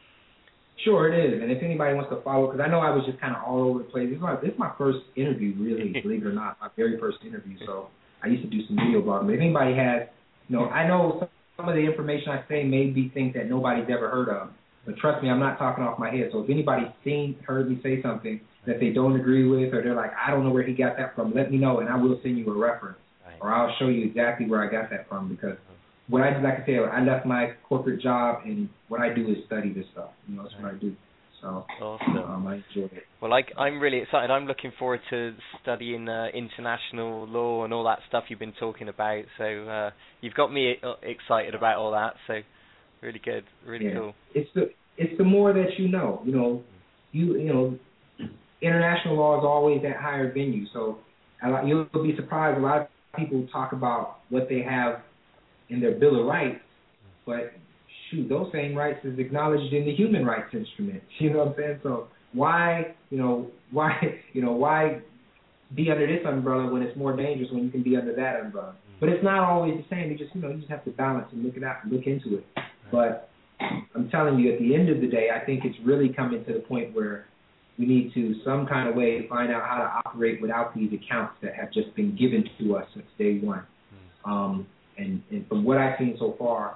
Speaker 5: Sure, it is. And if anybody wants to follow, because I know I was just kind of all over the place. This is, my, this is my first interview, really, believe it or not, my very first interview. So I used to do some video blogging. But if anybody has, you know, I know some of the information I say may be things that nobody's ever heard of. But trust me, I'm not talking off my head. So if anybody's seen, heard me say something that they don't agree with, or they're like, I don't know where he got that from, let me know, and I will send you a reference. Right. Or I'll show you exactly where I got that from, because what I, like I said, I left my corporate job, and what I do is study this stuff. You know, that's what I do. So
Speaker 4: awesome.
Speaker 5: um, I enjoy it.
Speaker 4: Well, I, I'm really excited. I'm looking forward to studying uh, international law and all that stuff you've been talking about. So uh, you've got me excited about all that. So really good, really
Speaker 5: yeah.
Speaker 4: cool.
Speaker 5: It's the it's the more that you know. You know, you you know, international law is always at higher venue. So you'll be surprised. A lot of people talk about what they have in their Bill of Rights, but shoot, those same rights is acknowledged in the human rights instrument. You know what I'm saying? So why, you know, why, you know, why be under this umbrella when it's more dangerous when you can be under that umbrella? But it's not always the same. You just, you know, you just have to balance and look it out, look into it. But I'm telling you, at the end of the day, I think it's really coming to the point where we need to some kind of way find out how to operate without these accounts that have just been given to us since day one. Um, and, and from what I've seen so far,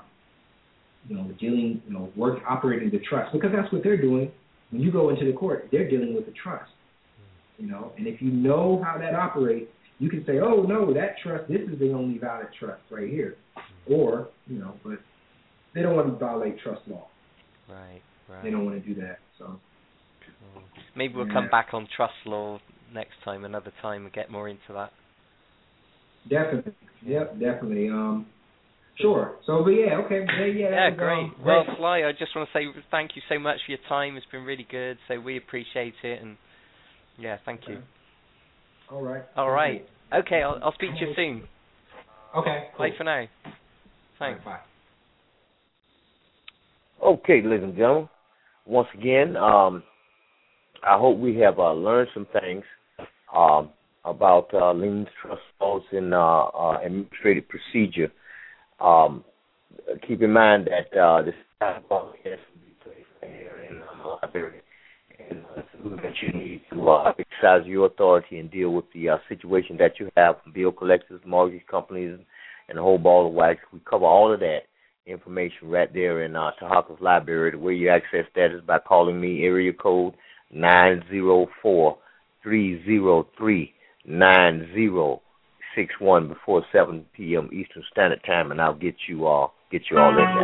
Speaker 5: you know, dealing, you know, work operating the trust, because that's what they're doing. When you go into the court, they're dealing with the trust, you know. And if you know how that operates, you can say, oh no, that trust, this is the only valid trust right here, or you know, but they don't want to violate trust law.
Speaker 4: Right, right.
Speaker 5: They don't want to do that. So
Speaker 4: cool. Maybe we'll
Speaker 5: yeah.
Speaker 4: come back on trust law next time, another time, and get more into that.
Speaker 5: Definitely. Yep, definitely. Um. Sure. So, but yeah, okay. Yeah, yeah,
Speaker 4: yeah
Speaker 5: was,
Speaker 4: great.
Speaker 5: Um,
Speaker 4: well,
Speaker 5: great.
Speaker 4: Fly, I just want to say thank you so much for your time. It's been really good, so we appreciate it, and yeah, thank you.
Speaker 5: All right.
Speaker 4: All right. Okay, I'll, I'll speak to you soon.
Speaker 5: Okay. Cool.
Speaker 4: Bye for now. Thanks.
Speaker 5: Right, bye.
Speaker 3: Okay, ladies and gentlemen. Once again, um, I hope we have uh, learned some things. Um, about uh, liens, trust falls, and uh, uh, administrative procedure. Um, keep in mind that uh, this has to be placed here in the library, and uh, so that you need to uh, exercise your authority and deal with the uh, situation that you have from bill collectors, mortgage companies, and a whole ball of wax. We cover all of that information right there in uh, Tahaka's library. The way you access that is by calling me, area code nine zero four, three zero three, nine zero six one before seven p.m. Eastern Standard Time, and I'll get you all get you all in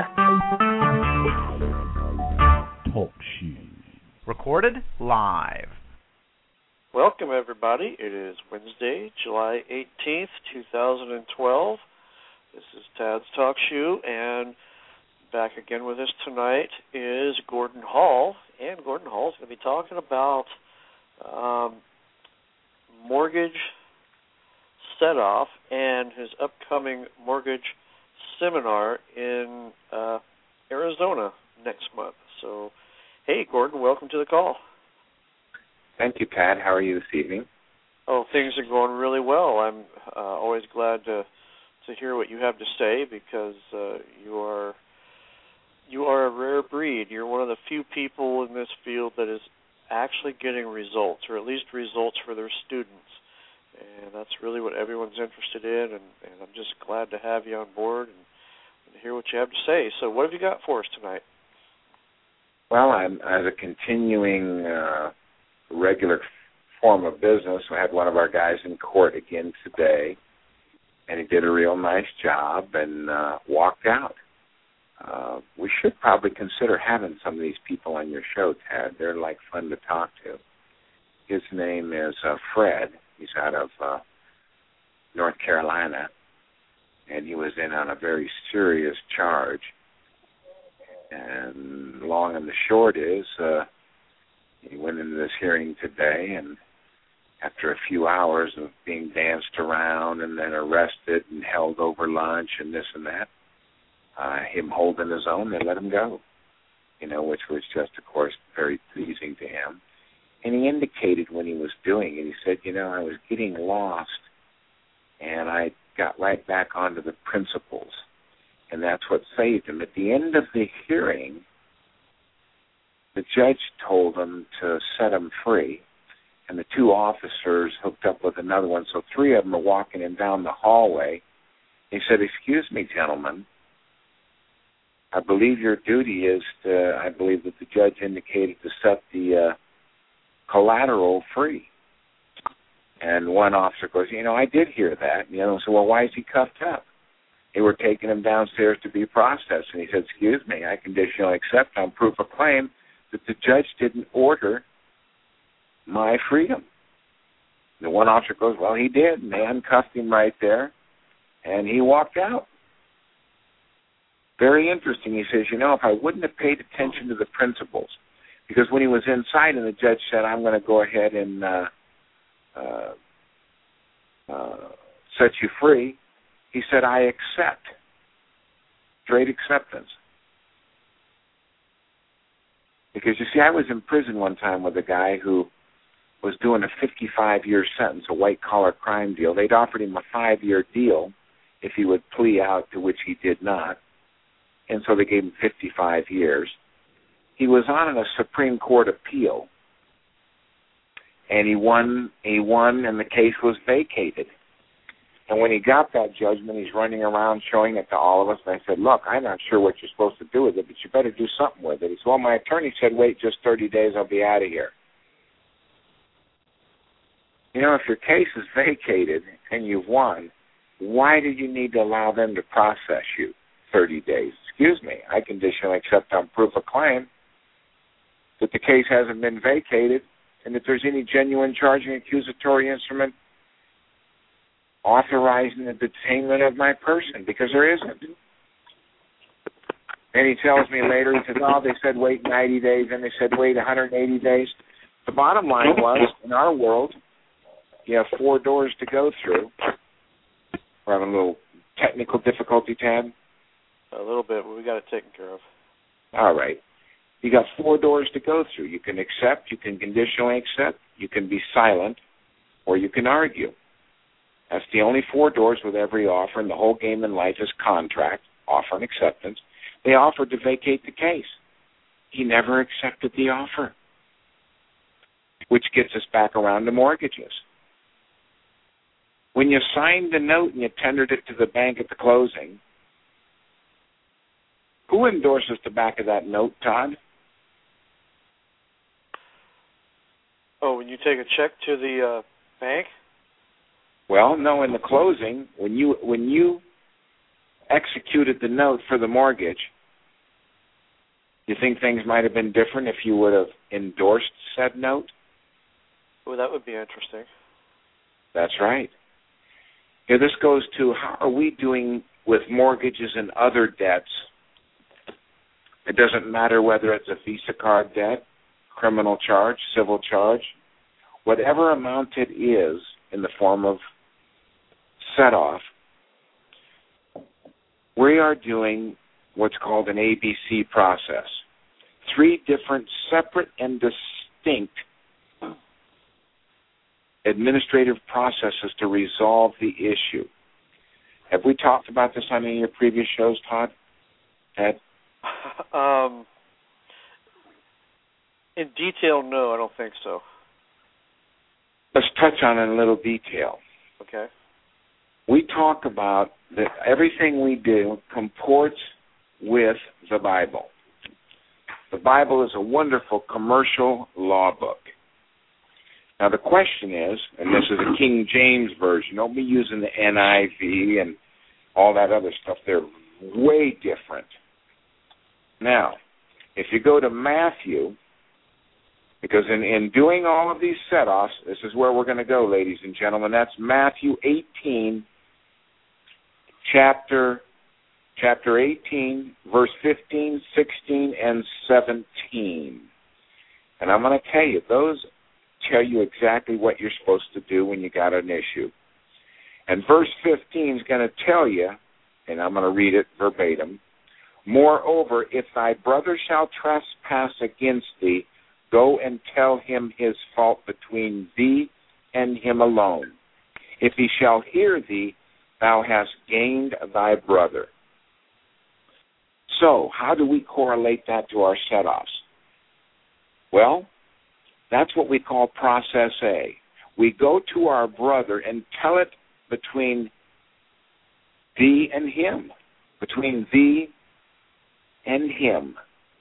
Speaker 3: there.
Speaker 6: Talk show. Recorded live.
Speaker 7: Welcome, everybody. It is Wednesday, July eighteenth, two thousand twelve. This is Tad's Talk Shoe, and back again with us tonight is Gordon Hall. And Gordon Hall is going to be talking about um, mortgage set-off and his upcoming mortgage seminar in uh, Arizona next month. So, hey, Gordon, welcome to the call.
Speaker 8: Thank you, Tad. How are you this evening?
Speaker 7: Oh, things are going really well. I'm uh, always glad to to hear what you have to say, because uh, you are you are a rare breed. You're one of the few people in this field that is actually getting results, or at least results for their students. And that's really what everyone's interested in, and, and I'm just glad to have you on board and, and hear what you have to say. So what have you got for us tonight?
Speaker 8: Well, I'm, as a continuing uh, regular form of business, I had one of our guys in court again today, and he did a real nice job and uh, walked out. Uh, we should probably consider having some of these people on your show, Tad. They're like fun to talk to. His name is uh, Fred. He's out of uh, North Carolina, and he was in on a very serious charge. And long and the short is, uh, he went into this hearing today, and after a few hours of being danced around and then arrested and held over lunch and this and that, uh, him holding his own, they let him go, you know, which was just, of course, very pleasing to him. And he indicated when he was doing it, he said, you know, I was getting lost, and I got right back onto the principles, and that's what saved him. At the end of the hearing, the judge told him to set him free, and the two officers hooked up with another one, so three of them are walking him down the hallway. He said, excuse me, gentlemen, I believe your duty is to, I believe that the judge indicated to set the uh, collateral free. And one officer goes, you know, I did hear that. You know, so, well, why is he cuffed up? They were taking him downstairs to be processed. And he said, excuse me, I conditionally accept on proof of claim that the judge didn't order my freedom. The one officer goes, well, he did, and they uncuffed him right there, and he walked out. Very interesting. He says, you know, if I wouldn't have paid attention to the principles, because when he was inside and the judge said, I'm going to go ahead and uh, uh, uh, set you free, he said, I accept. Straight acceptance. Because, you see, I was in prison one time with a guy who was doing a fifty-five year sentence, a white-collar crime deal. They'd offered him a five-year deal if he would plea out, to which he did not. And so they gave him fifty-five years. He was on a Supreme Court appeal, and he won, he won, and the case was vacated. And when he got that judgment, he's running around showing it to all of us. And I said, look, I'm not sure what you're supposed to do with it, but you better do something with it. He said, well, my attorney said, wait just thirty days, I'll be out of here. You know, if your case is vacated and you've won, why do you need to allow them to process you thirty days? Excuse me, I conditionally accept on proof of claim that the case hasn't been vacated and that there's any genuine charging accusatory instrument authorizing the detainment of my person, because there isn't. And he tells me later, he says, oh, they said wait ninety days, and they said wait one hundred eighty days. The bottom line was, in our world, you have four doors to go through. We're having a little technical difficulty, Tad?
Speaker 7: A little bit, but we got it taken care of.
Speaker 8: All right. You got four doors to go through. You can accept, you can conditionally accept, you can be silent, or you can argue. That's the only four doors with every offer, and the whole game in life is contract, offer, and acceptance. They offered to vacate the case. He never accepted the offer, which gets us back around to mortgages. When you signed the note and you tendered it to the bank at the closing, who endorses the back of that note, Todd?
Speaker 7: Oh, when you take a check to the uh, bank?
Speaker 8: Well, no, in the closing, when you when you executed the note for the mortgage, you think things might have been different if you would have endorsed said note?
Speaker 7: Well, that would be interesting.
Speaker 8: That's right. Here, this goes to how are we doing with mortgages and other debts? It doesn't matter whether it's a Visa card debt, criminal charge, civil charge, whatever amount it is in the form of set-off, we are doing what's called an A B C process. Three different separate and distinct administrative processes to resolve the issue. Have we talked about this on any of your previous shows, Todd? Ed?
Speaker 7: Um, in detail, no, I don't think so.
Speaker 8: Let's touch on it in a little detail.
Speaker 7: Okay.
Speaker 8: We talk about that everything we do comports with the Bible. The Bible is a wonderful commercial law book. Now, the question is, and this is a King James version, don't be using the N I V and all that other stuff. They're way different. Now, if you go to Matthew, because in, in doing all of these set-offs, this is where we're going to go, ladies and gentlemen. That's Matthew eighteen, chapter, chapter eighteen, verse fifteen, sixteen, and seventeen. And I'm going to tell you, those tell you exactly what you're supposed to do when you got an issue. And verse fifteen is going to tell you, and I'm going to read it verbatim, moreover, if thy brother shall trespass against thee, go and tell him his fault between thee and him alone. If he shall hear thee, thou hast gained thy brother. So, how do we correlate that to our set-offs? Well, that's what we call process A. We go to our brother and tell it between thee and him, between thee and him.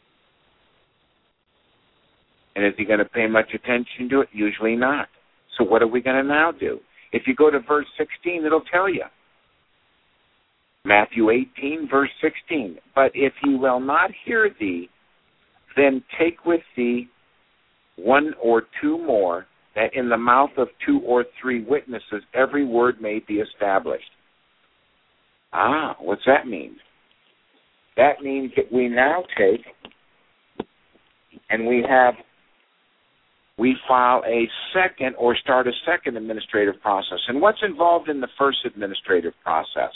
Speaker 8: And is he going to pay much attention to it? Usually not. So what are we going to now do? If you go to verse sixteen, it'll tell you. Matthew eighteen, verse sixteen. But if he will not hear thee, then take with thee one or two more, that in the mouth of two or three witnesses every word may be established. Ah, what's that mean? That means that we now take and we have we file a second or start a second administrative process. And what's involved in the first administrative process?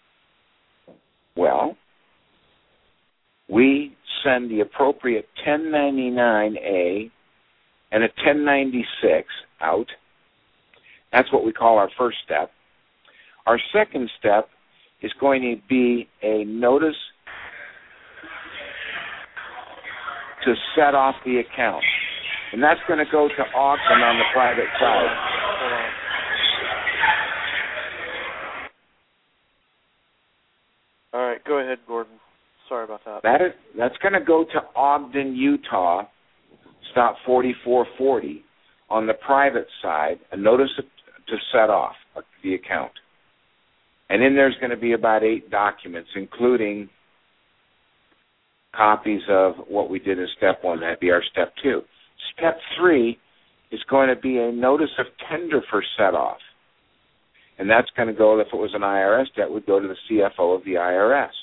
Speaker 8: Well, we send the appropriate ten ninety-nine A and a ten ninety-six out. That's what we call our first step. Our second step is going to be a notice to set off the account. And that's going to go to Ogden on the private side.
Speaker 7: All right, go ahead, Gordon. Sorry about that.
Speaker 8: That is, that's going to go to Ogden, Utah, stop forty-four forty, on the private side, a notice to set off the account. And in there's going to be about eight documents, including copies of what we did in step one. That'd be our step two. Step three is going to be a notice of tender for set off. And that's going to go, if it was an I R S debt, would go to the C F O of the I R S.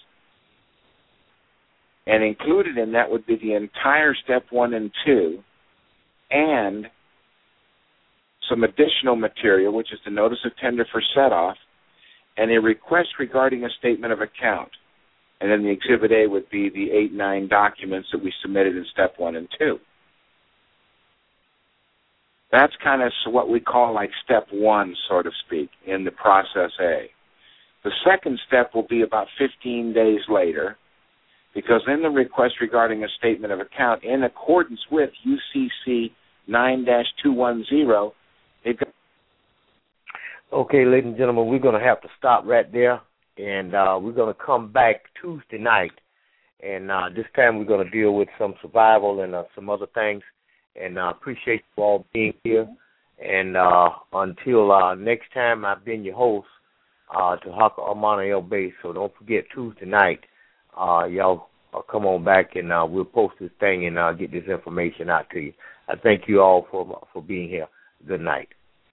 Speaker 8: And included in that would be the entire step one and two and some additional material, which is the notice of tender for set off and a request regarding a statement of account. And then the Exhibit A would be the eight, nine documents that we submitted in step one and two. That's kind of what we call like step one, so to speak, in the process A. The second step will be about fifteen days later, because in the request regarding a statement of account, in accordance with U C C nine dash two one zero, they've got...
Speaker 3: Okay, ladies and gentlemen, we're going to have to stop right there, and uh, we're going to come back Tuesday night, and uh, this time we're going to deal with some survival and uh, some other things, and I uh, appreciate you all being here, and uh, until uh, next time, I've been your host, Uh, to Haka Amana El Bey. So don't forget Tuesday night, uh, y'all uh, come on back and uh, we'll post this thing and uh, get this information out to you. I thank you all for for being here. Good night.